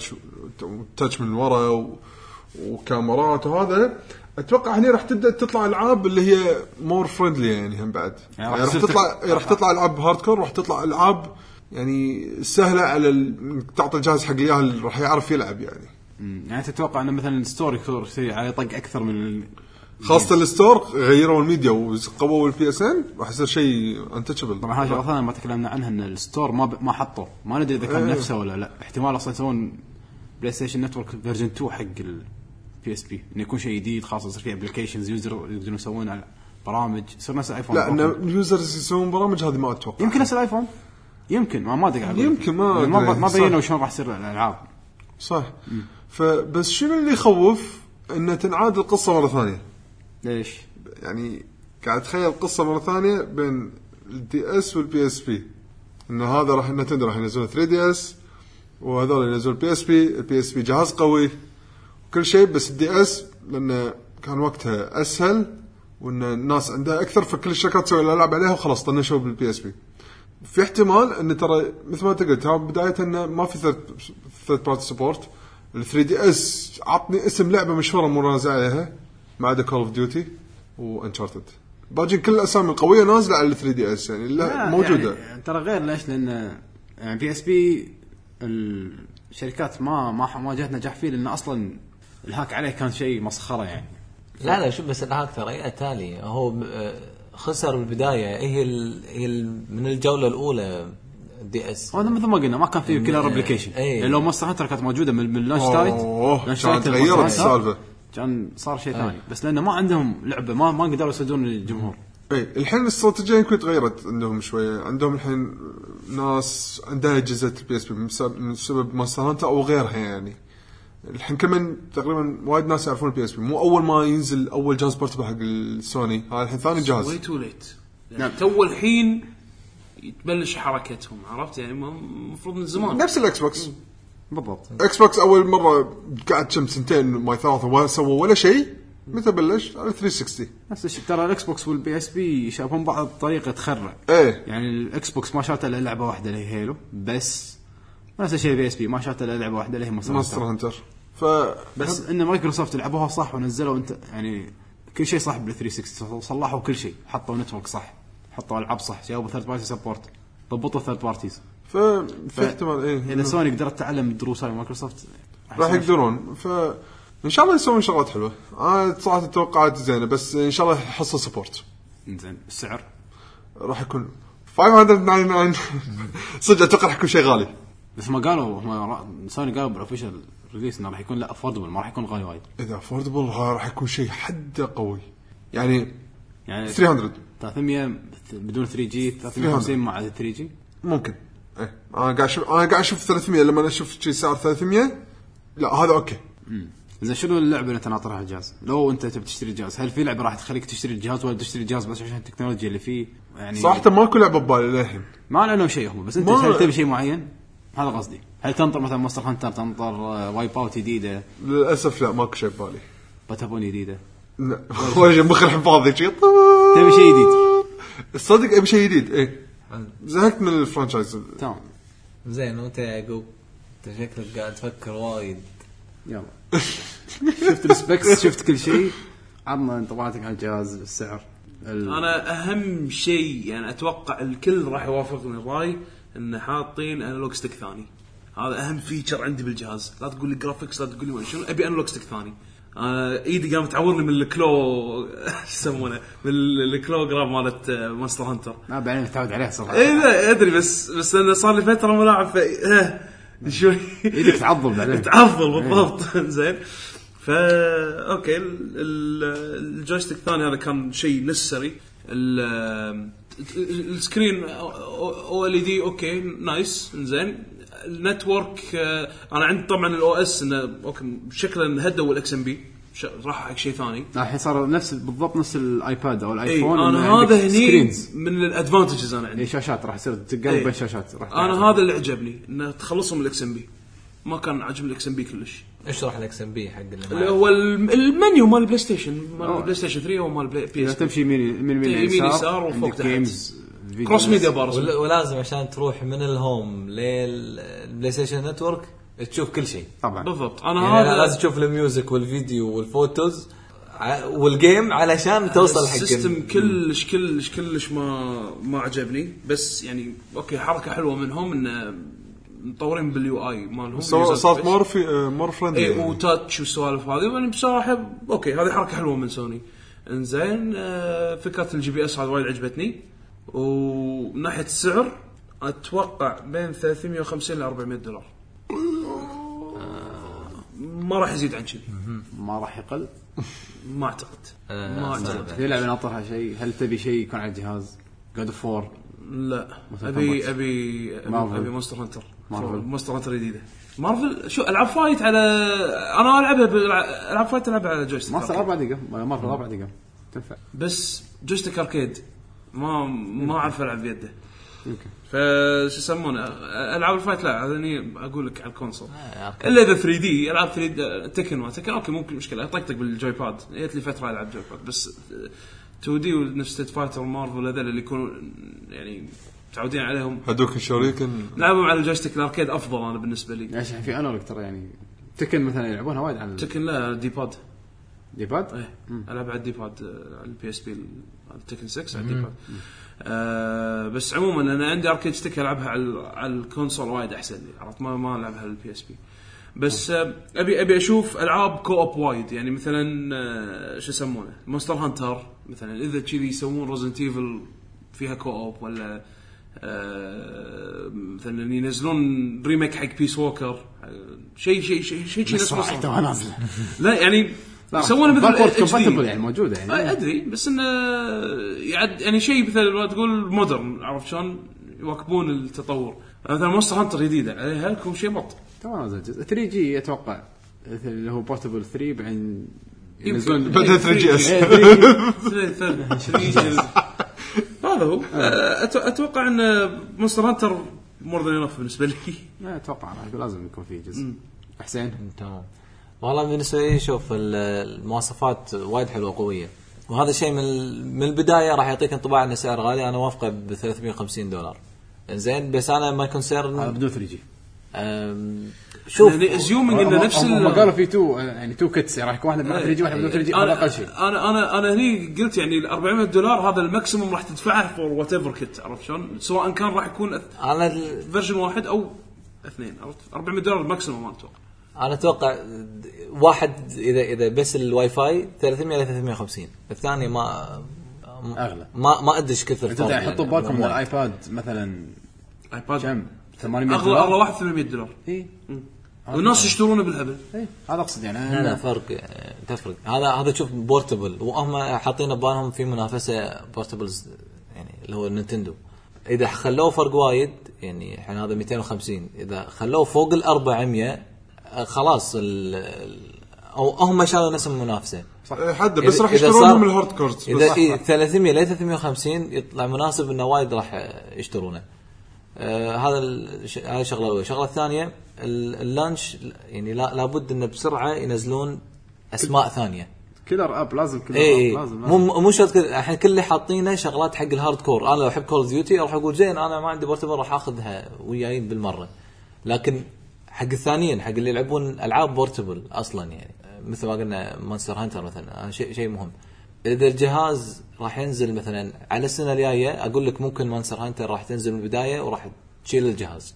التاتش من ورا وكاميرات وهذا اتوقع هني راح تبدا تطلع العاب اللي هي مور فريندلي يعني هم بعد يعني راح تطلع العاب هاردكور راح تطلع العاب يعني سهله على تعطي الجهاز حق اياه اللي راح يعرف يلعب يعني تتوقع انه مثلا ستوري على طق اكثر من خاصه الستور غيروا الميديا وقووا البي اس ان راح يصير شيء انتشبل طبعا هذا اصلا ما تكلمنا عنها ان الستور ما حطوا ما ندري اذا كان نفسه ولا لا احتمال اصلا يسوون بلاي ستيشن نتورك فيرجن 2 حق البي اس بي انه يكون شيء جديد خاصه يصير فيه ابلكيشنز يوزر يقدرون يسوون على برامج يصير نفس الايفون لا ان اليوزرز يسوون برامج هذه ما اتوقع يمكن نفس الايفون يمكن ما ادري يمكن ما بينوا شلون راح يصير الالعاب صح فبس شنو اللي يخوف ان تنعاد القصه مره ثانيه ليش يعني قاعد اتخيل قصه مره ثانيه بين الدي اس والبي اس بي انه هذا راح نتندو راح ينزلون 3 دي اس وهذول ينزلون البي اس بي البي اس بي جهاز قوي وكل شيء بس الدي اس لانه كان وقتها اسهل وان الناس عندها اكثر فكل الشركات تسوي الالعاب عليها وخلاص طنشوا بالبي اس بي في احتمال ان ترى مثل ما قلت بدايه انه ما في ثيرد بارتي سبورت ال 3 دي اس عطني اسم لعبه مشهوره منازع عليها ما عدا كول اوف ديوتي وانشارتد باجي كل الاسامي القويه نازله على ال 3 دي اس يعني لا موجوده يعني ترى غير ليش لان يعني بي اس بي الشركات ما جات نجاح فيه لان اصلا الهاك عليه كان شيء مسخره يعني لا شوف بس الهاك ترى تالي هو خسر بالبدايه هي من الجوله الاولى دي اس هذا مثل ما قلنا ما كان فيه كلر ابلكيشن لو مونستر هانتر كانت موجوده من اللانش تايت غيرت السالفه كان صار شيء ثاني بس لانه ما عندهم لعبه ما قدروا يسدون الجمهور الحين الاستراتيجيه يمكن تغيرت عندهم شويه عندهم الحين ناس عندها اجهزه البي اس بي من سبب مونستر هانتر او غيرها يعني الحين كمان تقريبا وايد ناس يعرفون البي اس بي مو اول ما ينزل اول جهاز بورتبل حق السوني هذا الحين ثاني جهاز وي تو ليت تو الحين تبلش حركتهم عرفت يعني المفروض من زمان نفس الاكس بوكس بالضبط اكس بوكس اول مره قعد كم سنتين ما ثلاثه ولا سووا ولا شيء متى بلش على 360 نفس الشيء. ترى الاكس بوكس والبي اس بي يشابهون بعض بطريقه تخرع. يعني الاكس بوكس ما شاته الا لعبه واحده اللي هي هيلو بس، نفس الشيء البي اس بي ما شاته الا لعبه واحده اللي هي مونستر هانتر. بس ان مايكروسوفت لعبوها صح ونزلوا انت يعني كل شيء صح بال 360، صلحوا كل شيء، حطوا نتورك صح، حطوا العاب صح، جابوا ثيرد بارتي سبورت، ضبطوا ثيرد بارتيز. في احتمال اذا سوني قدرت تعلم الدروس هاي مايكروسوفت راح يقدرون. ان شاء الله يسوون شغلات حلوه. صراحه توقعات زينه، بس ان شاء الله يحصل سبورت زين. السعر راح يكون 599 صدق اتوقع راح يكون شيء غالي، بس ما قالوا سوني قالوا بالاوفيشال ريليس انه راح يكون لا افوردبل، ما راح يكون غالي وايد. اذا افوردبل راح يكون شيء حده قوي، يعني 300 بدون 3G 350 مع 3G ممكن. انا قاعد اشوف 300 لما اشوف شيء سعر 300 لا هذا اوكي. إذا شنو اللعبة اللي أنت ناطرها الجهاز؟ لو أنت تبي تشتري الجهاز، هل في لعبة راح تخليك تشتري الجهاز ولا تشتري الجهاز بس عشان التكنولوجيا اللي فيه؟ يعني صراحة ماكو لعبة ببالي للحين. ما لأنه شيء هم، بس أنت هل تبي شيء معين؟ هذا قصدي. هل تنطر مثلا مونستر هانتر، تنطر وايب اوت جديدة؟ للأسف لا ماكو شيء ببالي. باتابون جديدة؟ لا. وجه مخرح فاضي شيء. تبي شيء جديد؟ الصدق أبي شيء جديد. إيه. زهقت من الفرانشايز. تمام. زين وأنت يا يعقوب أنت شكلك قاعد تفكر وايد. يلا. شفت السبيكس، شفت كل شيء، عطنا انطباعاتك عن الجهاز، السعر. انا اهم شيء يعني اتوقع الكل راح يوافقني الراي ان حاطين انالوج ستيك ثاني. هذا اهم فيتشر عندي بالجهاز. لا تقول لي جرافيكس، لا تقول لي شنو، ابي انالوج ستيك ثاني. ايدي قامت تعورني من الكلو يسمونه من الكلوغرام مالت مونستر هانتر. ما بعدين متعود عليها صراحه. اي لا ادري، بس انا صار لي فتره ملاعب شوي ايدك تعضل بعدين. تعضل بالضبط. زين اوكي الجويستيك الثاني هذا كان شيء نسري. السكرين او ال دي اوكي نايس زين. النتورك انا عندي طبعا الاو اس انه اوكي شكله هدوا الاكس ام بي، راح حق شيء ثاني. الحين صار نفس بالضبط نفس الايباد او الايفون. انا هذا هني من الادفانتجز انا عندي. شاشات راح يصير تقلب بين شاشات. انا هذا اللي عجبني انه تخلصهم من الاكس ام بي. ما كان عجب الاكس ام بي كلش. اشرح الاكس ام بي حق اللي هو المنيو مال البلاي ستيشن، مال البلاي ستيشن 3 او مال بي اس. تمشي يمين يسار وفوق تحت كروس ميديا بارز. ولازم عشان تروح من الهوم للبلاي ستيشن نتورك تشوف كل شيء طبعا. بالضبط. انا يعني هذا لازم تشوف الميوزك والفيديو والفوتوز والجيم علشان توصل حق السيستم. كلش ما عجبني. بس يعني اوكي حركه حلوه منهم ان مطورين باليو اي مالهم، صارت مور فريندلي اي وتاتش والسوالف هذه. يعني بصراحه اوكي هذه حركه حلوه من سوني. انزين فكره الجي بي اس هذا وايد عجبتني. ومن ناحيه السعر اتوقع بين 350 ل $400. ما راح يزيد عن كذي، ما راح يقل. ما اعتقد. ما اعتقد. في لعبه ناطرها شيء. هل تبي شيء يكون على الجهاز؟ God of War؟ لا ابي مونستر هانتر. مونستر هانتر جديده مارفل. شو العاب فايت على انا العبها العاب فايت العبها على جويستيك. مارفل 4 دقائق مارفل 4 دقائق تنفع، بس جويستيك اركيد ما اعرف العب بيده. يمكن فش يسمونه العاب الفايت لا هذني اقول لك على الكونسول. الا اذا 3 دي العاب 3 تكن اوكي ممكن مشكله اطقطق بالجوي باد. جت لي فتره العب جوي باد. بس 2 دي ونفس ستيت فايتر ومارفل هذول اللي يكونوا يعني متعودين عليهم هذوك الشريكن لعبهم على الجويستيك الاركيد افضل انا بالنسبه لي. ايش في انالوج ترى يعني تكن مثلا يلعبونها وايد على تكن. لا دي باد ايه العب على الدي باد على البي اس بي التكن 6 على الدي باد. بس عموما انا عندي اركيد ستيك العبها على الكونسول وايد احسن لي. عرفت ما العبها على البي اس بي. بس ابي اشوف العاب كوب وايد. يعني مثلا شو يسمونه مونستر هانتر مثلا اذا كذي يسوون ريزنت ايفل فيها كوب، ولا مثلا ينزلون ريميك حق بيس ووكر شيء نفسه. لا يعني يسوونه مثل يعني موجوده يعني ادري. بس انه يعني شيء مثل تقول مودرن. عرفت شلون يواكبون التطور. مثلا مونستر هانتر جديده عليها لكم شيء بط تمام. 3 جي اتوقع اللي هو بورتبل 3 بعدين ينزلون بدل 3 جي اس. هذا هو. اتوقع ان مونستر هانتر مور ذان انف بالنسبه لي. لا اتوقع لازم يكون في جزء. حسين تمام. والله بالنسبه لي شوف المواصفات وايد حلوه قويه، وهذا الشيء من البدايه راح يعطيك انطباع انه سعر غالي. انا وافقه ب $350 زين، بس انا ما كونسيرن بدون 3G. شوف يعني ازيومينج انه نفس ما قالوا في 2 يعني 2 كيتس راح يكون واحد ب 3G واحد بدون 3G. هذا اقل شيء. انا هني قلت يعني $400 هذا الماكسيموم راح تدفعه فور وات ايفر كيت، عرفت شلون؟ سواء كان راح يكون على فيرجن واحد او اثنين، $400 الماكسيموم ما اتوقع. انا اتوقع واحد اذا بس الواي فاي 300 ل 350، الثاني ما اغلى، ما ادري كثر فرق. انت حطوا بالكم من الايباد مثلا، ايباد كم $800 اغلى واحد $800. اي والناس يشترونه بالهبل. هذا اقصد يعني لا فرق تفرق. هذا تشوف بورتبل، وهم حاطين ببالهم في منافسه بورتبلز يعني اللي هو نينتندو. اذا خلوه فرق وايد يعني الحين هذا 250، اذا خلوه فوق ال400 خلاص او هم شالوا نفس المنافسه حد بس راح يشترونهم الهارد كورز. اذا 300 ل 350 يطلع مناسب انه وايد راح يشترونه. هذا شغله اولى. الشغله الثانيه اللانش يعني لابد انه بسرعه ينزلون اسماء ثانيه. كيلر اب لازم كيلر اب لازم مو شرط الحين كل اللي حاطينه شغلات حق الهارد كور. انا لو احب كول اوف ديوتي اروح اقول زين انا ما عندي بورتبل راح اخذها وياي بالمره. لكن حق الثانيين حق اللي يلعبون العاب بورتبل اصلا يعني مثل ما قلنا مونستر هانتر مثلا، شيء مهم. اذا الجهاز راح ينزل مثلا على السنه الجايه اقول لك ممكن مونستر هانتر راح تنزل من البدايه وراح تشيل الجهاز.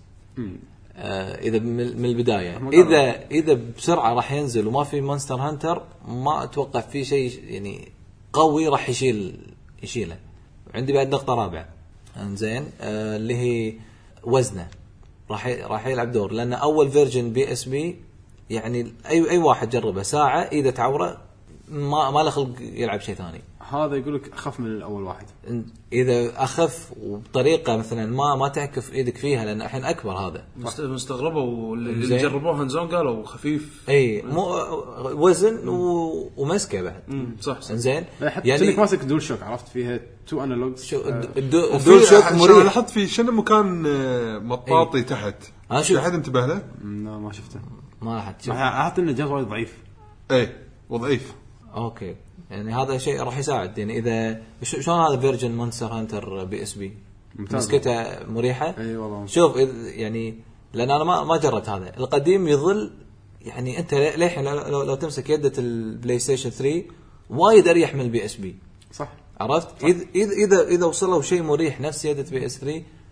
اذا من البدايه اذا بسرعه راح ينزل وما في مونستر هانتر ما اتوقع في شيء يعني قوي راح يشيله. عندي بعد نقطه رابعه انزين اللي هي وزنه راح يلعب دور، لان اول فيرجن PSP يعني اي واحد جربه ساعه اذا تعوره ما له خلق يلعب شيء ثاني. هذا يقول لك اخف من الاول واحد. اذا اخف وبطريقه مثلا ما تعكف ايدك فيها لان الحين اكبر. هذا مستغربوا واللي جربوه هانزون قالوا خفيف. اي مو وزن ومسكه بعد صح زين يعني انك ماسك دول شوك، عرفت فيها 2 انالوجز. الدول شوك مريح. لاحظت في شنو مكان مطاطي تحت. في احد انتبه له؟ لا ما شفته. ما حد شوف. حاط لنا جهاز وايد ضعيف. وضعيف. اوكي يعني هذا شيء راح يساعد. يعني اذا شلون هذا فيرجن مونستر هانتر PSP مسكته مريحه. اي والله شوف يعني لان انا ما جربت هذا القديم يظل يعني انت للحين لو تمسك يده البلاي ستيشن 3 وايد اريح من PSP. صح عرفت صح. اذا وصلوا شيء مريح نفس يده PS3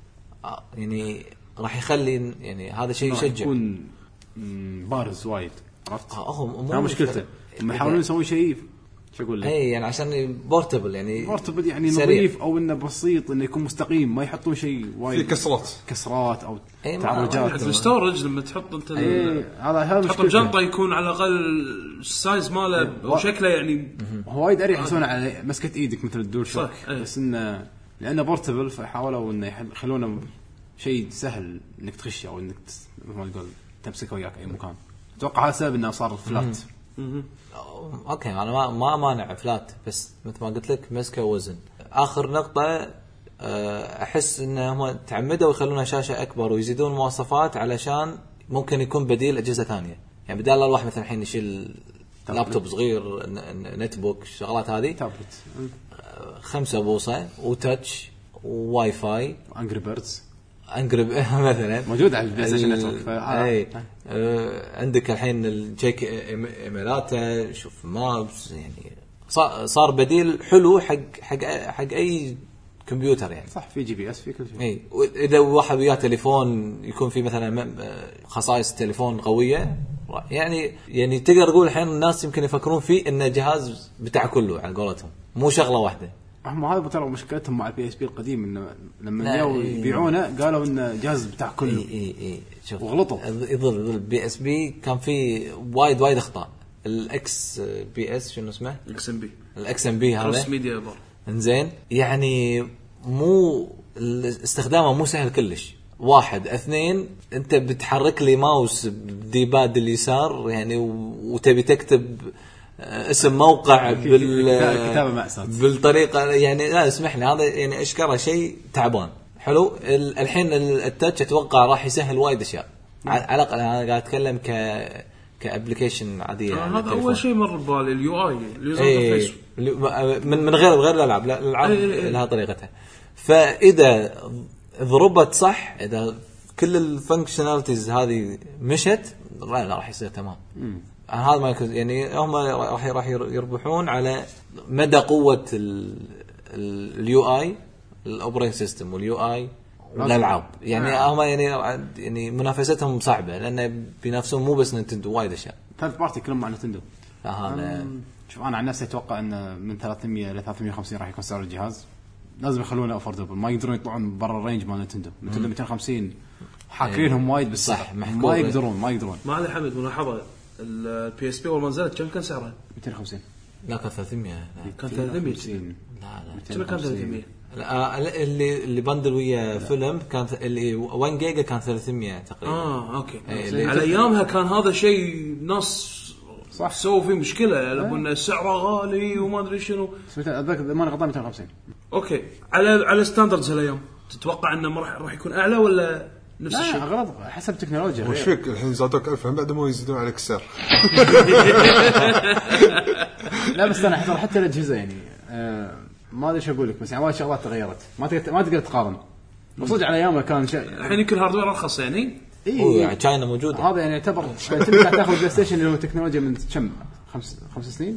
يعني راح يخلي يعني هذا شيء يشجع. يكون بارز وايد، عرفت. مو مشكلته ما يحاولون يسوي شيء شو اقول لك يعني عشان بورتبل يعني نظيف او انه بسيط انه يكون مستقيم، ما يحطون شيء وايد في كسرات او تعرجات. في الستورج لما تحط انت هذا تحط الجنطه يكون على الاقل السايز ماله وشكله يعني هو وايد اريح يسوون على مسكه ايدك مثل الدول شوك. بس انه لانه بورتبل فحاولوا انه يخلونه شيء سهل انك تخش او انك ما تقول تمسكه وياك اي مكان. اتوقع هذا سبب انه صار فلات. اوكي انا ما مانع فلات، بس مثل ما قلت لك مسكه وزن. اخر نقطه احس انهم تعمدوا يخلونها شاشه اكبر ويزيدون مواصفات علشان ممكن يكون بديل اجهزه ثانيه. يعني بدال الواحد مثلا الحين يشيل لابتوب صغير نت بوك الشغلات هذه تابلت 5 بوصه وتاتش وواي فاي انجري بيردز مثلا موجود على البلاي ستيشن نتورك. عندك الحين التشيك ايميلاته شوف مابس يعني صار بديل حلو حق اي كمبيوتر يعني. صح في GPS في كل شيء. اي واذا واحد وياه تليفون يكون في مثلا خصائص تليفون قويه يعني تقدر تقول الحين الناس يمكن يفكرون فيه انه جهاز بتاع كله على قولتهم مو شغله واحده. هم هذا ترى مشكلتهم مع PSP القديم انه لما جاوا يبيعونه قالوا انه جهاز بتاع كله. اي شوف وغلطوا. يظل PSP كان في وايد اخطاء. الاكس بي اس شنو اسمه الاكس ام بي هذا ميديا بار انزين يعني مو استخدامه مو سهل كلش. 1 2 انت بتحرك لي ماوس بديباد اليسار يعني وتبي تكتب اسم موقع بالطريقه يعني لا اسمحني هذا يعني اشكره شيء تعبان. حلو الحين التاتش اتوقع راح يسهل وايد اشياء على الاقل. انا قاعد اتكلم كابلكيشن عاديه هذا اول شيء مر ببالي اليو اي اليوزر انترفيس من غير الالعاب لها طريقتها. فاذا ضربت صح، اذا كل الفانكشناليتيز هذه مشت، لا راح يصير تمام. هذا ما يعني هم راح يربحون على مدى قوه اليو اي الاوبريتنج سيستم واليو اي والالعاب. يعني هم يعني منافستهم صعبه لان بينافسون مو بس نينتندو، وايد اشياء ثالث بارتي كلهم مع نينتندو. شوف انا عن نفسي اتوقع ان من 300 ل 350 راح يكون سعر الجهاز. لازم يخلونه افوردبل، ما يقدرون يطلعون برا الرينج مال نينتندو. 250 حاكرينهم وايد بالسعر، ما يقدرون ما علي حمد ملاحظه البي اس بي اول ما نزلت كم كان سعرها؟ 250. لا كان 300. كان 350. لا كان 300. اللي بندل ويا فيلم كان اللي 1 جيجا كان 300 تقريبا. اوكي. على ايامها كان هذا شيء ناس صح سووا فيه مشكله لأن سعره غالي وما ادري شنو. اتذكر ما غلطان 250. اوكي. على ستاندردز هالايام تتوقع انه راح يكون اعلى ولا نفس الشيء؟ لا غلط حسب التكنولوجيا. وش فيك الحين زادوك 1000 بعد ما يزيدون عليك السعر. لا بس انا حتى الاجهزه يعني ما ادري ايش اقول لك، بس يعني وايد شغلات تغيرت، ما تقدر تقارن. وصدق على ايامه كان شيء الحين يمكن هاردوير ارخص يعني. يعني تشاينا موجوده. هذا يعني يعتبر تبي تاخذ بلاي ستيشن اللي هو تكنولوجيا من كم 5 سنين.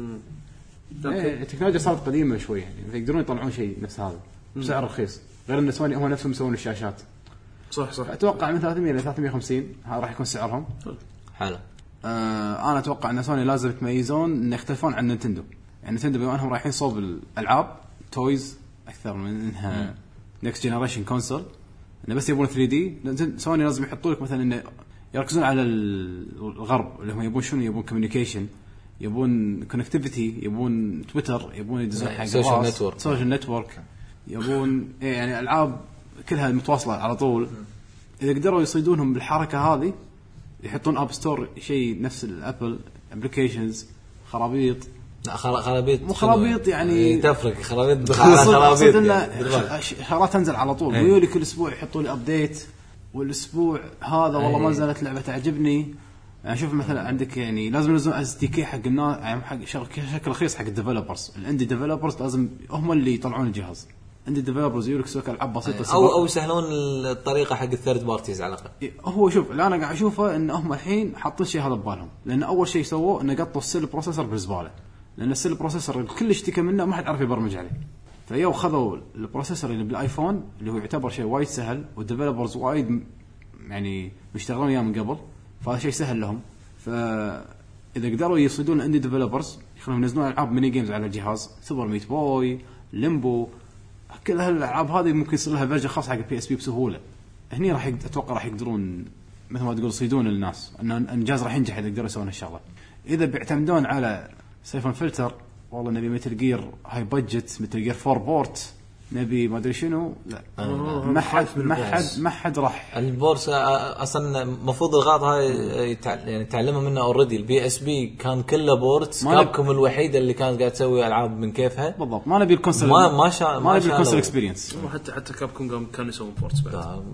التكنولوجيا صارت قديمه شوي يعني يقدرون يطلعون شيء نفس هذا بسعر رخيص، غير ان سوني هم نفسهم يسوون الشاشات. صح اتوقع من 300 ل 350 هذا راح يكون سعرهم حاله. انا اتوقع ان سوني لازم يتميزون ان يختلفون عن نينتندو. يعني نينتندو بما انهم رايحين صوب الالعاب تويز اكثر من انها نكست جنريشن كونسول، انه بس يبون 3D. سوني لازم يحطوا لك مثلا انه يركزون على الغرب اللي هم يبون شنو، يبون كوميونيكيشن، يبون كونكتيفيتي، يبون تويتر، يبون يدزون حق سوشيال نتورك، يبون يعني العاب كلها متواصله على طول. اذا قدروا يصيدونهم بالحركه هذه يحطون اب ستور شيء نفس الابل ابلكيشنز خرابيط. لا خرابيط مو خرابيط يعني تفرق خرابيط خرابيط شغلات تنزل على طول. ويولي كل اسبوع يحطوا لي ابديت، والاسبوع هذا والله ما نزلت لعبه تعجبني. يعني شوف مثلا عندك يعني لازم ينزلون اس دي كي حق الناس، يعني حق شكل رخيص حق الديفلوبرز. الاندي ديفلوبرز لازم هم اللي يطلعون الجهاز. عندي ديفلوبرز يقولك سوق العاب بسيطه او يسهلون الطريقه حق الثيرد بارتيز على الاقل. هو شوف اللي انا قاعد اشوفه ان هم الحين حاطين شيء هذا ببالهم، لان اول شيء سووه انه قطوا السيل بروسيسور بالزباله، لان السيل بروسيسور الكل اشتكى منه ما حد عرف يبرمج عليه. فيو خذوا البروسيسور اللي بالايفون اللي هو يعتبر شيء وايد سهل، والديفلوبرز وايد يعني مشتغلون اياه من قبل، فهذا شيء سهل لهم. فاذا قدروا يصيدون اندي ديفلوبرز يخلون ينزلون العاب ميني جيمز على الجهاز، سوبر ميت بوي، ليمبو، كل هالالعاب هذه ممكن يصير لها فيرجن خاص حق البي اس بي بسهوله. هني راح اتوقع راح يقدرون مثل ما تقول يصيدون الناس ان الجهاز راح ينجح اذا قدروا يسوون هالشغله. اذا بيعتمدون على سيفون فلتر، والله نبي متل جير هاي بادجت، متل جير 4 بورت، نبي ما ادري شنو، لا ما حد راح. البورصه اصلا المفروض الغلط هاي يعني تعلموا منه اوريدي. البي اس بي كان كله بورت، كابكم الوحيده اللي كانت قاعده تسوي العاب من كيفها بالضبط. ما نبي الكونسول، ما نبي الكونسول اكسبيرينس. حتى كابكم كانوا يسوون بورتس بعد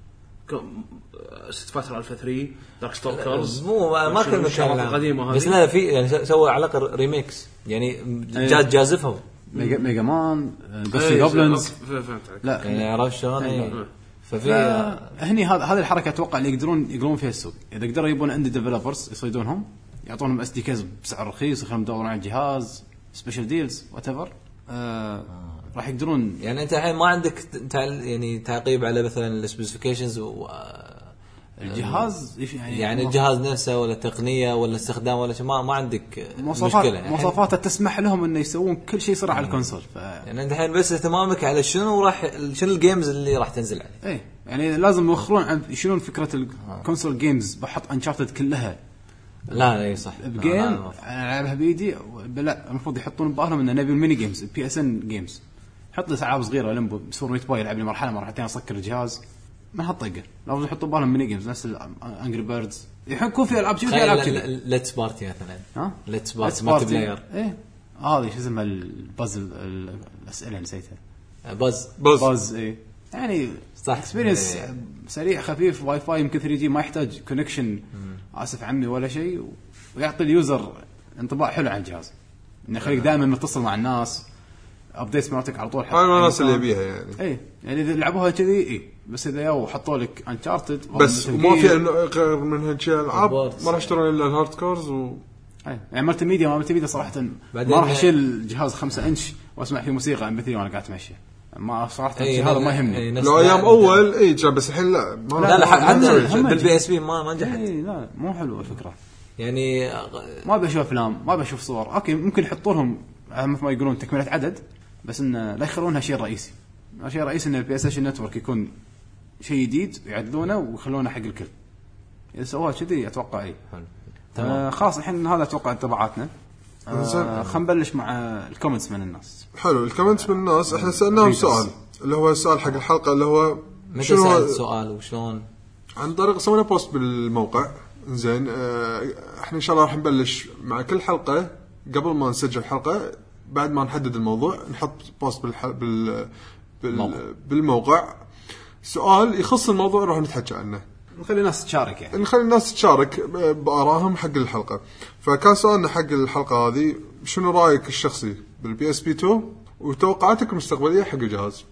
فترة 2003 دارك ستوكرز مو ما كان قديمه، بس لا في يعني سووا على الاقل ريميكس يعني جازفهم. ميجا مان، جوست جوبلينز، لا يعني عرفت شلون. ففي هني هذه الحركه اتوقع اللي يقدرون فيها السوق. اذا قدروا يبون عند ديفلوبرز يصيدونهم، يعطونهم اس دي كيز بسعر رخيص، يخلون يدورون على الجهاز، سبيشال ديلز وات ايفر، راح يقدرون. يعني انت الحين ما عندك يعني تعقيب على مثلا السبيسيفيكيشنز الجهاز يعني الجهاز نفسه ولا التقنيه ولا استخدام ولا شيء، ما عندك مشكله يعني. مواصفات تسمح لهم انه يسوون كل شيء يصير على الكونسول. يعني انت الحين بس اهتمامك على شنو الجيمز اللي راح تنزل عليه. ايه يعني لازم يوخرون عن شنو فكره الكونسول جيمز. بحط انشارتد كلها لا اي صح بجيم انا العبها بيدي، لا المفروض يحطون ببالهم ان نبي الميني جيمز، البي اس ان جيمز. حط لي العاب صغيره لمبو سوبر ميت بوي يلعب لي مرحلتين اسكر الجهاز، ما حطقه. لازم يحطوا بالهم ميني جيمز نفس الانجري بيردز، يحكوا في العاب في العاب كذا. ليتس بارتي مثلا، ها ليتس بارتي مالتي بلاير. ايه هذه شو اسمها البازل، الاسئله نسيتها. باز ايه يعني صح اكسبيرينس سريع خفيف واي فاي يمكن 3 جي ما يحتاج كونكشن اسف عمي ولا شيء ويعطي اليوزر انطباع حلو عن الجهاز انه يخليك دائما متصل مع الناس ابديتس مالتك على طول انا الناس اللي يبيها يعني يعني اذا لعبوها كذي بس اذا ياو حطوا لك انشارتد بس وما في غير من هالشيء العاب ما راح يشترون الا الهارد كورز يعني مالتي ميديا صراحه ما راح اشيل الجهاز 5 انش واسمع فيه موسيقى ام 3 وانا قاعد اتمشى ما صراحه هذا ما يهمني لو ايام اول جاب بس الحين لا حتى بالبي اس بي ما نجحت لا مو حلوه الفكره يعني ما بشوف افلام ما بشوف صور اوكي ممكن يحطوا لهم مثل ما يقولون تكمله عدد بس انه لا يخلونها شيء رئيسي الشيء الرئيسي ان البلاي ستيشن نتورك يكون شيء جديد يعدلونه ويخلونه حق الكل اذا سووها كذي اتوقع خلاص الحين هذا اتوقع انطباعاتنا خلينا نبلش مع الكومنتس من الناس. حلو الكومنتس من الناس احنا سالناهم سؤال اللي هو السؤال حق الحلقه اللي هو شنو السؤال وشلون عن طريق سوينا بوست بالموقع زين احنا ان شاء الله راح نبلش مع كل حلقه قبل ما نسجل حلقه بعد ما نحدد الموضوع نحط بوست بالموقع سؤال يخص الموضوع راح نتحكي عنه نخلي الناس تشارك يعني نخلي الناس تشارك بآرائهم حق الحلقة. فكان سؤالنا حق الحلقة هذه شنو رأيك الشخصي بالبي اس بي 2 وتوقعاتك المستقبلية حق الجهاز.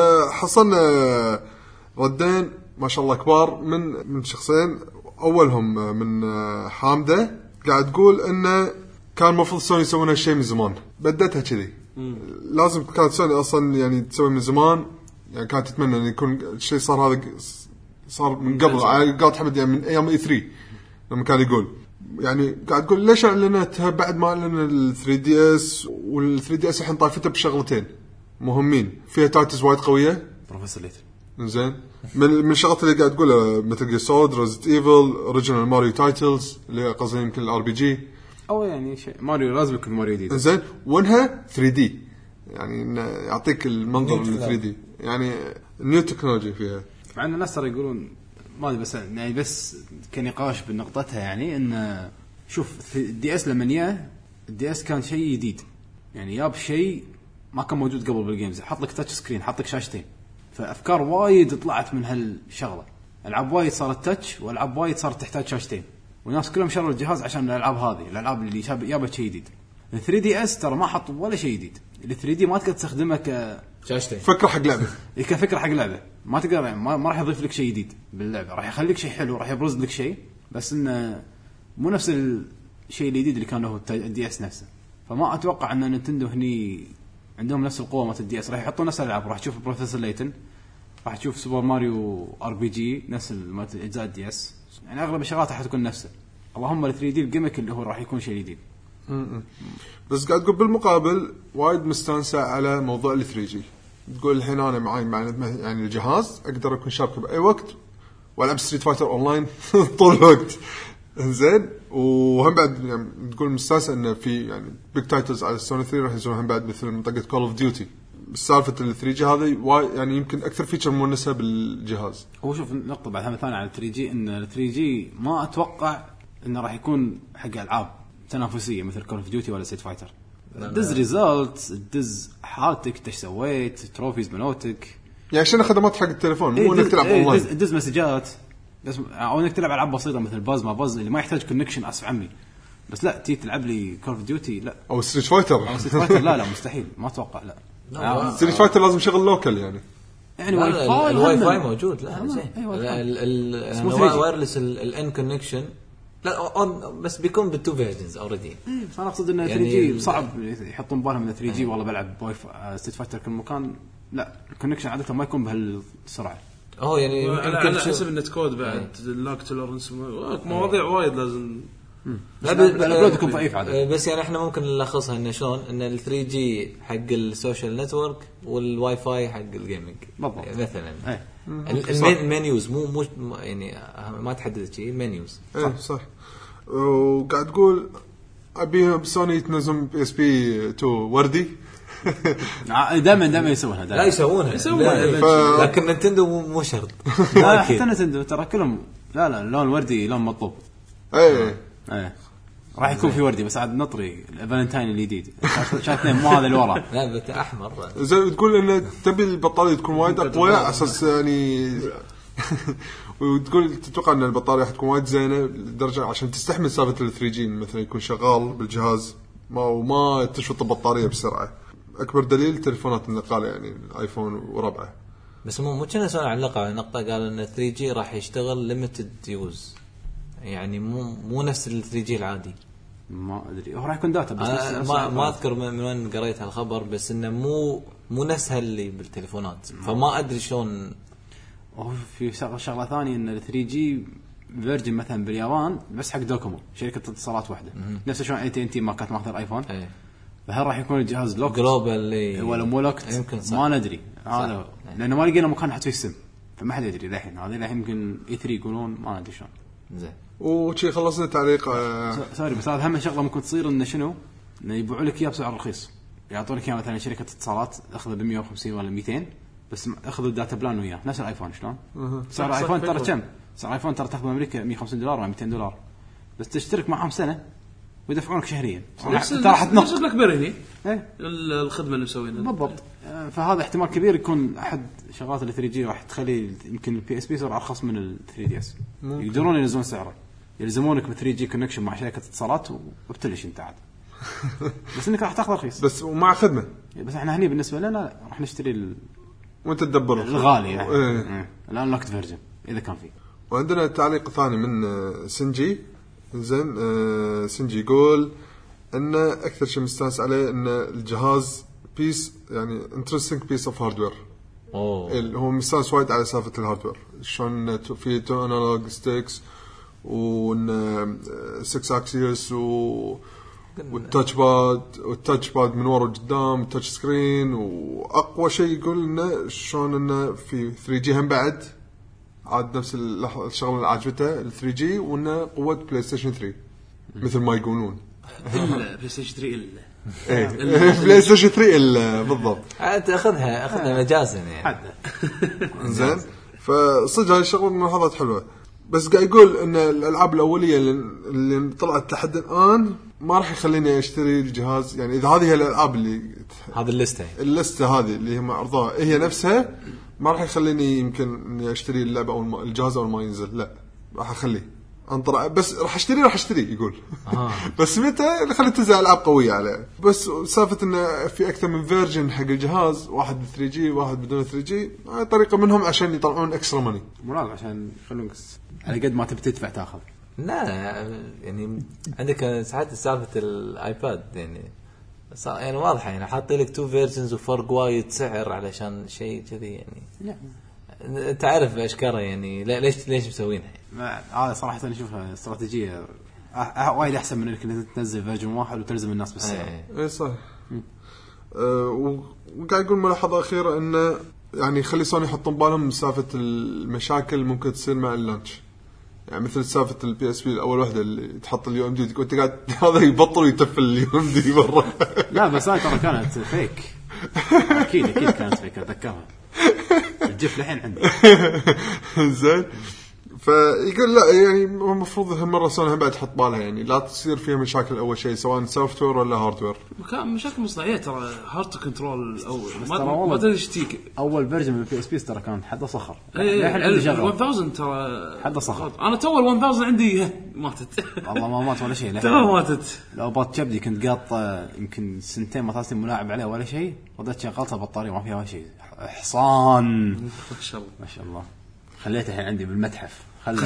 فحصلنا ردين ما شاء الله كبار من شخصين. أولهم من حامدة قاعد تقول إنه كان المفروض سوني يسوون هالشيء من زمان بدتها كذي لازم كانت سوني أصلا يعني تسوي من زمان يعني كانت تتمنى إن يكون الشيء صار هذا صار من قبل قاعد حمد يعني من ايام E3 لما كان يقول يعني قاعد تقول ليش اعلنتها بعد ما اعلن ال 3DS وال 3DS الحين طايفته بشغلتين مهمين فيها تايتلز وايد قويه بروفيسور ليتن زين من الشغلات اللي قاعد تقولها مثل جير سولد ريزيدنت ايفل اوريجينال ماريو تايتلز اللي قصدي يمكن الار بي جي او يعني شيء ماريو لازم يكون ماريو جديد زين وانها 3D يعني يعطيك المنظر ال 3D يعني نيو تكنولوجي فيها مع ان الناس ترى يقولون ما ادري بس يعني بس كنقاش بنقطتها يعني ان شوف الدي اس لما جاء الدي اس كان شيء جديد يعني ياب شيء ما كان موجود قبل بالجيمز حط لك تاتش سكرين حط لك شاشتين فافكار وايد طلعت من هالشغله العاب وايد صارت تاتش والعاب وايد صارت تحتاج شاشتين والناس كلهم شروا الجهاز عشان الالعاب هذه الالعاب اللي يابا شيء جديد. ال 3 دي اس ترى ما حط ولا شيء جديد ال 3 دي ما تقدر تستخدمه شاشتين فكره حق لعبه كفكره حق لعبه ما تقدر يعني ما راح يضيف لك شيء جديد باللعبه راح يخليك شيء حلو راح يبرز لك شيء بس انه مو نفس الشيء الجديد اللي كان له الدي اس نفسه. فما اتوقع ان نينتندو هني عندهم نفس القوه مالت الدي اس راح يحطوا نفس الالعاب راح تشوف بروفيسور ليتن راح تشوف سوبر ماريو ار بي جي نفس مالت اجزاء الدي اس يعني اغلب الشغلات راح تكون نفسها اللهم ال 3 دي الجيمك اللي هو راح يكون شيء جديد. بس قاعد تقول بالمقابل وايد مستانسه على موضوع ال 3 جي تقول الحين انا معي يعني الجهاز اقدر اكون شابك باي وقت والعب ستريت فايتر اونلاين طول الوقت زين وهم بعد يعني تقول مستانسه انه في يعني بيج تايتلز على سوني 3 راح ينزلون هم بعد مثل منطقه كول اوف ديوتي. سالفه ال 3 جي هذه يعني يمكن اكثر فيتشر مونسه بالجهاز. هو شوف نقطه بعد ثانيه على 3 جي ان ال 3 جي ما اتوقع انه راح يكون حق العاب تنافسيه مثل كول اوف ديوتي ولا ستريت فايتر دز ريزلت دز حالتك ايش سويت تروفيز بنوتك يعني عشان خدمات حق التليفون مو انك تلعب اونلاين دز مسجات بس او انك تلعب العاب بسيطه مثل باز ما باز اللي ما يحتاج كونكشن اسف عمي بس لا تي تلعب لي كول اوف ديوتي لا او ستريت فايتر لا مستحيل ما اتوقع لا ستريت فايتر لازم شغل لوكال يعني الواي فاي موجود لا زين الوايرلس الان كونكشن لا بس بيكون بالتو فيرجنز اوريدي بس انا اقصد ان 3 جي صعب يحطون بالهم من 3 جي والله بلعب ستريت فايتر كل مكان لا الكونكشن عاده ما يكون بهالسرعه يعني يمكن حسب النت كود بعد اللاك تولرنس مواضيع وايد لازم لا يكون ضعيف عاده بس يعني احنا ممكن نلخصها ان شلون ان ال 3 جي حق السوشيال نتورك والواي فاي حق الجيمنج مثلا المنيوز مو يعني ما تحدد شيء المنيوز صح وقاعد تقول ابي سوني تنزل بي اس بي 2 وردي دائما يسوونها لا يسوونها لكن نينتندو مو شرط حتى نينتندو ترى كلهم لا لون وردي لون مطلوب ايه راح يكون في وردي بس عاد نطري الفالنتاين الجديد شايفين مو هذا اللي ورا لا بت احمر زي تقول ان تبي البطاريه تكون وايد اقوى على اساس يعني وتقول تتوقع ان البطاريه حتكون وايد زينه لدرجه عشان تستحمل سالفه ال 3G مثلا يكون شغال بالجهاز وما تشفط البطاريه بسرعه. اكبر دليل تليفونات النقاله يعني الايفون وربعه. بس مو كنا سؤال علقه على نقطه قال ان 3G راح يشتغل ليميتد يوز يعني مو نفس ال 3G العادي. ما ادري هو راح يكون داتا بس ما اذكر من وين قريت هالخبر بس انه مو نفس اللي بالتليفونات فما ادري شلون. في شغله ثانيه ان ال 3G فيرجن مثلا باليابان بس حق دوكومو شركه اتصالات واحده نفس شلون AT&T ما كانت ماخذ الايفون فهل راح يكون الجهاز لوك جلوبال ولا مو لوكت ما ندري هذا لانه ما لقينا مكان نحط فيه السم فما حد يدري الحين هذه الحين يمكن E3 يقولون ما ندري شلون. زين وشي خلصنا تعليق سوري بس هذا اهم شغله ممكن تصير انه شنو انه يبيعوا لك اياه بسعر رخيص يعطونك اياه مثلا شركه اتصالات اخذه ب 150 ولا 200 بس اخذوا الداتا بلان وياه نفس الايفون شلون سعر الايفون ترى كم سعر الايفون ترى تاخذ بامريكا $150 ولا $200 بس تشترك معهم سنه ويدفعونك شهريا ترى حتنقص لك برهني الخدمه اللي مسوينها بالضبط. فهذا احتمال كبير يكون احد شغلات ال 3G راح تخلي يمكن البي اس بي يصير ارخص من ال 3DS يقدرون ينزلون سعره يلزمونك ب 3G كونكشن مع شركه اتصالات وبتلش انت عاد بس انك راح تاخذ رخيص بس ومع خدمه بس احنا هني بالنسبه لنا راح نشتري وانت تدبر الغالي يعني الان لوكت فيرجن اذا كان فيه. وعندنا تعليق ثاني من سنجي. زين سنجي يقول ان اكثر شيء مستانس عليه ان الجهاز بيس يعني انترستينج بيس اوف هاردوير. هو مستانس وايد على سالفه الهاردوير شلون في تو انالوج ستيكس وان 6 اكسيس والتاتش باد من ورا قدام التاتش سكرين واقوى شيء يقول انه شلون انه في 3G هم بعد عاد نفس الشغله اللي عجبته ال 3G وانه قوه بلاي ستيشن 3 مثل ما يقولون بلاي ستيشن 3 بلاي ستيشن 3 بالضبط انت اخذها مجازا يعني زين فصدق هاي الشغله ملاحظات حلوه بس قاعد يقول ان الالعاب الاوليه اللي طلعت لحد الان ما راح يخليني اشتري الجهاز يعني اذا هذه هي الالعاب اللي هذه اللسته هذه اللي هم عرضوها هي نفسها ما راح يخليني يمكن اني اشتري اللعبه او الجهاز اول ما ينزل لا راح اخليه انطر بس راح اشتري يقول بس متى خلي تنزل العاب قويه عليه بس سالفه انه في اكثر من فيرجن حق الجهاز واحد ب 3G واحد بدون 3G هاي طريقه منهم عشان يطلعون اكسترا ماني مو عشان يخلونك على قد ما تبي تدفع تاخذ لا يعني عندك ساعات سالفه الايباد يعني واضحه يعني حاط لك 2 فيرجنز وفرق وايد سعر علشان شيء كذي يعني تعرف اشكره يعني ليش مسوينها هذا صراحه انا اشوفها استراتيجيه وايد احسن من انك تنزل فيرجن واحد وتلزم الناس بالسعر. اي صح. وقاعد يقول ملاحظه اخيره انه يعني خلي سوني يحطون بالهم سالفه المشاكل ممكن تصير مع اللانش يعني مثل سالفه البي اس بي الاول وحده اللي تحط اليو ام دي وانت قاعد هذا يبطل يتفل اليو ام دي برا. لا بس هاي ترى كانت فيك اكيد كانت فيك اتذكرها الجف الحين عندي زين فيقول لا يعني المفروض هالمره سوني بعد تحط بالها يعني لا تصير فيها مشاكل اول شيء سواء سوفت وير ولا هاردوير مشاكل مصنعيه ترى هارد تو كنترول اول ما تشتيك اول فيرجن من البي اس بي ترى كان حد صخر الحين 1000 ترى حد صخر انا تو 1000 عندي ماتت والله ما مات ولا شيء تو ماتت لو بات كبدي كنت قاط يمكن 2 ما 3 ملاعب عليه ولا شيء ردت شغلتها بطاريه ما فيها ولا شيء حصان ما شاء الله خليته الحين عندي بالمتحف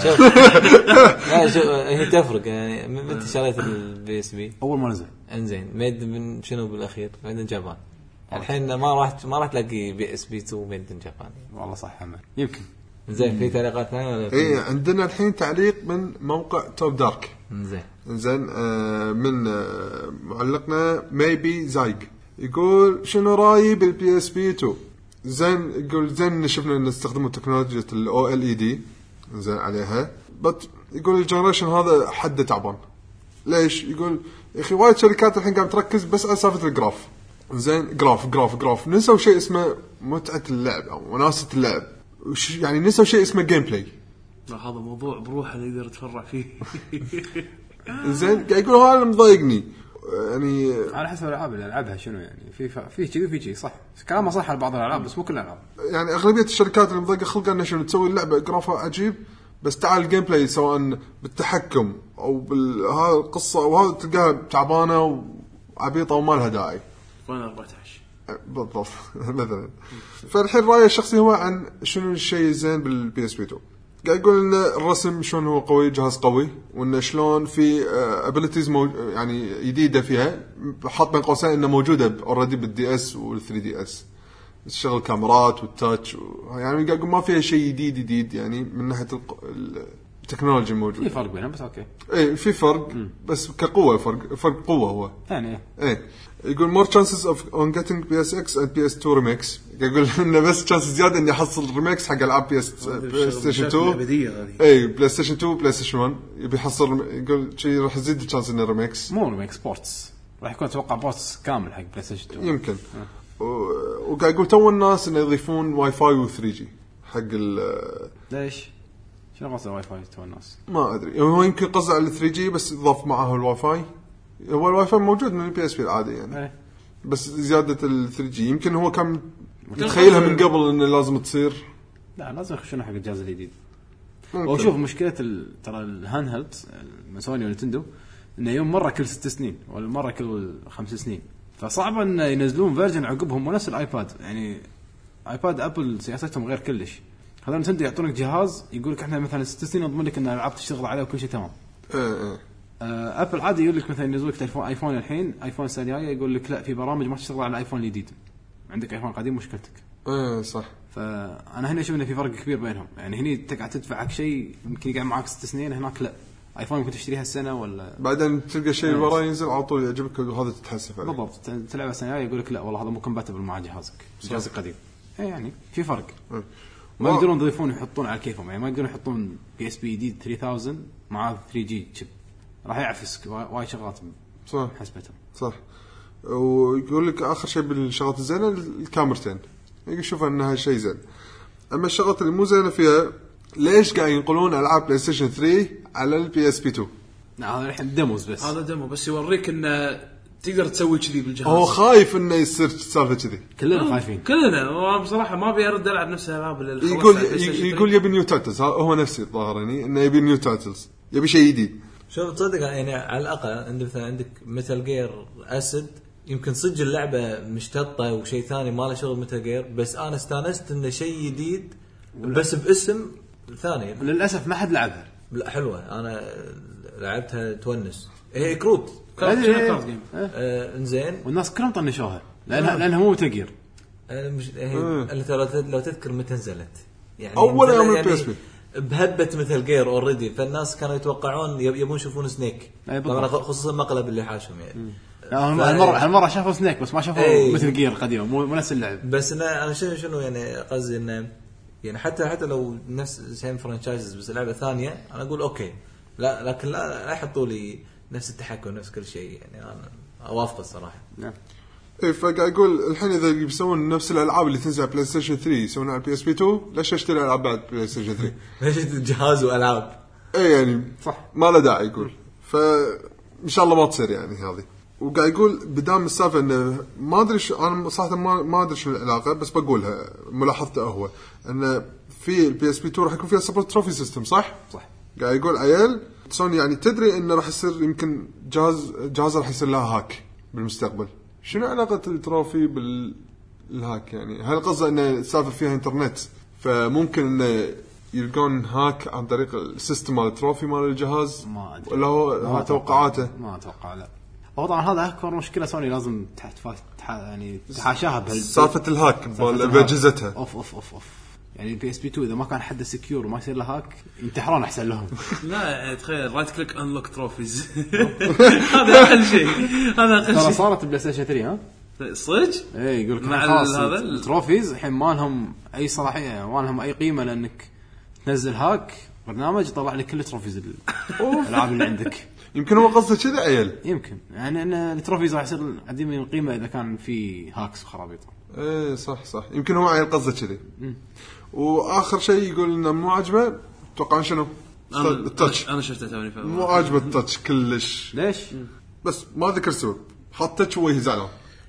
لا شو هي تفرق يعني انت شريت البي اس بي اول ما نزل انزين ميد من شنو بالاخير ميد من جابان الحين ما راح تلاقي بي اس بي 2 ميد من جابان والله صح محمد يمكن زين في تعليقات ثانيه ولا ايه عندنا الحين تعليق من موقع توب دارك زين من معلقنا ميبي زايق يقول شنو رايي بالبي اس بي 2 زين يقول زين شفنا ان استخدموا تكنولوجيا الاو ال اي دي زين عليها يقول الجنريشن هذا حد تعبان ليش يقول يا اخي وايد شركات الحين قاعده تركز بس على سالفه الجراف زين جراف نسوا شيء اسمه متعه اللعب او وناسه اللعب يعني نسوا شيء اسمه جيم بلاي هذا موضوع بروحه اللي يقدر يتفرع فيه زين قاعد يقول هذا مضايقني يعني على حسب الالعاب اللي العبها شنو يعني في كذي في شيء صح كلامه صح على بعض الالعاب بس مو كل الالعاب يعني اغلبيه الشركات اللي مضايقه خلقها انها شنو تسوي اللعبه جرافها عجيب بس تعال الجيم بلاي سواء بالتحكم او هذا القصه وهذا تلقاها تعبانه وعبيطه وما لها داعي. فانا 14 بالضبط مثلا. فالحين رايي الشخصي هو عن شنو الشيء زين بالبي اس بي 2. قاعد يقول ان الرسم شلون هو قوي جهاز قوي وان شلون في ابيليتيز يعني جديده فيها حاط بين قوسين انه موجوده اوريدي بالدي اس وال3 دي اس الشغل كاميرات والتاتش يعني قاعد يقول ما فيها شيء جديد يعني من ناحيه التكنولوجيا موجوده. في فرق بينهم بس اوكي اي في فرق بس كقوه فرق قوه هو ثاني ايه. يقول more chances of on getting PSX and PS2 remix. يقول إنه بس chances زيادة إني أحصل ريميكس حق ألعاب PlayStation 2 إيه PlayStation 2 PlayStation 1 يبي يحصل يقول شيء راح يزيد chances إنه ريميكس مو ريميكس بورتس راح يكون أتوقع بورتس كامل حق PlayStation 2 يمكن وقاعد يقول تو الناس إنه يضيفون واي فاي و 3G حق ليش شنو قصد واي فاي تو الناس ما أدري هو يمكن قصد على 3G بس ضاف معه الواي فاي. هو الواي فاي موجود من البي اس بي العادي يعني أيه. بس زيادة ال 3G يمكن هو كان يتخيلها من قبل إنه لازم تصير لا لازم يخشون حق الجهاز الجديد. وشوف مشكلة ترى الهاند هيلد من سوني ونينتندو إنه يوم مرة كل 6 سنين ولا مرة كل 5 سنين فصعب إن ينزلون فيرجن عقبهم ونفس الآيباد يعني آيباد أبل سياستهم غير كلش. هذا نينتندو يعطونك جهاز يقولك إحنا مثلا 6 سنين نضمن لك إن الألعاب تشتغل عليه وكل شيء تمام. ابل عادي يقول لك مثلا ينزلوا لك تليفون ايفون الحين ايفون السنه الجايه يقول لك لا في برامج ما تشتغل على الايفون الجديد عندك ايفون قديم مشكلتك. صح. فانا هنا اشوف ان في فرق كبير بينهم يعني هني تقعد تدفع حق شيء يمكن يقعد معك 6 سنين هناك لا ايفون ممكن تشتريها السنه ولا بعدين تلقى شيء وراه ينزل على طول يعجبك وهذا تتحسف عليه بالضبط تلعب السنه الجايه يقول لك لا والله هذا مو كومباتبل مع جهازك جهازك قديم يعني في فرق. ما يقدرون يضيفون يحطون على كيفهم يعني ما يقدرون يحطون بي اس بي جديد 3000 مع 3G شيب راح يعفس وايد شغلات صح حسبتهم صح. ويقول لك اخر شيء بالشغلات الزينه الكاميرتين يقول شوف انها شيء زين. اما الشغلات اللي مو زينه فيها ليش قاعد ينقلون العاب بلاي ستيشن 3 على البي اس بي 2؟ هذا الحين ديموز بس هذا ديمو بس يوريك ان تقدر تسوي كذي بالجهاز. هو خايف انه يصير سالفه كذي كلنا خايفين كلنا بصراحه ما ابي العب نفس الالعاب اللي يقول يبي نيو تايتلز هو نفسي ظاهرني انه يبي نيو تايتلز يبي شيء جديد. شوف تصدق يعني على الأقل مثلا عندك ميتال جير أسد يمكن صدق اللعبة مشتطة وشيء ثاني ما له شغل ميتال جير بس أنا استانست إنه شيء جديد بس باسم ثاني. للأسف ما حد لعبها. لا حلوة أنا لعبتها تونس هي كروت إنزين والناس كلهم طنشوها لأنها مو ميتال جير. مش لو تذكر متى نزلت يعني أول يوم البي اس بي بهبت مثل جير اوريدي فالناس كانوا يتوقعون يبون يشوفون سنيك طبعا خصوصا المقلب اللي حاشهم يعني هالمره شافوا سنيك بس ما شافوا مثل جير قديمه مو نفس اللعب بس انا شنو يعني قصدي انه يعني حتى لو نفس سيم فرانشايزز بس لعبه ثانيه انا اقول اوكي لا لكن لا يحطوا لي نفس التحكم نفس كل شيء يعني انا اوافق الصراحه. نعم اي فقاعد يقول الحين اذا يسوون نفس الالعاب اللي تنزل على بلاي ستيشن 3 يسوونها على بي اس بي 2 ليش اشتري العاب بعد بلاي ستيشن 3 ليش الجهاز والعاب اي يعني صح ما له داعي يقول فان شاء الله ما تصير يعني هذه. وقاعد يقول بدام السالفه انه ما ادري انا صراحه ما ادري شو العلاقه بس بقولها ملاحظته هو انه في البي اس بي 2 راح يكون فيها سبورت تروفي سيستم صح قاعد يقول عيال سوني يعني تدري انه راح يصير يمكن جهاز راح يصير لها هاك بالمستقبل. شنو علاقة التروفي بالهاك يعني هل قصة انه سالفة فيها انترنت فممكن انه يلقون هاك عن طريق السيستم مال التروفي مال الجهاز ما أدري ولا هو توقعاته ما اتوقع لا هو طبعا هذا اكبر مشكلة سوني لازم يعني تحاشاها سالفة الهاك بأجهزتها اوف يعني البي اس بي 2 اذا ما كان حد سكيور وما يصير له هاك ينتحرون احسن لهم. لا تخيل رايت كليك انلوك تروفيز هذا اقل شيء ترى صارت البلاي ستيشن 3 ها صدق اي يقول لك خلاص التروفيز الحين ما لهم اي صلاحيه ما لهم اي قيمه لانك تنزل هاك برنامج يطلع لك كل التروفيز الالعاب اللي عندك. يمكن هو قصده كذا عيال يمكن يعني ان التروفيز راح يصير عديم القيمه اذا كان في هاكس وخرابيط. ايه صح يمكن هو عيال قصده كذا. واخر شيء يقول انه مو عاجبه توقعون شنو التاتش انا شفته توني مو عاجبه التاتش كلش. ليش؟ بس ما ذكر سبب. حط تاتش وهي زعلان.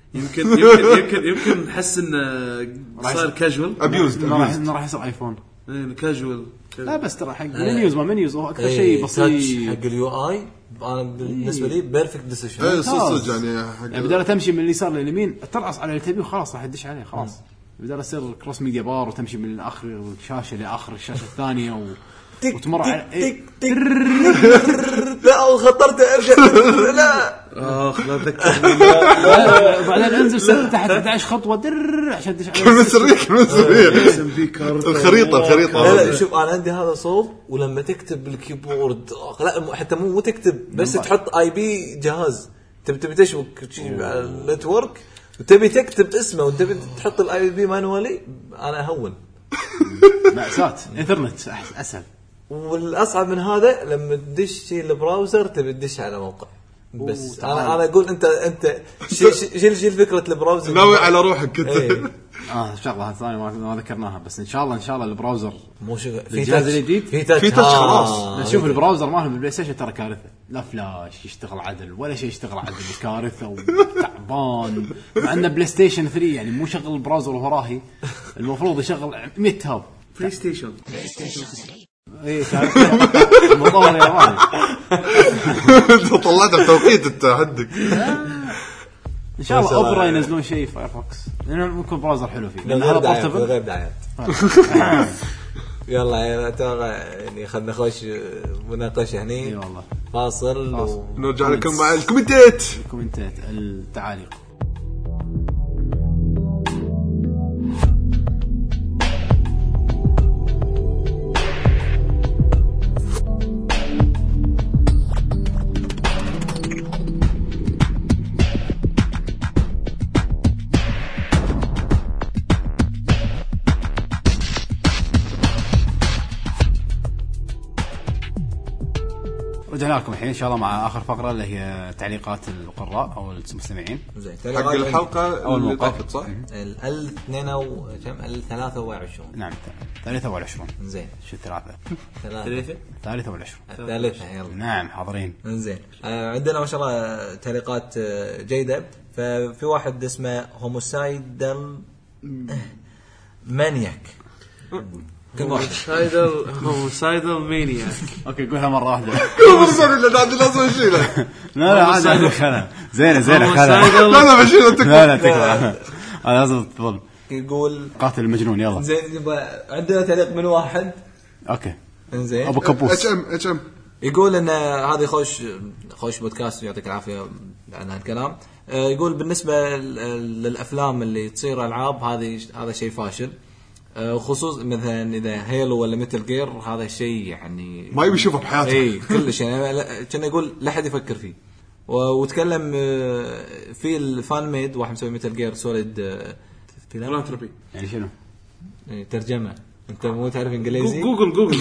يمكن نحس انه صار كاجوال ابيوزد انه راح يصير ايفون كاجوال. لا بس ترى حق منيوز ما منيوز هو اكثر شيء بسيط حق اليو اي. انا بالنسبه لي بيرفكت ديسيشن. صدق يعني بدل تمشي من اليسار لليمين ترقص على اللي تبي وخلاص راح تدش عليه خلاص. بدل يصير كروس ميديا بار وتمشي من اخر الشاشه لاخر الشاشه الثانيه وتمر على لا خطرت ارجع. لا لا ذكرني. بعدين انزل تحت 11 خطوه در عشان تدش على كلمه سريه الخريطه. لا شوف انا عندي هذا صوب ولما تكتب بالكيبورد لا حتى مو تكتب بس تحط اي بي جهاز تبي تشبك على النتورك وتبي تكتب اسمه وتبي تحط الاي بي مانوالي. انا اهون مأساة ايثرنت اسهل. والاصعب من هذا لما تدش البراوزر تبي تدش على موقع بس. انا اقول انت شيل فكره البراوزر ناوي على روحك انت. شغله ثانيه ما ذكرناها بس ان شاء الله البراوزر مو في جهاز الجديد في تاتش خلاص. نشوف البراوزر ماله بالبلاي ستيشن ترى كارثه. لا فلاش يشتغل عدل ولا شيء يشتغل عدل. كارثه وتعبان مع انه بلاي ستيشن 3 يعني مو شغل البراوزر وراهي المفروض يشغل 100 تاب بلاي ستيشن. ايه المطور يا راجل انت طلعت بتوقيت انت عندك. ان شاء الله اوبرا ينزلون شيء فايرفوكس لانه ممكن براوزر حلو فيه لان هذا بورتبل غير دعايات. يلا يعني خلنا نخش مناقشه هني. اي والله فاصل نرجع لكم مع الكومنتات التعاليق. رجعنا لكم الحين ان شاء الله مع اخر فقره اللي هي تعليقات القراء او المستمعين. زين حق الحلقه اللي طافت صح؟ ال 23. نعم 23. زين شو 3 23 يلا. نعم حاضرين. زين عندنا ما شاء الله تعليقات جيده. ففي واحد اسمه هوموسايدل مانياك. هوموسايدل مانياك. اوكي قولها مره واحده. لازم اشيله. لا عادي خلنا زين لا بشيله انت. لا انا لازم تفضل. يقول قاتل المجنون يلا. زين عندنا تعليق من واحد. اوكي انزين ابو كبوس اتش ام يقول ان هذه خوش بودكاست يعطيك العافيه عن هالكلام. يقول بالنسبه للافلام اللي تصير العاب هذا شيء فاشل. خصوصا مثلا اذا هيلو ولا ميتل جير هذا الشيء يعني ما يبي يشوفه بحياته. اي كلش يعني كان يقول لا حد يفكر فيه. وتكلم في الفان ميد واحد مسوي ميتل جير سوليد فيلانثروبي يعني شنو ترجمه. انت مو تعرف انجليزي؟ جوجل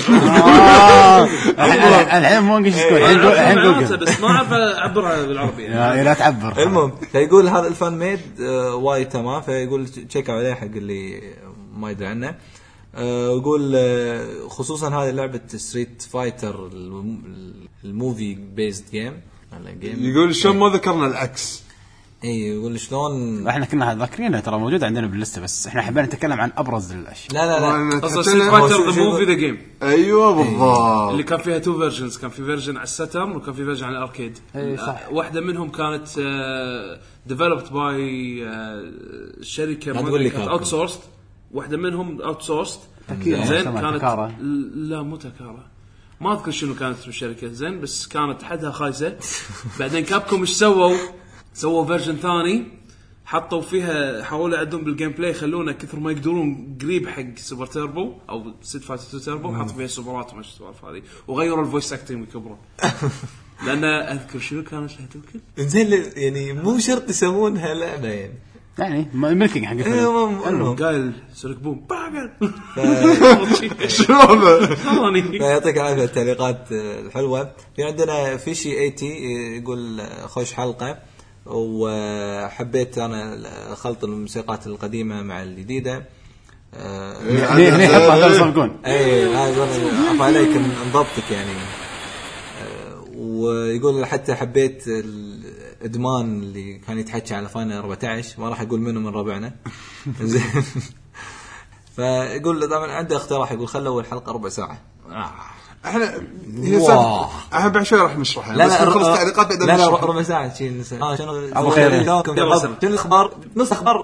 الحين مو انجليزي الحين جوجل بس ما اعرف اعبرها بالعربي يعني. لا تعبر. المهم فيقول هذا الفان ميد وايد تمام. فيقول تشيك عليه حق اللي ما يدري عنه. يقول خصوصا هذه لعبة ستريت فايتر الموفي بيزد جيم. يقول شلون ما ذكرنا العكس. اي يقول شلون احنا كنا ذاكرينها ترى موجود عندنا باللسته بس احنا حبينا نتكلم عن ابرز الاشياء. لا قصة ستريت فايتر ذا موفي ذا جيم. ايوه بالضبط. اللي كان فيها 2 فيرجنز. كان في فيرجن على الساترن وكان في فيرجن على الاركيد. واحدة منهم كانت ديفلوبد باي شركة اوت سورست. واحدة منهم اوت سورست. زين كانت لا مو تكارا ما اذكر شنو كانت الشركة. زين بس كانت حدها خايسة. بعدين كابكم ايش سووا فيرجن ثاني حطوا فيها حاولوا يعدون بالجيم بلاي يخلونه كثر ما يقدرون قريب حق سوبر تيربو او ستريت فايتر 2 تيربو. حطوا فيها سوبرات ومش السوالف هذه وغيروا الفويس اكتنج وكبروا. لان اذكر شنو كانت لها توكل. زين يعني مو شرط يسمونها لعبه يعني ملكينج حق الفيلم. قال سلك بوم باغر شلون. يعطيك العافيه التعليقات الحلوه. في عندنا فيشي 80 يقول خوش حلقه وحبيت انا خلط الموسيقات القديمه مع الجديده. هني حط هذا يصفقون. اي عفوا عليك انضبطك يعني. ويقول حتى حبيت الادمان اللي كان يتحكي على فاينل 14 ما راح اقول منه من ربعنا. زين فيقول طبعا عنده اقتراح يقول خلوا الحلقه ربع ساعه. احنا احنا بعد شوي راح نشرحها بس نخلص تعليقات بعد لا ربع ساعه شيء شنو ابو خير الاخبار نص اخبار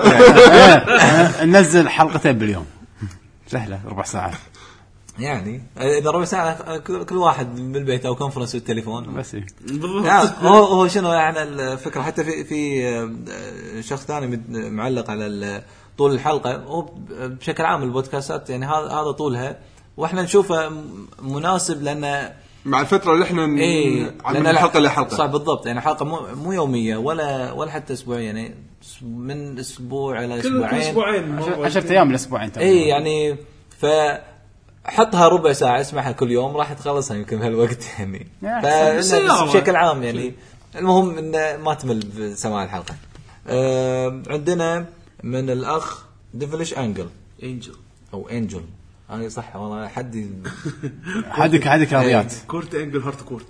ننزل حلقتين باليوم سهله ربع ساعه يعني اذا ربع ساعه كل واحد من البيت او كونفرنس بالتليفون بس بالضبط. هو شنو يعني الفكره حتى في شخص ثاني معلق على طول الحلقه هو بشكل عام البودكاستات يعني هذا طولها واحنا نشوفه مناسب لان مع الفتره اللي احنا عن الحلقه لحلقه صح بالضبط يعني حلقه مو يوميه ولا حتى اسبوعيه يعني من اسبوع الى اسبوعين 10 ايام الاسبوعين اي يعني حطها ربع ساعه اسمعها كل يوم راح تخلصها يمكن بهالوقت يعني بشكل عام يعني المهم ان ما تمل بسماع الحلقه. عندنا من الاخ ديفلش انجل او انجل هاي صح والله حدك رياضيات كورت انجل هارت كورت.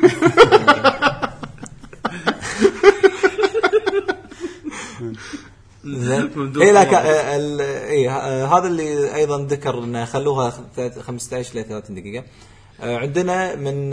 اي لك هذا اللي ايضا ذكر انه خلوها 15 ل 30 دقيقه. عندنا من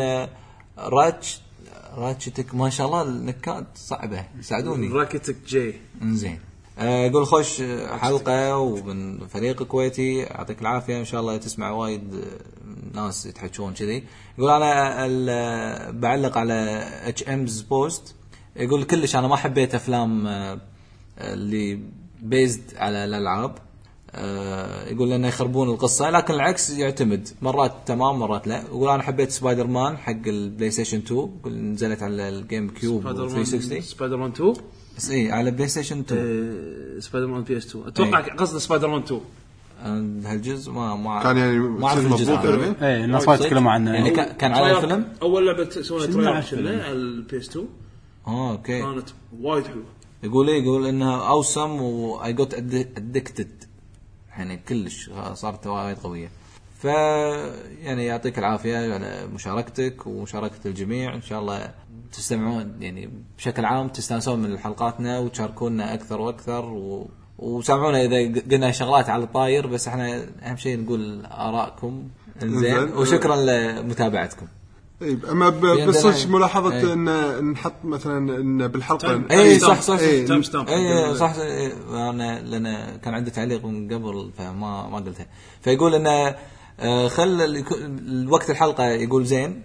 راتشتك ما شاء الله النكات صعبه ساعدوني راكتك جي زين. يقول خوش حلقه ومن فريق كويتي يعطيك العافيه ان شاء الله تسمع وايد ناس يتحكون كذي. يقول انا بعلق على HM's بوست يقول كلش انا ما حبيت افلام اللي بيزد على الالعاب. يقول لنا يخربون القصه لكن العكس يعتمد مرات تمام مرات لا. يقول انا حبيت سبايدر مان حق البلاي ستيشن 2 نزلت على الجيم كيوب 360 سبايدر مان 2 بس على بلاي ستيشن 2 سبايدر مان بي اس 2 اتوقع قصد سبايدر مان 2 هالجزء ما كان يعني ما اعرف الجزء ايه الناس وايد تكلموا عنه يعني كان على الفيلم اول لعبه سوينا تريلر على البي اس 2 اوكي كانت وايد حلوه. يقول انها اوسم واي جوت ادكتد يعني كلش صارت وايد قويه. ف يعني يعطيك العافيه على مشاركتك ومشاركه الجميع ان شاء الله تستمعون يعني بشكل عام تستانسون من حلقاتنا وتشاركونا اكثر واكثر وسامعونا اذا قلنا شغلات على الطاير بس احنا اهم شيء نقول ارائكم زين وشكرا لمتابعتكم. اما بس ملاحظه ان نحط مثلا ان بالحلقه اي صح اي صح انا لان كان عندي تعليق من قبل فما قلتها. فيقول ان خل الوقت الحلقه يقول زين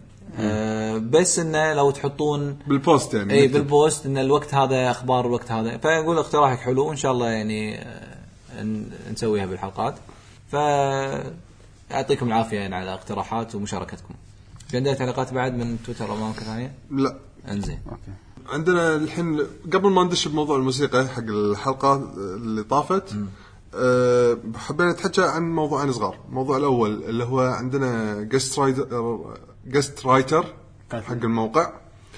بس انه لو تحطون بالبوست يعني اي بالبوست ان الوقت هذا اخبار الوقت هذا. فيقول اقتراحك حلو وان شاء الله يعني نسويها بالحلقات. فيعطيكم العافيه يعني على اقتراحات ومشاركتكم. في عندنا تعليقات بعد من تويتر او مواقع ثانيه؟ لا انزين اوكي. عندنا الحين قبل ما ندش بموضوع الموسيقى حق الحلقه اللي طافت حبينا نتحكي عن موضوعين صغار. الموضوع الاول اللي هو عندنا جست رايتر حق الموقع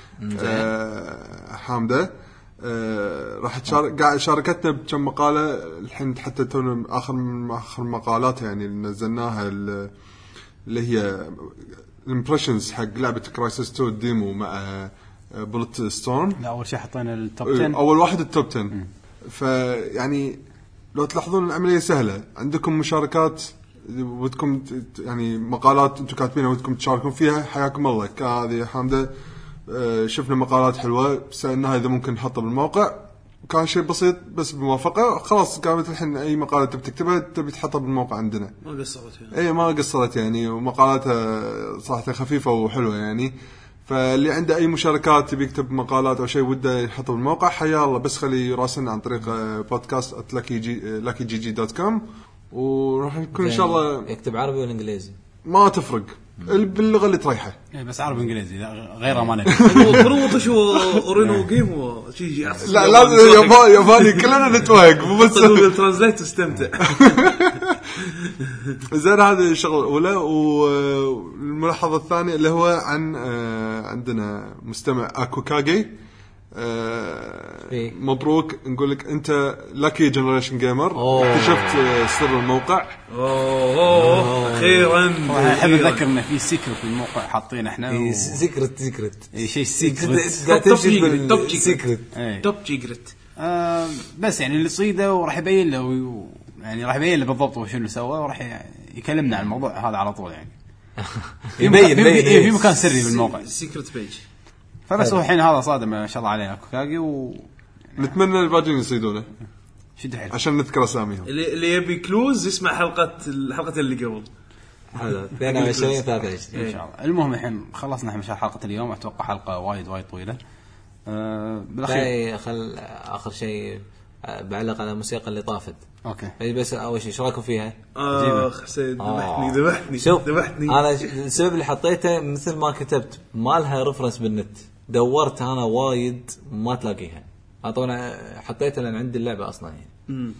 حامده راح قاعد شاركتنا بكم مقاله الحين حتى تونا اخر مقالات يعني نزلناها اللي هي الامبريشنز حق لعبه كرايسيس 2 ديمو مع بولت ستورم. لا اول شيء حطينا التوب 10 اول واحد التوب 10 فيعني لو تلاحظون العمليه سهله عندكم مشاركات ودكم يعني مقالات انتم كاتبينها ودكم تشاركون فيها حياكم الله. هذه حامده شفنا مقالات حلوه سالناها اذا ممكن نحطها بالموقع كان شيء بسيط بس بموافقه خلاص قامت الحين اي مقاله تكتبها تبي تحطها بالموقع عندنا ما قصرت يعني. اي ما قصرت يعني ومقالاتها صراحه خفيفه وحلوه يعني. فاللي عنده اي مشاركات يكتب مقالات او شيء وده يحطه بالموقع حيا الله بس خلي يراسلنا عن طريق podcast@luckygg.com وراح نكون ان شاء الله يكتب عربي ولا انجليزي ما تفرق باللغه اللي تريحه بس عربي انجليزي غير امانه قروط شو اورينو جيم شيء لا ياباني كلنا نتوهق مو بس جوجل ترانزليت تستمتع. زين هذه الشغله الاولى. والملاحظه الثانيه اللي هو عن عندنا مستمع اكوكاغي مبروك نقول لك انت لاكي جنريشن جيمر اكتشفت سر الموقع. اخيرا احب اذكر ان في سيكرت في الموقع حاطين احنا سيكرت شيء سيكرت قاعد تمشي بالسيكرت توب سيكرت. بس يعني اللي صيده وراح يبين له يعني راح يبين له بالضبط وش اللي سوى وراح يكلمنا عن الموضوع هذا على طول يعني يبين في مكان سري بالموقع سيكرت بيج. فبس الحين هذا صادم ما شاء الله عليه اكوكاغي نتمنى الباجين يصيدونه شد حيل عشان نذكر اساميهم. اللي يبي كلوز يسمع الحلقه اللي قبل هذا 22 23 ان شاء الله. المهم الحين خلصنا احنا مشان حلقه اليوم. اتوقع حلقه وايد طويله. بالاخير خل اخر شيء بعلق على الموسيقى اللي طافت. اوكي بس اول شيء شو رايكم فيها؟ حسين ذبحني انا السبب اللي حطيته مثل ما كتبت ما لها ريفرنس بالنت. دورت انا وايد ما تلاقيها. طبعا حطيتها لان عندي اللعبه اصلا يعني.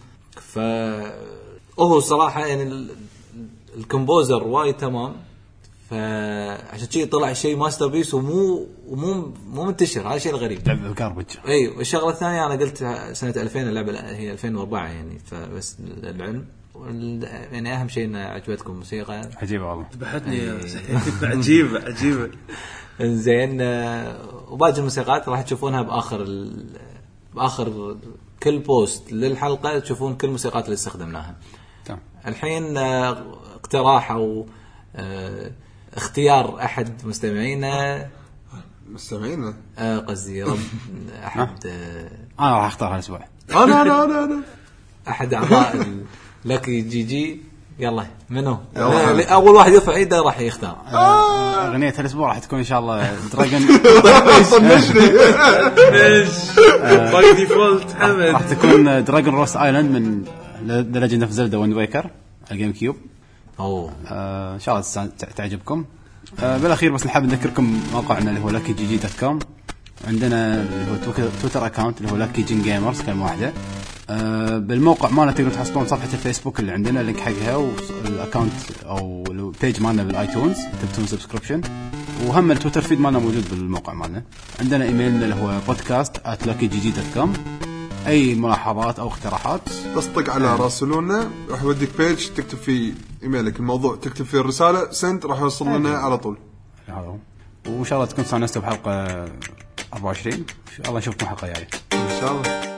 هو صراحه يعني الكومبوزر وايد تمام. فعشان شيء طلع شيء ماستر بيس ومو منتشر. هذا شيء غريب. لعبه كاربج. ايوه. الشغله الثانيه انا قلت سنه 2000 اللعبه هي 2004 يعني. فبس العلم يعني اهم شيء ان عجبتكم الموسيقى. عجيبه والله. ذبحتني عجيبه زين. وباقي الموسيقات راح تشوفونها باخر كل بوست للحلقه. تشوفون كل الموسيقات اللي استخدمناها. تمام. الحين اقتراح او اختيار احد مستمعينا قصدي رب احد. انا راح اختار هالاسبوع. انا احد اعضاء لاكي جي جي. يلا منو اول واحد يرفع ايده راح يختار. اغنيه هالاسبوع راح تكون ان شاء الله دراجون طنشني باي ديفولت حمد. راح تكون دراجون روست ايلاند من ذا ليجند اوف زلدا ويند ويكر الجيم كيوب. ان شاء الله تعجبكم. بالاخير بس نحب نذكركم موقعنا اللي هو luckygg.com. عندنا اللي هو تويتر اكاونت اللي هو luckyggamers كلمه واحده. بالموقع مالنا تقدروا تحصلون صفحه الفيسبوك اللي عندنا اللينك حقها والاكاونت او البيج مالنا بالايتونز تكتبون سبسكريبشن. وهم التويتر فيد مالنا موجود بالموقع مالنا. عندنا ايميلنا اللي هو podcast@luckygg.com. اي ملاحظات او اقتراحات بس طق على راسلونا راح يوديك بيج تكتب فيه ايميلك الموضوع تكتب فيه الرساله سنت راح يوصل لنا على طول. هذا وان شاء الله تكون استانستوا بحلقه 24. الله نشوفكم حلقه جايه ان شاء الله.